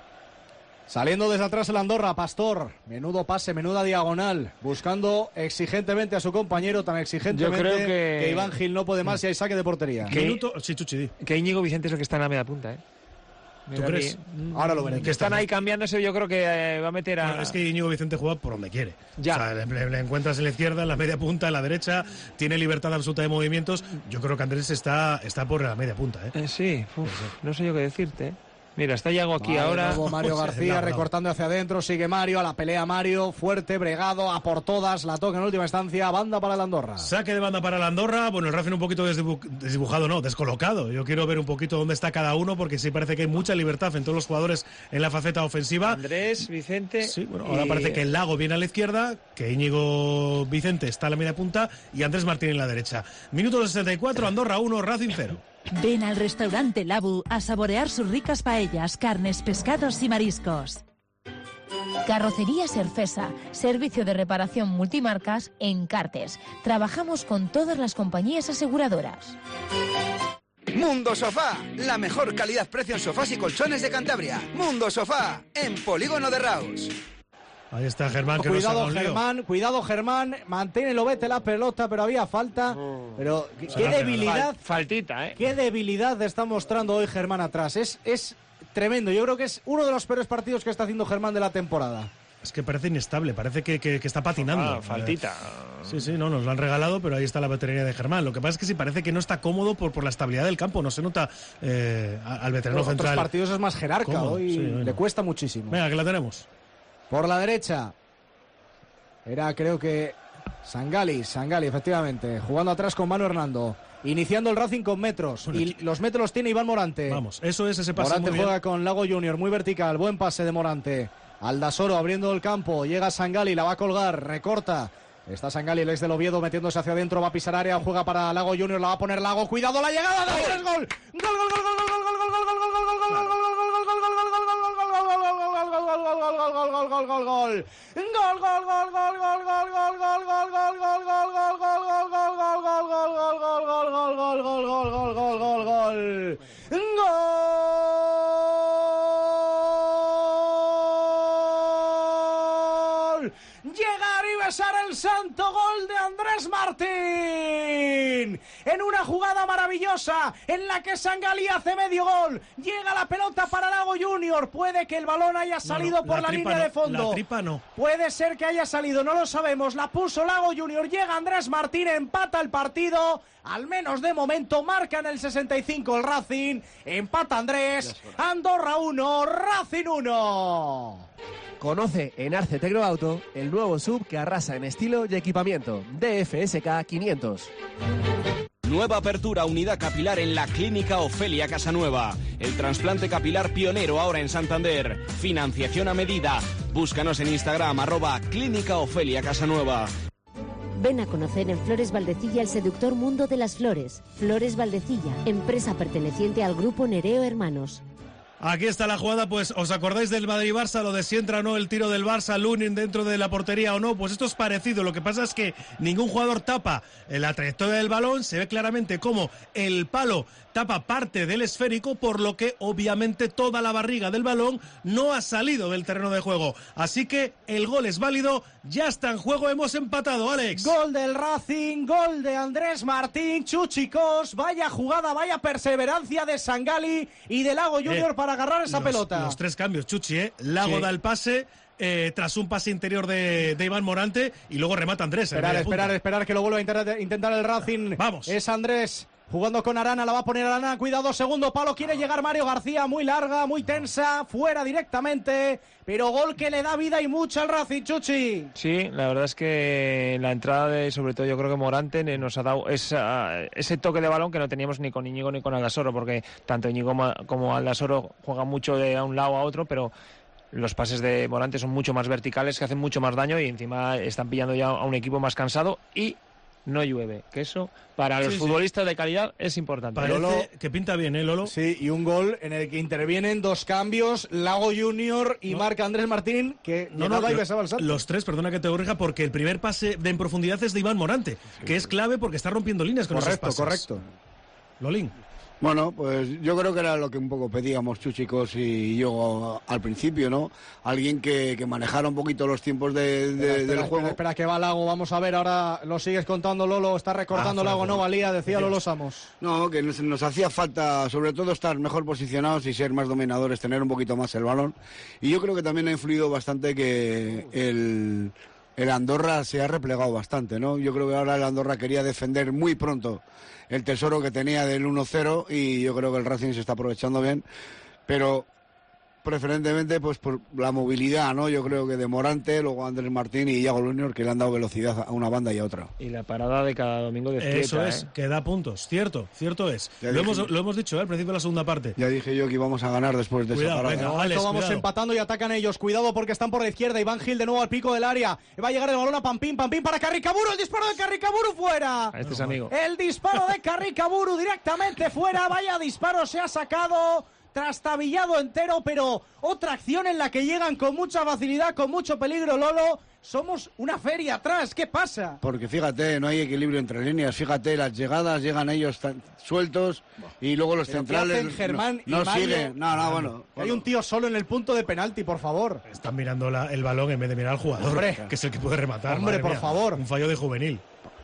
Saliendo desde atrás el Andorra, Pastor. Menudo pase, menuda diagonal. Buscando exigentemente a su compañero, tan exigentemente Yo creo que- Iván Gil no puede más y hay saque de portería. ¿Qué? Minuto, sí, Chuchi, di. Que Íñigo Vicente es el que está en la media punta, ¿eh? ¿Tú Mira, crees? ni- Ahora lo veremos. Que están ahí cambiándose, yo creo que eh, va a meter a... Bueno, es que Íñigo Vicente juega por donde quiere. Ya. O sea, le, le- le encuentras en la izquierda, en la media punta, en la derecha, tiene libertad absoluta de movimientos. Yo creo que Andrés está, está por la media punta, ¿eh? Eh, sí, uf, no sé yo qué decirte. ¿eh? Mira, está Yago aquí Vale, ahora. de nuevo Mario Pues, García lado, lado. recortando hacia adentro, sigue Mario, a la pelea Mario, fuerte, bregado, a por todas, la toca en última instancia, banda para el Andorra. Saque de banda para el Andorra. Bueno, el Racing un poquito desdibu- desdibujado, no, descolocado. Yo quiero ver un poquito dónde está cada uno, porque sí parece que hay mucha libertad en todos los jugadores en la faceta ofensiva. Andrés, Vicente. Sí, bueno, ahora y- parece que el Lago viene a la izquierda, que Íñigo Vicente está a la media punta y Andrés Martín en la derecha. Minuto sesenta y cuatro, Andorra uno, Racing cero. Ven al restaurante Labu a saborear sus ricas paellas, carnes, pescados y mariscos. Carrocería Serfesa, servicio de reparación multimarcas en Cartes. Trabajamos con todas las compañías aseguradoras. Mundo Sofá, la mejor calidad-precio en sofás y colchones de Cantabria. Mundo Sofá, en Polígono de Raus. Ahí está Germán, que no se Cuidado haga un lío. Germán, cuidado Germán, mantiene lo vete la pelota, pero había falta. Pero qué, Se qué la hace, debilidad, Fal- faltita, ¿eh? qué debilidad está mostrando hoy Germán atrás. Es, es tremendo, yo creo que es uno de los peores partidos que está haciendo Germán de la temporada. Es que parece inestable, parece que, que- que está patinando. Ah, faltita. Eh, Sí, sí, no, nos lo han regalado, pero ahí está la veteranía de Germán. Lo que pasa es que sí parece que no está cómodo por, por la estabilidad del campo. No se nota eh, a- al veterano En otros central. partidos es más jerarca, Cómodo, hoy sí, bueno. le cuesta muchísimo. Venga, que la tenemos. Por la derecha era creo que Sangali, Sangali efectivamente, jugando atrás con Manu Hernando. iniciando el Racing con metros. Bueno, y los metros los tiene Iván Morante. Vamos, eso es ese pase. Morante muy juega bien. con Lago Junior, muy vertical, buen pase de Morante. Aldasoro abriendo el campo, llega Sangali, la va a colgar, recorta. Está Sangali, el ex del Oviedo, metiéndose hacia adentro, va a pisar área, juega para Lago Junior, la va a poner Lago, cuidado la llegada de Andrés, gol. Gol, gol, gol, gol, gol, gol, gol, gol, gol, gol, gol, gol, gol, llegar y besar el santo gol de Andrés Martín en una jugada maravillosa en la que Sangali hace medio gol, llega la pelota para Lago Junior, puede que el balón haya salido no, no, por la, la línea no, de fondo, la tripa no. Puede ser que haya salido, no lo sabemos, la puso Lago Junior, llega Andrés Martín, empata el partido, al menos de momento, marca en el sesenta y cinco el Racing, empata Andrés, Andorra uno, Racing uno. Conoce en Arce Tecnoauto el nuevo sub que arrasa en estilo y equipamiento, D F S K quinientos. Nueva apertura, unidad capilar en la Clínica Ofelia Casanueva. El trasplante capilar pionero ahora en Santander. Financiación a medida. Búscanos en Instagram, arroba Clínica Ofelia Casanueva. Ven a conocer en Flores Valdecilla el seductor mundo de las flores. Flores Valdecilla, empresa perteneciente al grupo Nereo Hermanos. Aquí está la jugada, pues, ¿os acordáis del Madrid-Barça? Lo de si entra o no el tiro del Barça, Lunin dentro de la portería o no, pues esto es parecido. Lo que pasa es que ningún jugador tapa la trayectoria del balón, se ve claramente cómo el palo tapa parte del esférico, por lo que obviamente toda la barriga del balón no ha salido del terreno de juego. Así que el gol es válido, ya está en juego, hemos empatado, Alex. Gol del Racing, gol de Andrés Martín, Chuchicos, vaya jugada, vaya perseverancia de Sangali y de Lago Junior eh, para agarrar esa los, pelota. Los tres cambios, Chuchi, ¿eh? Lago sí. da el pase, eh, tras un pase interior de, de Iván Morante, y luego remata Andrés. Esperar, esperar, esperar que lo vuelva a intentar, intentar el Racing. Vamos. Es Andrés jugando con Arana, la va a poner Arana, cuidado, segundo palo, quiere llegar Mario García, muy larga, muy tensa, fuera directamente, pero gol que le da vida y mucha al Racing, Chuchi. Sí, la verdad es que la entrada de, sobre todo yo creo que Morante nos ha dado esa, ese toque de balón que no teníamos ni con Íñigo ni con Aldasoro, porque tanto Íñigo como Aldasoro juegan mucho de a un lado a otro, pero los pases de Morante son mucho más verticales, que hacen mucho más daño, y encima están pillando ya a un equipo más cansado y no llueve, que eso para los sí, futbolistas sí. de calidad es importante. Parece Lolo, que pinta bien, ¿eh, Lolo? Sí, y un gol en el que intervienen dos cambios, Lago Junior y no. marca Andrés Martín, que no, no, y besaba el salto. Los tres, perdona que te corrija, porque el primer pase de en profundidad es de Iván Morante, sí, que sí. es clave porque está rompiendo líneas con correcto, esos pases. Correcto, correcto. Lolín. Bueno, pues yo creo que era lo que un poco pedíamos Chuchicos y yo al principio, ¿no? Alguien que, que manejara un poquito los tiempos de, de, espera, espera, del juego. Espera, espera, que va Lago, vamos a ver, ahora lo sigues contando, Lolo, está recortando ah, Lago, no valía, decía Lolo Samos. No, que nos, nos hacía falta, sobre todo, estar mejor posicionados y ser más dominadores, tener un poquito más el balón. Y yo creo que también ha influido bastante que el... El Andorra se ha replegado bastante, ¿no? Yo creo que ahora el Andorra quería defender muy pronto el tesoro que tenía del uno cero y yo creo que el Racing se está aprovechando bien, pero preferentemente pues por la movilidad, ¿no? Yo creo que de Morante, luego Andrés Martín y Iago Junior, que le han dado velocidad a una banda y a otra. Y la parada de cada domingo de Eso es, ¿eh? que da puntos, cierto, cierto es. Lo hemos, lo hemos dicho ¿eh? al principio de la segunda parte. Ya dije yo que íbamos a ganar después de cuidado, esa parada. Venga, Alex, vamos cuidado. empatando y atacan ellos, cuidado porque están por la izquierda, Iván Gil de nuevo al pico del área, va a llegar el balón a Pampín, Pampín para Carricaburu, el disparo de Carricaburu fuera. A este es amigo. El disparo de Carricaburu directamente fuera, vaya disparo se ha sacado. Trastabillado entero, pero otra acción en la que llegan con mucha facilidad, con mucho peligro, Lolo. Somos una feria atrás, ¿qué pasa? Porque fíjate, no hay equilibrio entre líneas, fíjate, las llegadas llegan ellos tan sueltos y luego los pero centrales ¿qué hacen Germán no, no y Mario? siguen, no, no, bueno. Hay un tío solo en el punto de penalti, por favor. Están mirando la, el balón en vez de mirar al jugador, hombre, que es el que puede rematar. Hombre, por mía, favor. Un fallo de juvenil.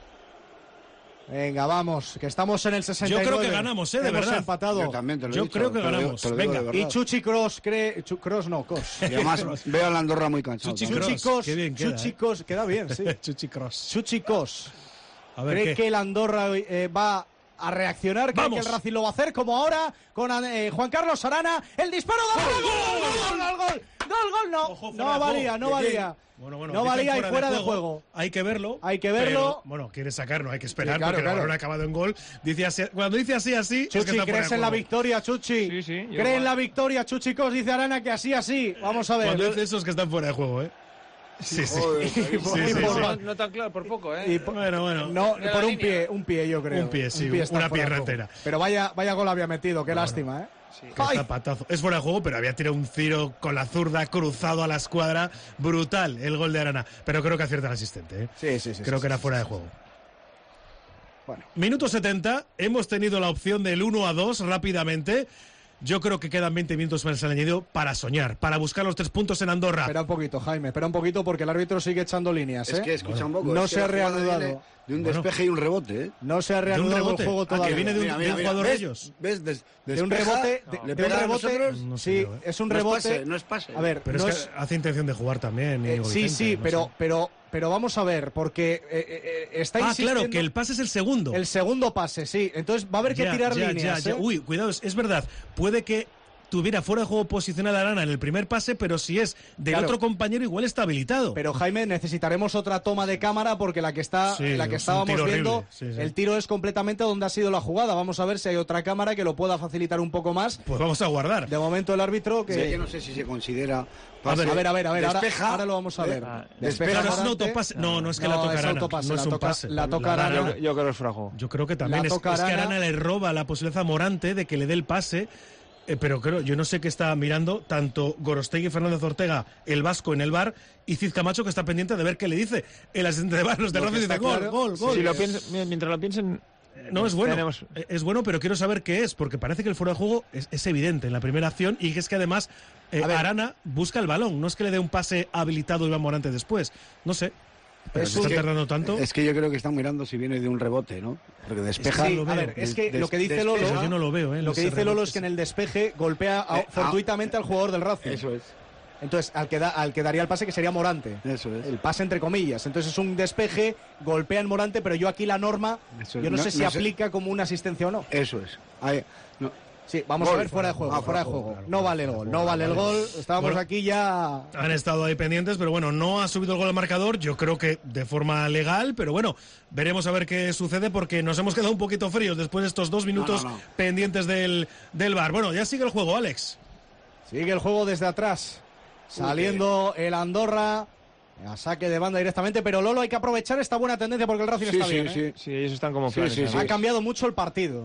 Venga, vamos, que estamos en el sesenta y nueve. Yo creo que ganamos, ¿eh? De Hemos verdad. empatado. Yo también te lo he Yo dicho, creo que te lo digo, ganamos. te lo digo Venga. Y Chuchi Cross cree... Chu, Cross no, Cos. Y además veo a la Andorra muy cansado. Chuchi Chuchi Cross. Cos, Qué bien queda, Chuchi ¿eh? Cos, queda bien, sí. Chuchi Cross. Chuchi Cos. A ver, ¿Cree ¿qué? que el Andorra eh, va a reaccionar, que, que el Racing lo va a hacer, como ahora con eh, Juan Carlos Arana, el disparo, ¡gol, gol, gol, gol, gol, gol, gol, gol, no, Ojo, no valía, no valía. Bueno, bueno, no valía y fuera, fuera de, de juego. juego. Hay que verlo. Hay que verlo. Pero, bueno, quiere sacarlo, hay que esperar sí, claro, porque claro. el balón ha acabado en gol. Dice así, cuando dice así, así. Chuchi, es que está ¿crees en la victoria, Chuchi? Sí, sí. ¿Cree en la victoria, Chuchi Cos? Dice Arana que así, así. Vamos a ver. Cuando dice eso es que están fuera de juego, ¿eh? Sí, sí. Joder, sí, sí, sí, sí. No, no tan claro, por poco, ¿eh? Y por, bueno, bueno. No, por un línea. pie, un pie, yo creo. Un pie, sí, un pie una pierna entera. Pero vaya, vaya gol había metido, qué no, lástima, no. ¿eh? Sí. Qué zapatazo. Es fuera de juego, pero había tirado un tiro con la zurda cruzado a la escuadra. Brutal el gol de Arana. Pero creo que acierta el asistente, ¿eh? Sí, sí, sí. Creo sí, que era sí, fuera sí, de juego. Bueno. Minuto setenta. Hemos tenido la opción del uno a dos rápidamente. Yo creo que quedan veinte minutos para el añadido para soñar, para buscar los tres puntos en Andorra. Espera un poquito, Jaime, espera un poquito porque el árbitro sigue echando líneas, ¿eh? Es que escucha un poco. No es se que ha la jugada reanudado. viene De un despeje bueno. y un rebote, ¿eh? No se ha reanudado el juego todavía. Ah, que viene de un, mira, mira, de un jugador ¿ves? de ellos. ¿Ves? Des, de un rebote. No. De, ¿Le de un rebote. No sé, sí, yo, ¿eh? es un no rebote. Es pase, no es pase. A ver, pero no es es... que hace intención de jugar también. Eh, sí, Vicente, sí, no pero, sé. pero, pero vamos a ver, porque eh, eh, está Ah, insistiendo. claro, que el pase es el segundo. El segundo pase, sí. Entonces va a haber que ya, tirar ya, líneas. Ya, ya. ¿eh? Uy, cuidado, es, es verdad. Puede que tuviera fuera de juego posicional a Arana en el primer pase, pero si es del Claro. otro compañero igual está habilitado. Pero Jaime, necesitaremos otra toma de cámara porque la que está, Sí, la que es un estábamos tiro viendo, horrible. Sí, sí. el tiro es completamente donde ha sido la jugada. Vamos a ver si hay otra cámara que lo pueda facilitar un poco más. Pues vamos a guardar. De momento el árbitro que. Sí, yo no sé si se considera. A ver, a ver, a ver, a ver, ahora, despeja, ahora lo vamos a ver. Ah, Despeja Claro, es un Morante. autopase. No, no es que No, la toca es Arana. autopase, no la es un toca- pase. la toca Arana. Yo, yo creo que es fuera de juego. Yo creo que también La es, toca es que Arana. Arana le roba la posibilidad a Morante de que le dé el pase. Eh, pero creo, yo no sé qué está mirando tanto Gorostegui y Fernández Ortega, el vasco en el bar, y Cid Camacho, que está pendiente de ver qué le dice el asistente de bar. Los de Lo Racing que dice está gol, claro, gol, sí, gol. Si lo es- piensen- mientras lo piensen. No, es bueno. tenemos- Eh, Es bueno, pero quiero saber qué es, porque parece que el fuera de juego es, es evidente en la primera acción y que es que además eh, A ver. Arana busca el balón. No es que le dé un pase habilitado Iván Morante después. No sé. Pero Es se un- está tardando tanto. Es que yo creo que están mirando si viene de un rebote, ¿no? Porque despeja. Sí, lo a veo. ver, es que Des- lo que dice despeja. Lolo, Pero yo no lo veo, ¿eh? lo que ese dice Lolo rebote. es que en el despeje golpea a- Eh, ah, fortuitamente al jugador del Racing. Eso es. Entonces, al que, da, al que daría el pase que sería Morante. Eso es. El pase entre comillas. Entonces es un despeje, golpea en Morante, pero yo aquí la norma, Eso es. yo no, No- sé si no sé- aplica como una asistencia o no. Eso es. Ahí, no. Sí, vamos Gol. a ver fuera de juego, Ah, fuera de juego. No vale el gol, no vale el gol. Estábamos Bueno. aquí ya. Han estado ahí pendientes, pero bueno, no ha subido el gol al marcador. Yo creo que de forma legal, pero bueno, veremos a ver qué sucede porque nos hemos quedado un poquito fríos después de estos dos minutos no, no. pendientes del, del bar. Bueno, ya sigue el juego, Alex. Sigue el juego desde atrás. Saliendo el Andorra. A saque de banda directamente, pero Lolo hay que aprovechar esta buena tendencia porque el Racing Sí, está sí, bien. ¿eh? sí. Sí, ellos están como Sí, planes. sí, además. Ha cambiado mucho el partido.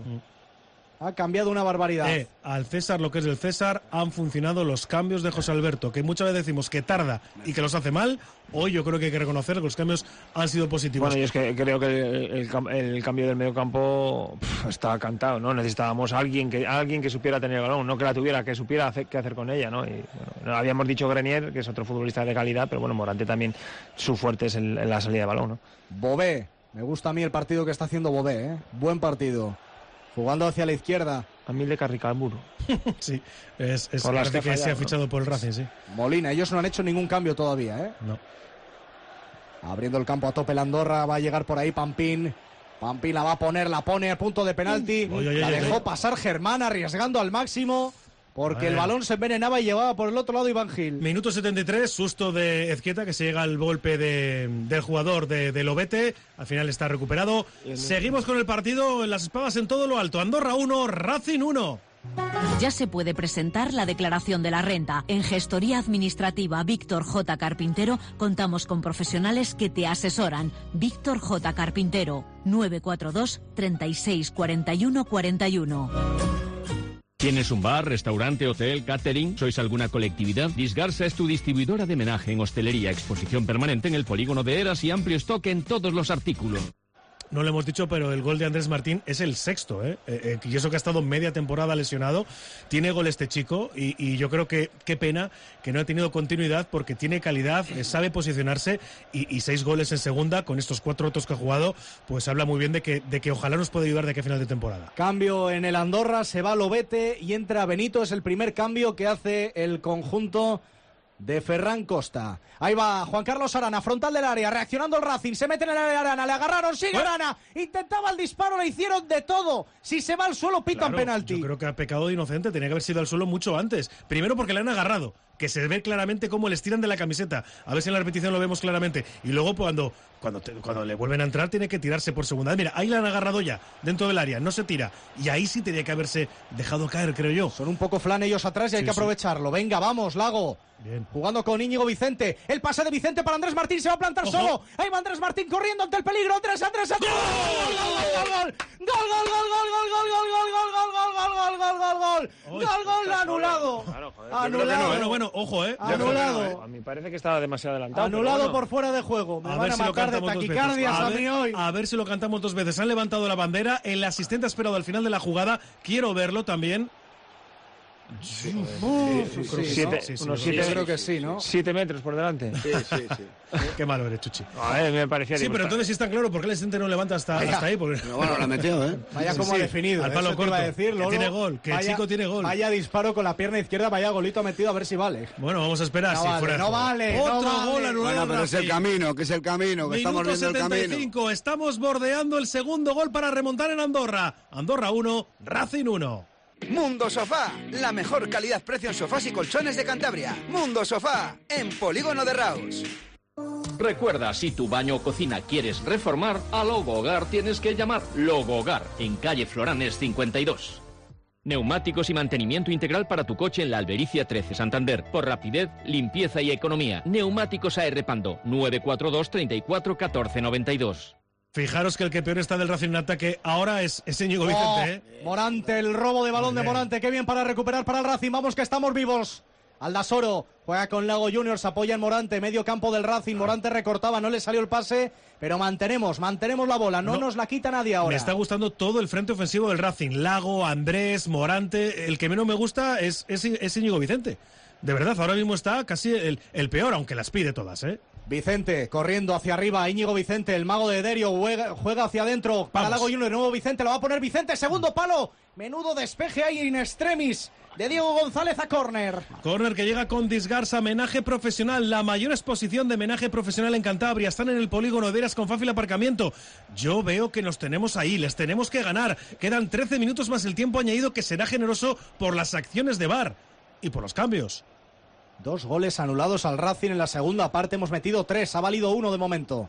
Ha cambiado una barbaridad. Eh, al César lo que es del César, han funcionado los cambios de José Alberto, que muchas veces decimos que tarda y que los hace mal. Hoy yo creo que hay que reconocer que los cambios han sido positivos. Bueno, yo es que creo que el, el cam- el cambio del medio campo está cantado, ¿no? Necesitábamos a alguien que, a alguien que supiera tener el balón, no que la tuviera, que supiera hacer, qué hacer con ella, ¿no? Y, bueno, no, habíamos dicho Grenier, que es otro futbolista de calidad, pero bueno, Morante también, su fuerte es en, en la salida de balón, ¿no? Bobé. Me gusta a mí el partido que está haciendo Bobé. ¿eh? Buen partido. Jugando hacia la izquierda. A mí de Carricaburu. Sí, es, es Por las parece que ha que se ha fallado, fichado por el Racing, sí. Molina. Ellos no han hecho ningún cambio todavía. ¿eh? No. Abriendo el campo a tope la Andorra. Va a llegar por ahí Pampín. Pampín la va a poner, la pone a punto de penalti. Uy, uy, la uy, dejó uy. pasar Germán arriesgando al máximo. Porque el Bueno. balón se envenenaba y llevaba por el otro lado Iván Gil. Minuto setenta y tres, susto de Ezquieta, que se llega al golpe de, del jugador de, de Lobete. Al final está recuperado. Seguimos con el partido en las espadas en todo lo alto. Andorra uno, Racing uno. Ya se puede presentar la declaración de la renta. En Gestoría Administrativa Víctor J. Carpintero contamos con profesionales que te asesoran. Víctor J. Carpintero, nueve cuatro dos, treinta y seis, cuarenta y uno, cuarenta y uno. ¿Tienes un bar, restaurante, hotel, catering? ¿Sois alguna colectividad? Disgarsa es tu distribuidora de menaje en hostelería, exposición permanente en el polígono de Eras y amplio stock en todos los artículos. No lo hemos dicho, pero el gol de Andrés Martín es el sexto, ¿eh? Eh, eh, y eso que ha estado media temporada lesionado. Tiene gol este chico y, y yo creo que qué pena que no ha tenido continuidad porque tiene calidad, eh, sabe posicionarse y, y seis goles en segunda con estos cuatro otros que ha jugado, pues habla muy bien de que, de que ojalá nos pueda ayudar de aquí a final de temporada. Cambio en el Andorra, se va Lobete y entra Benito. Es el primer cambio que hace el conjunto de Ferran Costa. Ahí va Juan Carlos Arana, frontal del área, reaccionando el Racing, se mete en el área de Arana, le agarraron, sigue Arana, intentaba el disparo, le hicieron de todo. Si se va al suelo, pitan Claro, penalti. Yo creo que ha pecado de inocente, tenía que haber sido al suelo mucho antes. Primero porque le han agarrado, que se ve claramente cómo le estiran de la camiseta. A ver si en la repetición lo vemos claramente. Y luego cuando, cuando, te, cuando le vuelven a entrar tiene que tirarse por segunda vez. Mira, ahí le han agarrado ya, dentro del área, no se tira. Y ahí sí tenía que haberse dejado caer, creo yo. Son un poco flan ellos atrás y hay Sí, que sí. aprovecharlo. Venga, vamos, Lago. Bien. Jugando con Íñigo Vicente. El pase de Vicente para Andrés Martín. Se va a plantar Ojo. solo. Ahí va Andrés Martín corriendo ante el peligro. Andrés, Andrés, Andrés. ¡Gol, gol, gol, gol! ¡Gol, gol, gol, gol, gol, gol, gol, gol, gol, gol, gol, gol, gol, gol! ¡Gol, gol, anulado! Anulado. Bueno, bueno, ojo, eh. Anulado. A mí parece que estaba demasiado adelantado. Anulado pero bueno. por fuera de juego. Me A van ver a si lo matar de cantamos dos veces. taquicardias A a ver- mí hoy. A ver si lo cantamos dos veces. Han levantado la bandera. El asistente ha esperado al final de la jugada. Quiero verlo también. Sí, sí, sí, siete, ¿no? Sí, sí, unos sí, siete, yo creo que sí, ¿no? Siete metros por delante. Sí, sí, sí. Qué malo eres, Chuchi. A ver, me parecía Sí, pero entonces sí está claro por qué el asistente no levanta hasta, Vaya. hasta ahí. Porque... Pero bueno, lo ha metido, ¿eh? Vaya Sí, como sí, ha definido. al palo eso te corto. iba a decir, Que Lolo. tiene gol, que el Vaya- chico tiene gol. Vaya disparo con la pierna izquierda, vaya golito ha metido, a ver si vale. Bueno, vamos a esperar. No si vale, fuera de no juego. vale, Otro no vale. gol anulado. Bueno, pero es el Racing. camino, que es el camino, que estamos Minuto viendo el setenta y camino. cinco. Estamos bordeando el segundo gol para remontar en Andorra. Andorra uno, Racing uno. Mundo Sofá, la mejor calidad-precio en sofás y colchones de Cantabria. Mundo Sofá, en Polígono de Raus. Recuerda, si tu baño o cocina quieres reformar, a Logo Hogar tienes que llamar Logo Hogar, en calle Floranes cincuenta y dos. Neumáticos y mantenimiento integral para tu coche en la Albericia trece, Santander. Por rapidez, limpieza y economía. Neumáticos A R Pando, nueve cuatro dos, treinta y cuatro, catorce noventa y dos. Fijaros que el que peor está del Racing en ataque ahora es, es Íñigo Oh, Vicente, ¿eh? Morante, el robo de balón de Bien. Morante. Qué bien para recuperar para el Racing. Vamos que estamos vivos. Aldasoro juega con Lago Junior, se apoya en Morante, medio campo del Racing. Morante recortaba, no le salió el pase, pero mantenemos, mantenemos la bola. No, No. nos la quita nadie ahora. Me está gustando todo el frente ofensivo del Racing. Lago, Andrés, Morante. El que menos me gusta es, es, es Íñigo Vicente. De verdad, ahora mismo está casi el, el peor, aunque las pide todas, ¿eh? Vicente corriendo hacia arriba, Íñigo Vicente, el mago de Derio, juega, juega hacia adentro para Vamos. Lago Junior, nuevo Vicente, lo va a poner Vicente, segundo palo, menudo despeje ahí in extremis de Diego González a córner. Corner que llega con Disgarza, menaje profesional, la mayor exposición de menaje profesional en Cantabria. Están en el polígono de Eras con fácil aparcamiento. Yo veo que nos tenemos ahí, les tenemos que ganar. Quedan trece minutos más el tiempo añadido, que será generoso por las acciones de V A R y por los cambios. Dos goles anulados al Racing en la segunda parte, hemos metido tres, ha valido uno de momento.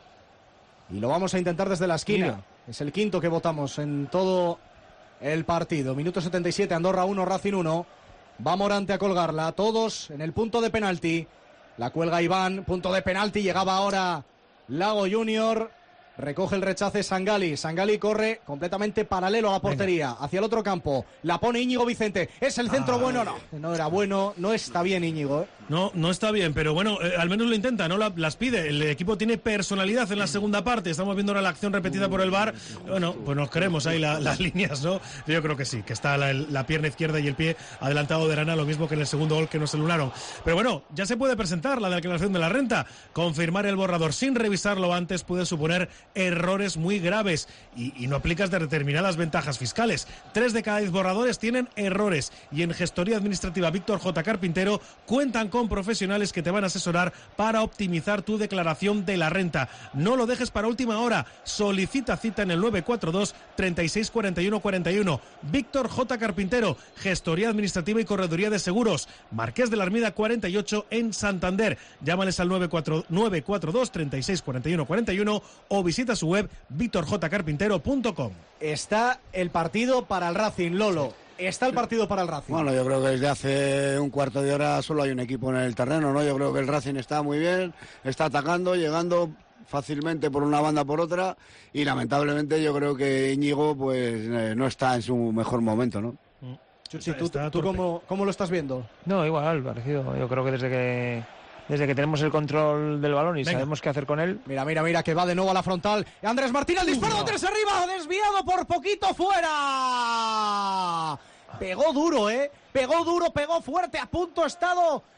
Y lo vamos a intentar desde la esquina. Mira. Es el quinto que votamos en todo el partido. Minuto setenta y siete, Andorra uno, Racing uno. Va Morante a colgarla, todos en el punto de penalti. La cuelga Iván, punto de penalti, llegaba ahora Lago Junior. Recoge el rechace Sangali. Sangali corre completamente paralelo a la portería. Venga. Hacia el otro campo. La pone Íñigo Vicente. ¿Es el centro Ay. bueno? No. No era bueno. No está bien Íñigo. ¿eh? No, no está bien, pero bueno, eh, al menos lo intenta, no la- las pide. El equipo tiene personalidad en la segunda parte. Estamos viendo ahora la acción repetida por el V A R. Bueno, pues nos creemos ahí la- las líneas, ¿no? Yo creo que sí, que está la, la pierna izquierda y el pie adelantado de Arana, lo mismo que en el segundo gol que nos anularon. Pero bueno, ya se puede presentar la declaración de la renta. Confirmar el borrador sin revisarlo antes puede suponer errores muy graves y, y no aplicas de determinadas ventajas fiscales. Tres de cada diez borradores tienen errores y en Gestoría Administrativa Víctor J. Carpintero cuentan con profesionales que te van a asesorar para optimizar tu declaración de la renta. No lo dejes para última hora. Solicita cita en el nueve cuatro dos, treinta y seis, cuarenta y uno, cuarenta y uno. Víctor J. Carpintero, Gestoría Administrativa y Correduría de Seguros. Marqués de la Armida cuarenta y ocho en Santander. Llámales al nueve cuatro dos, treinta y seis, cuarenta y uno, cuarenta y uno o visita su web víctor j carpintero punto com. Está el partido para el Racing, Lolo. Está el partido para el Racing. Bueno, yo creo que desde hace un cuarto de hora solo hay un equipo en el terreno, ¿no? Yo creo que el Racing está muy bien, está atacando, llegando fácilmente por una banda por otra y lamentablemente yo creo que Íñigo pues eh, no está en su mejor momento, ¿no? Chuchi, ¿tú, tú cómo, cómo lo estás viendo? No, igual, parecido. Yo creo que desde que desde que tenemos el control del balón y Venga. sabemos qué hacer con él. Mira, mira, mira, que va de nuevo a la frontal. Andrés Martín, el disparo, Uh, no. Andrés arriba, desviado por poquito, fuera. Pegó duro, ¿eh? Pegó duro, pegó fuerte, a punto ha estado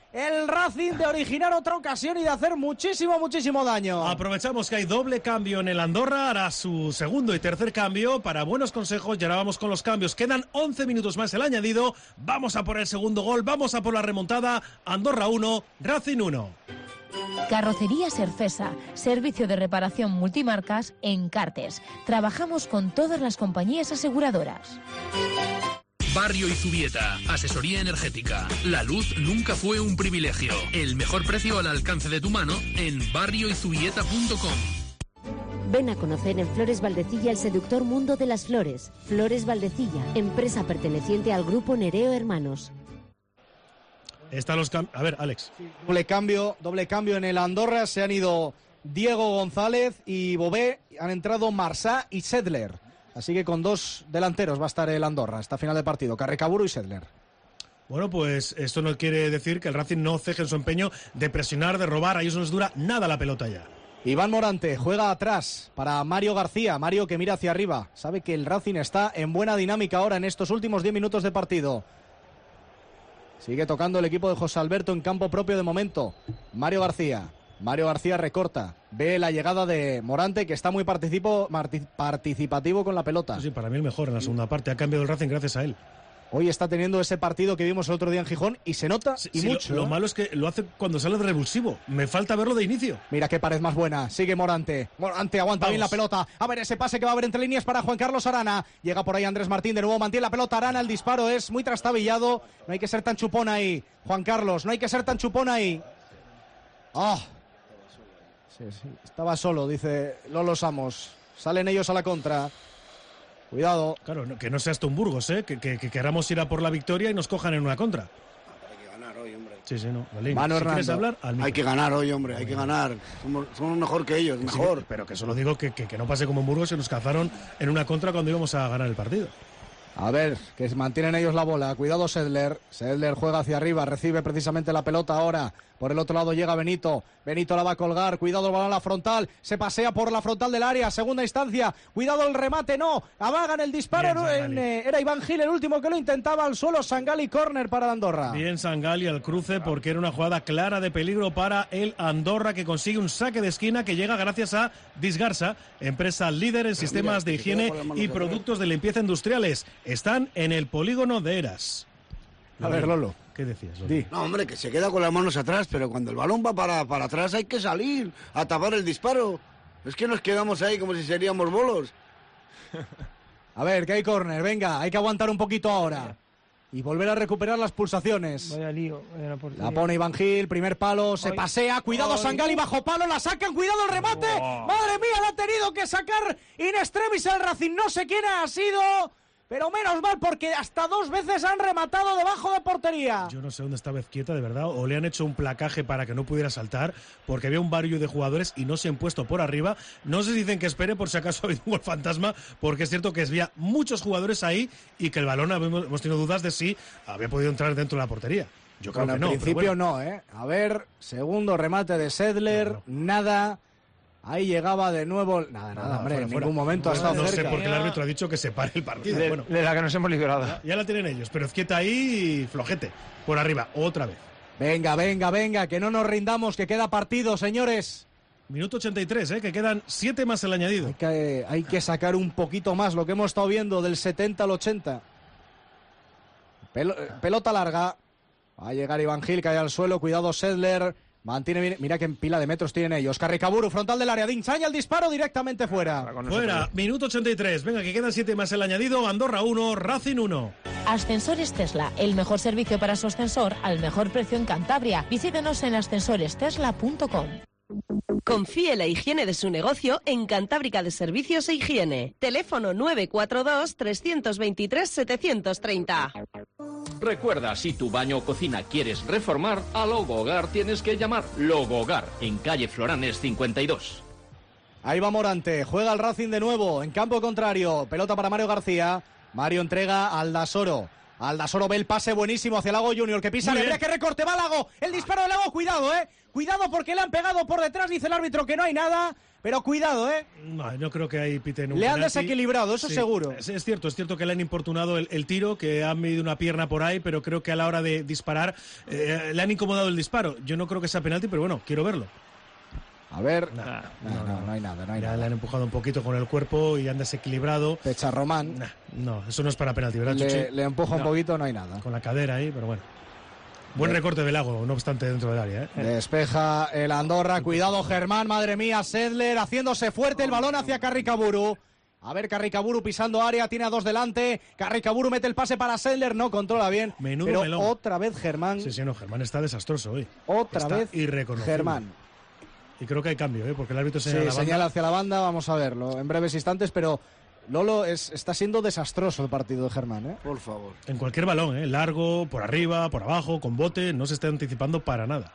el Racing de originar otra ocasión y de hacer muchísimo, muchísimo daño. Aprovechamos que hay doble cambio en el Andorra, hará su segundo y tercer cambio para buenos consejos y ahora vamos con los cambios. Quedan once minutos más el añadido, vamos a por el segundo gol, vamos a por la remontada. Andorra uno, Racing uno. Carrocería Serfesa, servicio de reparación multimarcas en Cartes. Trabajamos con todas las compañías aseguradoras. Barrio Izubieta, asesoría energética. La luz nunca fue un privilegio. El mejor precio al alcance de tu mano en barrio izubieta punto com. Ven a conocer en Flores Valdecilla el seductor mundo de las flores. Flores Valdecilla, empresa perteneciente al grupo Nereo Hermanos. Están los cam- A ver, Alex. Doble cambio, doble cambio en el Andorra. Se han ido Diego González y Bové. Han entrado Marsá y Sedler. Así que con dos delanteros va a estar el Andorra esta final de partido. Carrecaburu y Sedler. Bueno, pues esto no quiere decir que el Racing no ceje en su empeño de presionar, de robar. A ellos no les dura nada la pelota ya. Iván Morante juega atrás para Mario García. Mario que mira hacia arriba. Sabe que el Racing está en buena dinámica ahora en estos últimos diez minutos de partido. Sigue tocando el equipo de José Alberto en campo propio de momento. Mario García. Mario García recorta. Ve la llegada de Morante, que está muy participo, participativo con la pelota. Sí, sí, para mí el mejor en la segunda parte. Ha cambiado el Racing gracias a él. Hoy está teniendo ese partido que vimos el otro día en Gijón y se nota sí, y sí, mucho. Lo, lo ¿eh? malo es que lo hace cuando sale de revulsivo. Me falta verlo de inicio. Mira qué pared más buena. Sigue Morante. Morante aguanta Vamos. bien la pelota. A ver ese pase que va a haber entre líneas para Juan Carlos Arana. Llega por ahí Andrés Martín. De nuevo mantiene la pelota. Arana, el disparo es muy trastabillado. No hay que ser tan chupón ahí. Juan Carlos, no hay que ser tan chupón ahí. ¡Ah! Oh. Sí, sí. Estaba solo, dice Lolo Samos. Salen ellos a la contra. Cuidado. Claro, no, que no sea esto un Burgos, ¿eh? Que, que, que queramos ir a por la victoria y nos cojan en una contra. Hay que ganar hoy, hombre. Sí, sí, no. Vale, Mano si quieres hablar, al micro. Hay que ganar hoy, hombre. Hay que ganar. Somos, somos mejor que ellos, mejor. Sí, pero que solo digo que, que, que no pase como en Burgos, se nos cazaron en una contra cuando íbamos a ganar el partido. A ver, que mantienen ellos la bola. Cuidado Sedler. Sedler juega hacia arriba, recibe precisamente la pelota ahora. Por el otro lado llega Benito. Benito la va a colgar. Cuidado el balón a la frontal. Se pasea por la frontal del área. Segunda instancia. Cuidado el remate. No. Amagan el disparo. Bien, en, eh, era Iván Gil el último que lo intentaba al suelo. Sangali, córner para el Andorra. Bien Sangali al cruce porque era una jugada clara de peligro para el Andorra, que consigue un saque de esquina que llega gracias a Disgarsa, empresa líder en sistemas de higiene y productos de limpieza industriales. Están en el polígono de Eras. A ver, Lolo. ¿Qué decías, Lolo? Di. No, hombre, que se queda con las manos atrás, pero cuando el balón va para, para atrás hay que salir a tapar el disparo. Es que nos quedamos ahí como si seríamos bolos. A ver, que hay córner. Venga, hay que aguantar un poquito ahora. Y volver a recuperar las pulsaciones. Vaya lío, vaya la, la pone Iván Gil, primer palo, se Ay. pasea, cuidado Ay. Sangali, bajo palo, la sacan, cuidado el remate. Oh. Madre mía, la ha tenido que sacar in extremis el Racing, no sé quién ha sido, pero menos mal porque hasta dos veces han rematado debajo de portería. Yo no sé dónde estaba Ezquieta, de verdad, o le han hecho un placaje para que no pudiera saltar, porque había un barrio de jugadores y no se han puesto por arriba. No sé si dicen que espere por si acaso ha habido un gol fantasma, porque es cierto que había muchos jugadores ahí y que el balón hemos, hemos tenido dudas de si había podido entrar dentro de la portería. Yo creo Bueno, que no. en principio bueno. no, ¿eh? A ver, segundo remate de Sedler, No, no. nada. Ahí llegaba de nuevo. Nada, nada, No, no, hombre, fuera, en fuera. ningún momento ha No, estado no sé cerca. por qué el árbitro ha dicho que se pare el partido. De, bueno, de la que nos hemos librado. ya, ya la tienen ellos, pero Ezquieta ahí flojete, por arriba, otra vez. Venga, venga, venga, que no nos rindamos, que queda partido, señores. Minuto ochenta y tres, ¿eh? Que quedan siete más el añadido. Hay que, hay que sacar un poquito más lo que hemos estado viendo del setenta al ochenta. Pel- pelota larga. Va a llegar Iván Gil, cae al suelo. Cuidado Sedler. Mantiene bien. Mira qué pila de metros tienen ellos. Carricaburu, frontal del área. Dinsaña el disparo directamente fuera. Fuera, minuto ochenta y tres. Venga, que quedan siete más el añadido. Andorra uno, Racing uno. Ascensores Tesla, el mejor servicio para su ascensor al mejor precio en Cantabria. Visítenos en ascensores tesla punto com. Confíe la higiene de su negocio en Cantábrica de Servicios e Higiene. Teléfono nueve cuatro dos, tres dos tres, siete tres cero. Recuerda, si tu baño o cocina quieres reformar, a Logo Hogar tienes que llamar Logo Hogar, en calle Floranes cincuenta y dos. Ahí va Morante, juega el Racing de nuevo, en campo contrario, pelota para Mario García, Mario entrega al Dasoro, Aldasoro ve el pase buenísimo hacia Lago Junior, que pisa Lebrea, que recorte, va Lago, el disparo de Lago, cuidado, eh, cuidado porque le han pegado por detrás, dice el árbitro que no hay nada, pero cuidado, eh. No, no creo que ahí piten un Le han penalti. desequilibrado, eso Sí, seguro. Es, es cierto, es cierto que le han importunado el, el tiro, que han medido una pierna por ahí, pero creo que a la hora de disparar eh, le han incomodado el disparo. Yo no creo que sea penalti, pero bueno, quiero verlo. A ver, Nah, no, no, no, no hay nada, no hay Ya nada. le han empujado un poquito con el cuerpo y han desequilibrado. Pecha Román. Nah, no, eso no es para penalti, ¿verdad, Le, Chuchi? le empuja un No. poquito, no hay nada. Con la cadera ahí, pero bueno. Buen De- recorte de Lago, no obstante, dentro del área. ¿eh? Despeja el Andorra, cuidado Germán, madre mía, Sedler haciéndose fuerte el balón hacia Carricaburu. A ver, Carricaburu pisando área, tiene a dos delante. Carricaburu mete el pase para Sedler, no controla bien. Menudo pero melón. otra vez Germán. Sí, sí, no, Germán está desastroso hoy. Otra Está vez irreconocible. Germán. Y creo que hay cambio, ¿eh? Porque el árbitro Sí, señala la banda. señala hacia la banda, vamos a verlo en breves instantes, pero Lolo, es, está siendo desastroso el partido de Germán, ¿eh? Por favor. En cualquier balón, ¿eh? Largo, por arriba, por abajo, con bote, no se está anticipando para nada.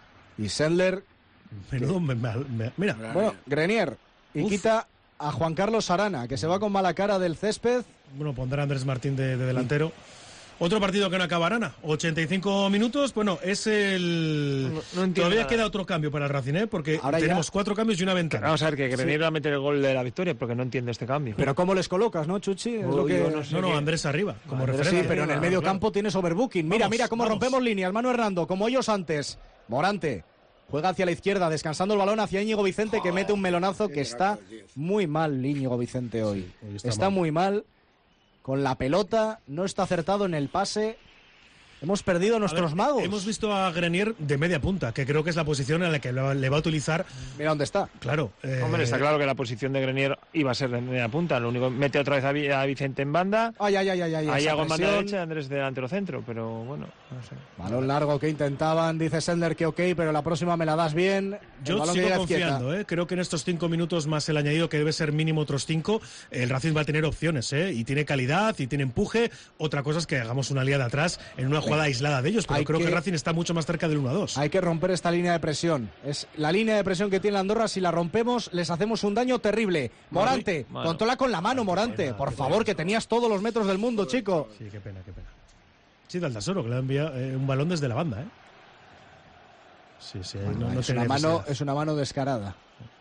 Y Sendler, Menudo, me- me- me- mira. bueno, Grenier, y Uf. quita a Juan Carlos Arana, que se va con mala cara del césped. Bueno, pondrá a Andrés Martín de, de delantero. Otro partido que no acaba Arana, ochenta y cinco minutos, bueno, es el... No- no entiendo Todavía nada. queda otro cambio para el Racing, ¿eh? Porque Ahora ya- tenemos cuatro cambios y una ventana. Vamos a ver, que Grenier va a meter el gol de la victoria, porque no entiendo este cambio. Pero ¿cómo les colocas, no, Chuchi? Es lo Uy, que... yo no sé No, no, qué- Andrés arriba, como Pero referencia. sí, pero en el Claro, medio claro. campo tienes overbooking. Mira, Vamos, mira cómo vamos. rompemos líneas. Manu Hernando, como ellos antes. Morante juega hacia la izquierda, descansando el balón hacia Íñigo Vicente, que mete un melonazo que está muy mal Íñigo Vicente hoy. hoy está está mal. muy mal con la pelota, no está acertado en el pase. Hemos perdido a nuestros A ver, magos. Hemos visto a Grenier de media punta, que creo que es la posición en la que le va le va a utilizar. Mira dónde está. Claro. eh, Hombre, está claro que la posición de Grenier iba a ser de media punta. Lo único, mete otra vez a, Vi- a Vicente en banda. Ay, ay, ay, ay, ay. Ahí esa hago en banda presión. derecha, Andrés de delantero centro, pero bueno, no sé. Balón largo que intentaban, dice Sender que ok, pero la próxima me la das bien. El Yo balón que sigo llega a Izquierda. confiando, ¿eh? Creo que en estos cinco minutos más el añadido, que debe ser mínimo otros cinco, el Racing va a tener opciones, ¿eh? Y tiene calidad, y tiene empuje. Otra cosa es que hagamos una liada atrás en una jugada aislada de ellos, pero Hay creo que... que- el Racing está mucho más cerca del uno a dos. Hay que romper esta línea de presión. Es la línea de presión que tiene la Andorra. Si la rompemos, les hacemos un daño terrible. Morante, Mano. controla con la mano, Morante. pena, Por qué favor, pena. que tenías todos los metros del mundo, chico. Sí, qué pena, qué pena. Sí, Daldasoro, que le ha enviado eh, un balón desde la banda, ¿eh? Sí, sí, no, no es, tiene una mano, necesidad. es una mano descarada.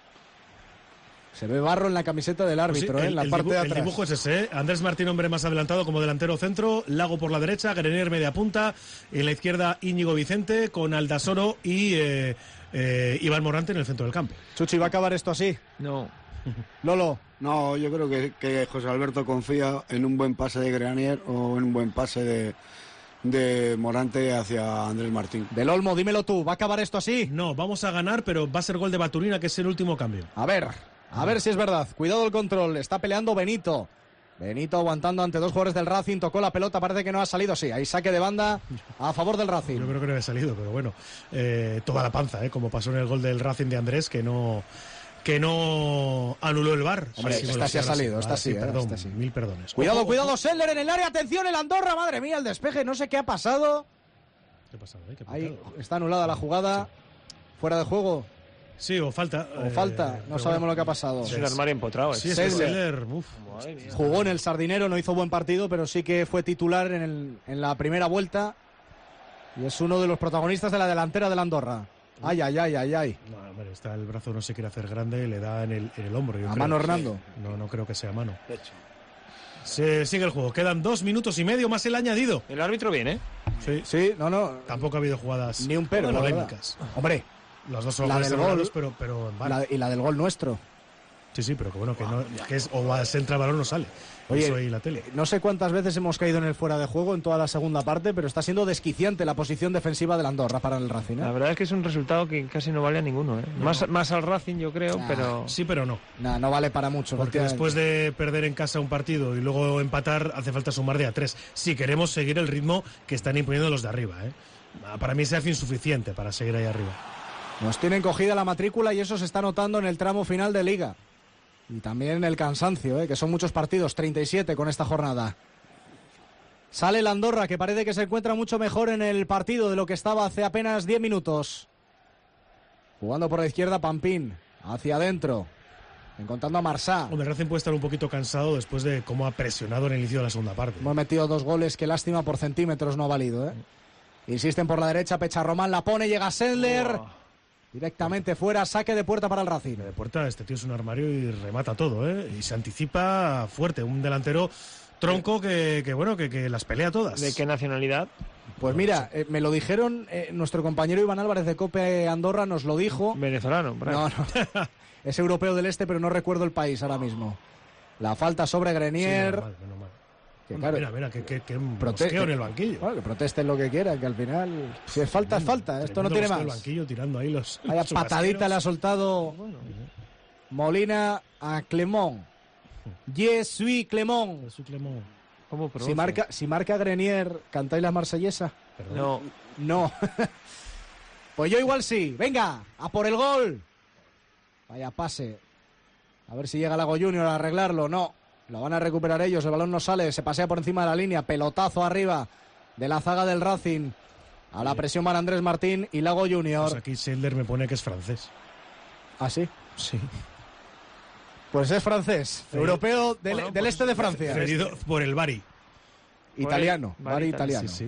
Se ve barro en la camiseta del Pues sí, árbitro, ¿eh? el, en la el parte dibu- de el atrás. dibujo es ese, ¿eh? Andrés Martín, hombre más adelantado como delantero centro, Lago por la derecha, Grenier media punta, en la izquierda Íñigo Vicente, con Aldasoro y eh, eh, Iván Morante en el centro del campo. Chuchi, ¿va a acabar esto así? No. Lolo. No, yo creo que, que José Alberto confía en un buen pase de Grenier o en un buen pase de, de Morante hacia Andrés Martín. Del Olmo, dímelo tú, ¿va a acabar esto así? No, vamos a ganar, pero va a ser gol de Baturina, que es el último cambio. A ver, a ver si es verdad. Cuidado el control, está peleando Benito. Benito aguantando ante dos jugadores del Racing, tocó la pelota, parece que no ha salido. Sí, hay saque de banda a favor del Racing. Yo creo que no había salido, pero bueno, eh, toda la panza, ¿eh? Como pasó en el gol del Racing de Andrés, que no que no anuló el V A R. Hombre, Sí, sí, esta bueno, sí ha ahora salido, esta Vale, sí, eh, perdón, esta sí. mil perdones. Cuidado, Ojo, cuidado, ojo. Sendler en el área, atención, el Andorra, madre mía, el despeje, no sé qué ha pasado. ¿Qué ha pasado, eh? ¿Qué ha Ahí pitado? está anulada la jugada, fuera de juego, Sí, o falta. o eh, falta, no pero sabemos bueno. lo que ha pasado. Es un armario empotrado. Sí, eh. es que Sedler. Sedler, uf. Madre mía. Jugó en el Sardinero, no hizo buen partido, pero sí que fue titular en, el- en la primera vuelta. Y es uno de los protagonistas de la delantera del Andorra. Ay, ay, ay, ay, ay. No, hombre, está el brazo, no se quiere hacer grande, le da en el, en el hombro. yo A creo. mano Hernando. No, no creo que sea mano. Se sigue el juego, quedan dos minutos y medio más el añadido. El árbitro viene, ¿eh? Sí, Sí, no, no, tampoco ha habido jugadas ni un pero, la verdad. polémicas. Hombre, Las dos son La goles del anulados, gol. pero, pero en VAR. la- y la del gol nuestro. Sí, sí, pero que bueno, que, no, que es o va- se entra el balón o no sale. Por Oye, eso ahí la tele. No sé cuántas veces hemos caído en el fuera de juego en toda la segunda parte, pero está siendo desquiciante la posición defensiva del Andorra para el Racing, ¿eh? La verdad es que es un resultado que casi no vale a ninguno, ¿eh? Más, más al Racing, yo creo, Ah, pero... Sí, pero no. Nah, no vale para mucho. Porque efectivamente. después de perder en casa un partido y luego empatar, hace falta sumar de a tres. Si queremos seguir el ritmo que están imponiendo los de arriba, ¿eh? Para mí se hace insuficiente para seguir ahí arriba. Nos tienen cogida la matrícula y eso se está notando en el tramo final de Liga. Y también en el cansancio, ¿eh? Que son muchos partidos, treinta y siete con esta jornada. Sale el Andorra, que parece que se encuentra mucho mejor en el partido de lo que estaba hace apenas diez minutos. Jugando por la izquierda, Pampín. Hacia adentro. encontrando a Marsá. Hombre, Racing puede estar un poquito cansado después de cómo ha presionado en el inicio de la segunda parte. Hemos metido dos goles, qué lástima, por centímetros no ha valido, ¿eh? Insisten por la derecha, Pecharromán la pone, llega Sendler. Oh. Directamente fuera, saque de puerta para el Racing. De puerta, este tío es un armario y remata todo, ¿eh? Y se anticipa fuerte, un delantero tronco que, que bueno, que, que las pelea todas. ¿De qué nacionalidad? Pues mira, eh, me lo dijeron, eh, nuestro compañero Iván Álvarez de COPE Andorra nos lo dijo. Venezolano, por ahí. No, no. Es europeo del este, pero no recuerdo el país ahora mismo. La falta sobre Grenier. Sí, menos mal, menos mal. Que, claro, mira, mira, que, que, que proteste en el banquillo. Bueno, que protesten lo que quieran, que al final, si es falta, es falta. Esto no tiene más. El banquillo tirando ahí los. Vaya los patadita le ha soltado Molina a Clemón. Je suis Clemón. Je suis Clemón. ¿Cómo si marca, si marca Grenier, ¿cantáis la marsellesa? Perdón. No. No. Pues yo igual sí. Venga, a por el gol. Vaya pase. A ver si llega Lago Junior a arreglarlo. No. Lo van a recuperar ellos, el balón no sale, se pasea por encima de la línea, pelotazo arriba de la zaga del Racing. A la presión van Andrés Martín y Lago Junior. Pues aquí Sendler me pone que es francés. ¿Ah, sí? Sí. Pues es francés, Ferido. Europeo del, bueno, del pues, este de Francia. Ferido por el Bari. Italiano, Bari, Bari italiano. Sí, sí.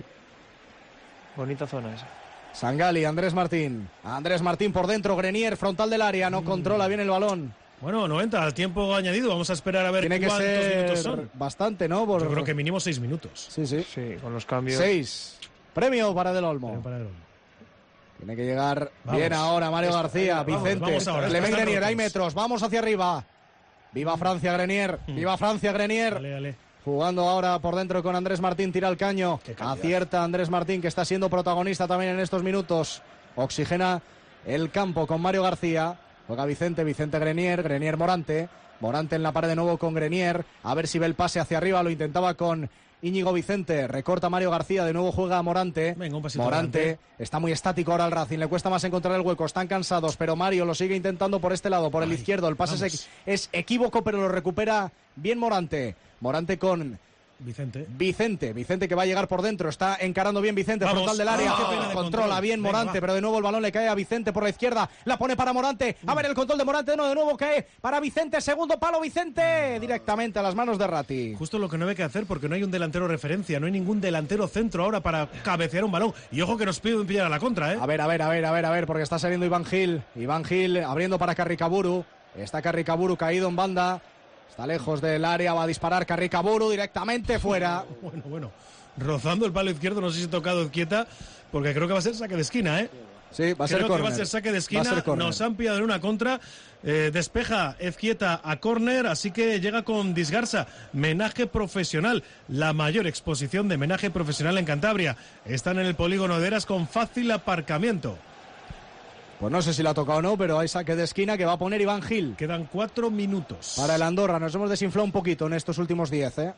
Bonita zona esa. Sangali, Andrés Martín. Andrés Martín por dentro, Grenier, frontal del área, no mm. controla bien el balón. Bueno, noventa, al tiempo añadido, vamos a esperar a ver Tiene cuántos que ser minutos son. Bastante, ¿no? Por... Yo creo que mínimo seis minutos. Sí, sí. Sí, con los cambios. Seis. Premio para Del Olmo. Para Del Olmo. Tiene que llegar vamos. Bien ahora Mario Esto, García, vamos, Vicente, vamos ahora, Clement Grenier, hay metros, vamos hacia arriba. Viva Francia, Grenier, viva Francia, Grenier. Dale, dale. Jugando ahora por dentro con Andrés Martín, tira el caño. Acierta Andrés Martín, que está siendo protagonista también en estos minutos. Oxigena el campo con Mario García. Juega Vicente, Vicente Grenier, Grenier Morante. Morante en la pared de nuevo con Grenier. A ver si ve el pase hacia arriba, lo intentaba con Íñigo Vicente. Recorta Mario García, de nuevo juega Morante. Venga, un pasito Morante adelante. Está muy estático ahora el Racing, le cuesta más encontrar el hueco, están cansados, pero Mario lo sigue intentando por este lado, por el Ay, izquierdo. El pase es, es equívoco, pero lo recupera bien Morante. Morante con... Vicente. Vicente, Vicente que va a llegar por dentro, está encarando bien Vicente, Vamos. frontal del área, Oh, controla control. bien Morante, Venga, pero de nuevo el balón le cae a Vicente por la izquierda, la pone para Morante, a ver el control de Morante, no, de nuevo cae para Vicente, segundo palo Vicente, directamente a las manos de Ratti. Justo lo que no hay que hacer porque no hay un delantero referencia, no hay ningún delantero centro ahora para cabecear un balón, y ojo que nos piden pillar a la contra, ¿eh? A ver, a ver, a ver, a ver, a ver, porque está saliendo Iván Gil, Iván Gil abriendo para Carricaburu, está Carricaburu caído en banda. Está lejos del área, va a disparar Carricaburu directamente fuera. Bueno, bueno, rozando el palo izquierdo, no sé si ha tocado quieta, porque creo que va a ser saque de esquina, ¿eh? Sí, va a ser creo córner. que va a ser saque de esquina, nos han pillado en una contra, eh, despeja Ezquieta a córner, así que llega con Disgarza, menaje profesional, la mayor exposición de menaje profesional en Cantabria. Están en el polígono de Eras con fácil aparcamiento. Pues no sé si la ha tocado o no, pero hay saque de esquina que va a poner Iván Gil. Quedan cuatro minutos. Para el Andorra, nos hemos desinflado un poquito en estos últimos diez, ¿eh?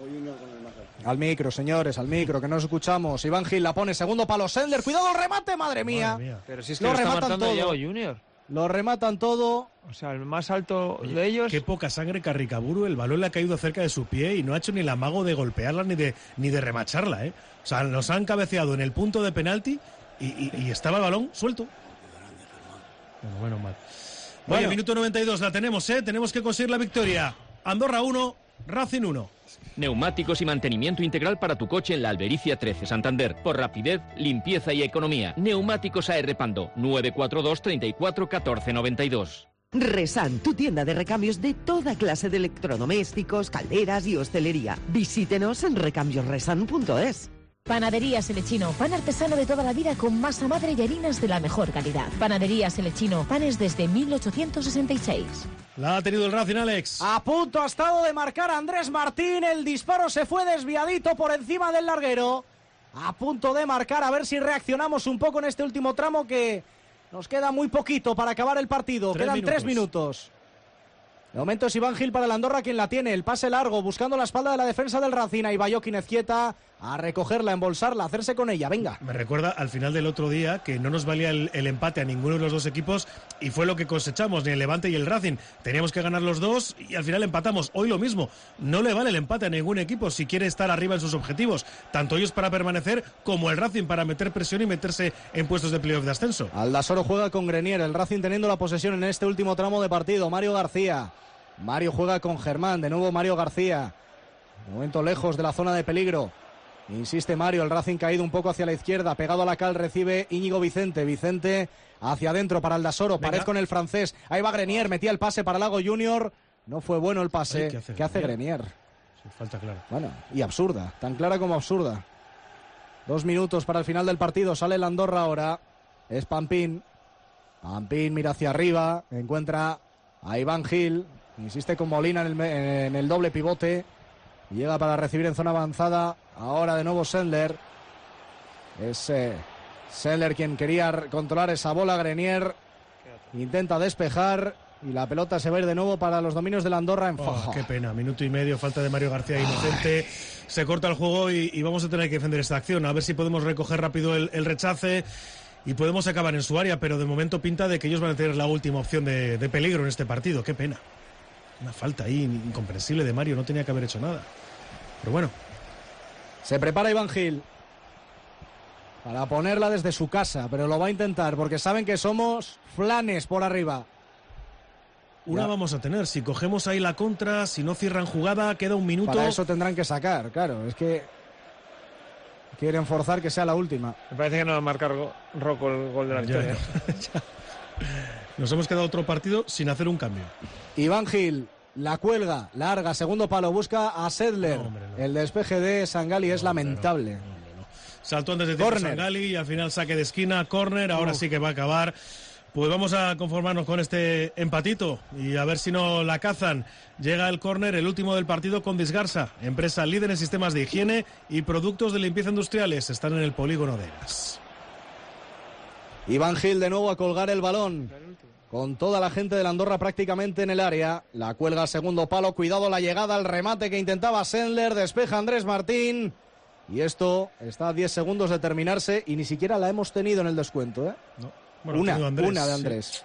Al micro, señores, al micro, que no nos escuchamos. Iván Gil la pone, segundo palo, Sender, cuidado el remate, madre mía. Madre mía. Pero si es que lo, lo rematan está todo. Diego Junior. Lo rematan todo. O sea, el más alto Oye, de ellos. Qué poca sangre Carricaburu, el balón le ha caído cerca de su pie y no ha hecho ni el amago de golpearla ni de, ni de remacharla, ¿eh? O sea, nos han cabeceado en el punto de penalti y, y, y estaba el balón suelto. Bueno, bueno, mal. Bueno, minuto noventa y dos la tenemos, ¿eh? Tenemos que conseguir la victoria. Andorra uno, Racing uno. Neumáticos y mantenimiento integral para tu coche en la Albericia trece, Santander. Por rapidez, limpieza y economía. Neumáticos A R Pando, nueve cuatro dos, treinta y cuatro, catorce noventa y dos. Resan, tu tienda de recambios de toda clase de electrodomésticos, calderas y hostelería. Visítenos en recambios resan punto es. Panadería Selechino, pan artesano de toda la vida con masa madre y harinas de la mejor calidad. Panadería Selechino, panes desde mil ochocientos sesenta y seis. La ha tenido el Racing, Alex. A punto ha estado de marcar Andrés Martín, el disparo se fue desviadito por encima del larguero. A punto de marcar, a ver si reaccionamos un poco en este último tramo que nos queda muy poquito para acabar el partido. Tres Quedan minutos. tres minutos. De momento es Iván Gil para el Andorra quien la tiene. El pase largo, buscando la espalda de la defensa del Racing. Ahí va Joaquín Ezquieta a recogerla, a embolsarla, a hacerse con ella. Venga. Me recuerda al final del otro día que no nos valía el, el empate a ninguno de los dos equipos y fue lo que cosechamos, ni el Levante y el Racing. Teníamos que ganar los dos y al final empatamos. Hoy lo mismo. No le vale el empate a ningún equipo si quiere estar arriba en sus objetivos. Tanto ellos para permanecer como el Racing para meter presión y meterse en puestos de playoff de ascenso. Aldasoro juega con Grenier. El Racing teniendo la posesión en este último tramo de partido. Mario García. Mario juega con Germán, de nuevo Mario García. De momento lejos de la zona de peligro. Insiste Mario, el Racing caído un poco hacia la izquierda. Pegado a la cal recibe Íñigo Vicente. Vicente hacia adentro para Aldasoro. Pared con el francés. Ahí va Grenier, metía el pase para Lago Junior. No fue bueno el pase. Ay, ¿qué hace, ¿Qué hace Grenier? Sí, falta clara. Bueno, y absurda. Tan clara como absurda. Dos minutos para el final del partido. Sale el Andorra ahora. Es Pampín. Pampín mira hacia arriba. Encuentra a Iván Gil. Insiste con Molina en el, en el doble pivote. Llega para recibir en zona avanzada. Ahora de nuevo Sendler. Es eh, Sendler quien quería controlar esa bola. Grenier intenta despejar. Y la pelota se va a ir de nuevo para los dominios de la Andorra en oh, qué pena, minuto y medio, falta de Mario García inocente. Se corta el juego y, y vamos a tener que defender esta acción. A ver si podemos recoger rápido el, el rechace. Y podemos acabar en su área. Pero de momento pinta de que ellos van a tener la última opción de, de peligro en este partido. Qué pena. Una falta ahí incomprensible de Mario, no tenía que haber hecho nada. Pero bueno. Se prepara Iván Gil para ponerla desde su casa, pero lo va a intentar porque saben que somos flanes por arriba. Una ya. Vamos a tener, si cogemos ahí la contra, si no cierran jugada, queda un minuto. Para eso tendrán que sacar, claro, es que quieren forzar que sea la última. Me parece que no va a marcar Rocco el gol de la victoria. Nos hemos quedado otro partido sin hacer un cambio. Iván Gil la cuelga, larga, segundo palo, busca a Sedler. No, hombre, no. El despeje de Sangali es no, lamentable. No, hombre, no. Saltó antes de tiempo Sangali y al final saque de esquina, córner, ahora Uf. sí que va a acabar. Pues vamos a conformarnos con este empatito y a ver si no la cazan. Llega el córner, el último del partido con Disgarsa, empresa líder en sistemas de higiene y productos de limpieza industriales. Están en el polígono de Eras. Iván Gil de nuevo a colgar el balón. Con toda la gente de la Andorra prácticamente en el área. La cuelga al segundo palo. Cuidado la llegada al remate que intentaba Sendler. Despeja Andrés Martín. Y esto está a diez segundos de terminarse y ni siquiera la hemos tenido en el descuento, ¿eh? No. Bueno, una, Andrés, una de Andrés. Sí.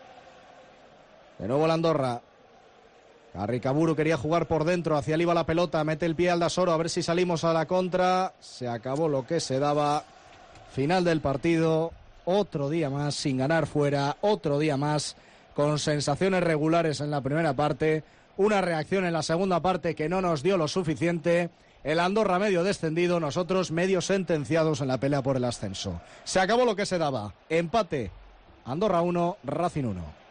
De nuevo la Andorra. Carricaburu quería jugar por dentro. Hacia él iba la pelota. Mete el pie al Aldasoro. A ver si salimos a la contra. Se acabó lo que se daba. Final del partido. Otro día más sin ganar fuera. Otro día más con sensaciones regulares en la primera parte. Una reacción en la segunda parte que no nos dio lo suficiente. El Andorra medio descendido, nosotros medio sentenciados en la pelea por el ascenso. Se acabó lo que se daba. Empate. Andorra uno, Racing uno.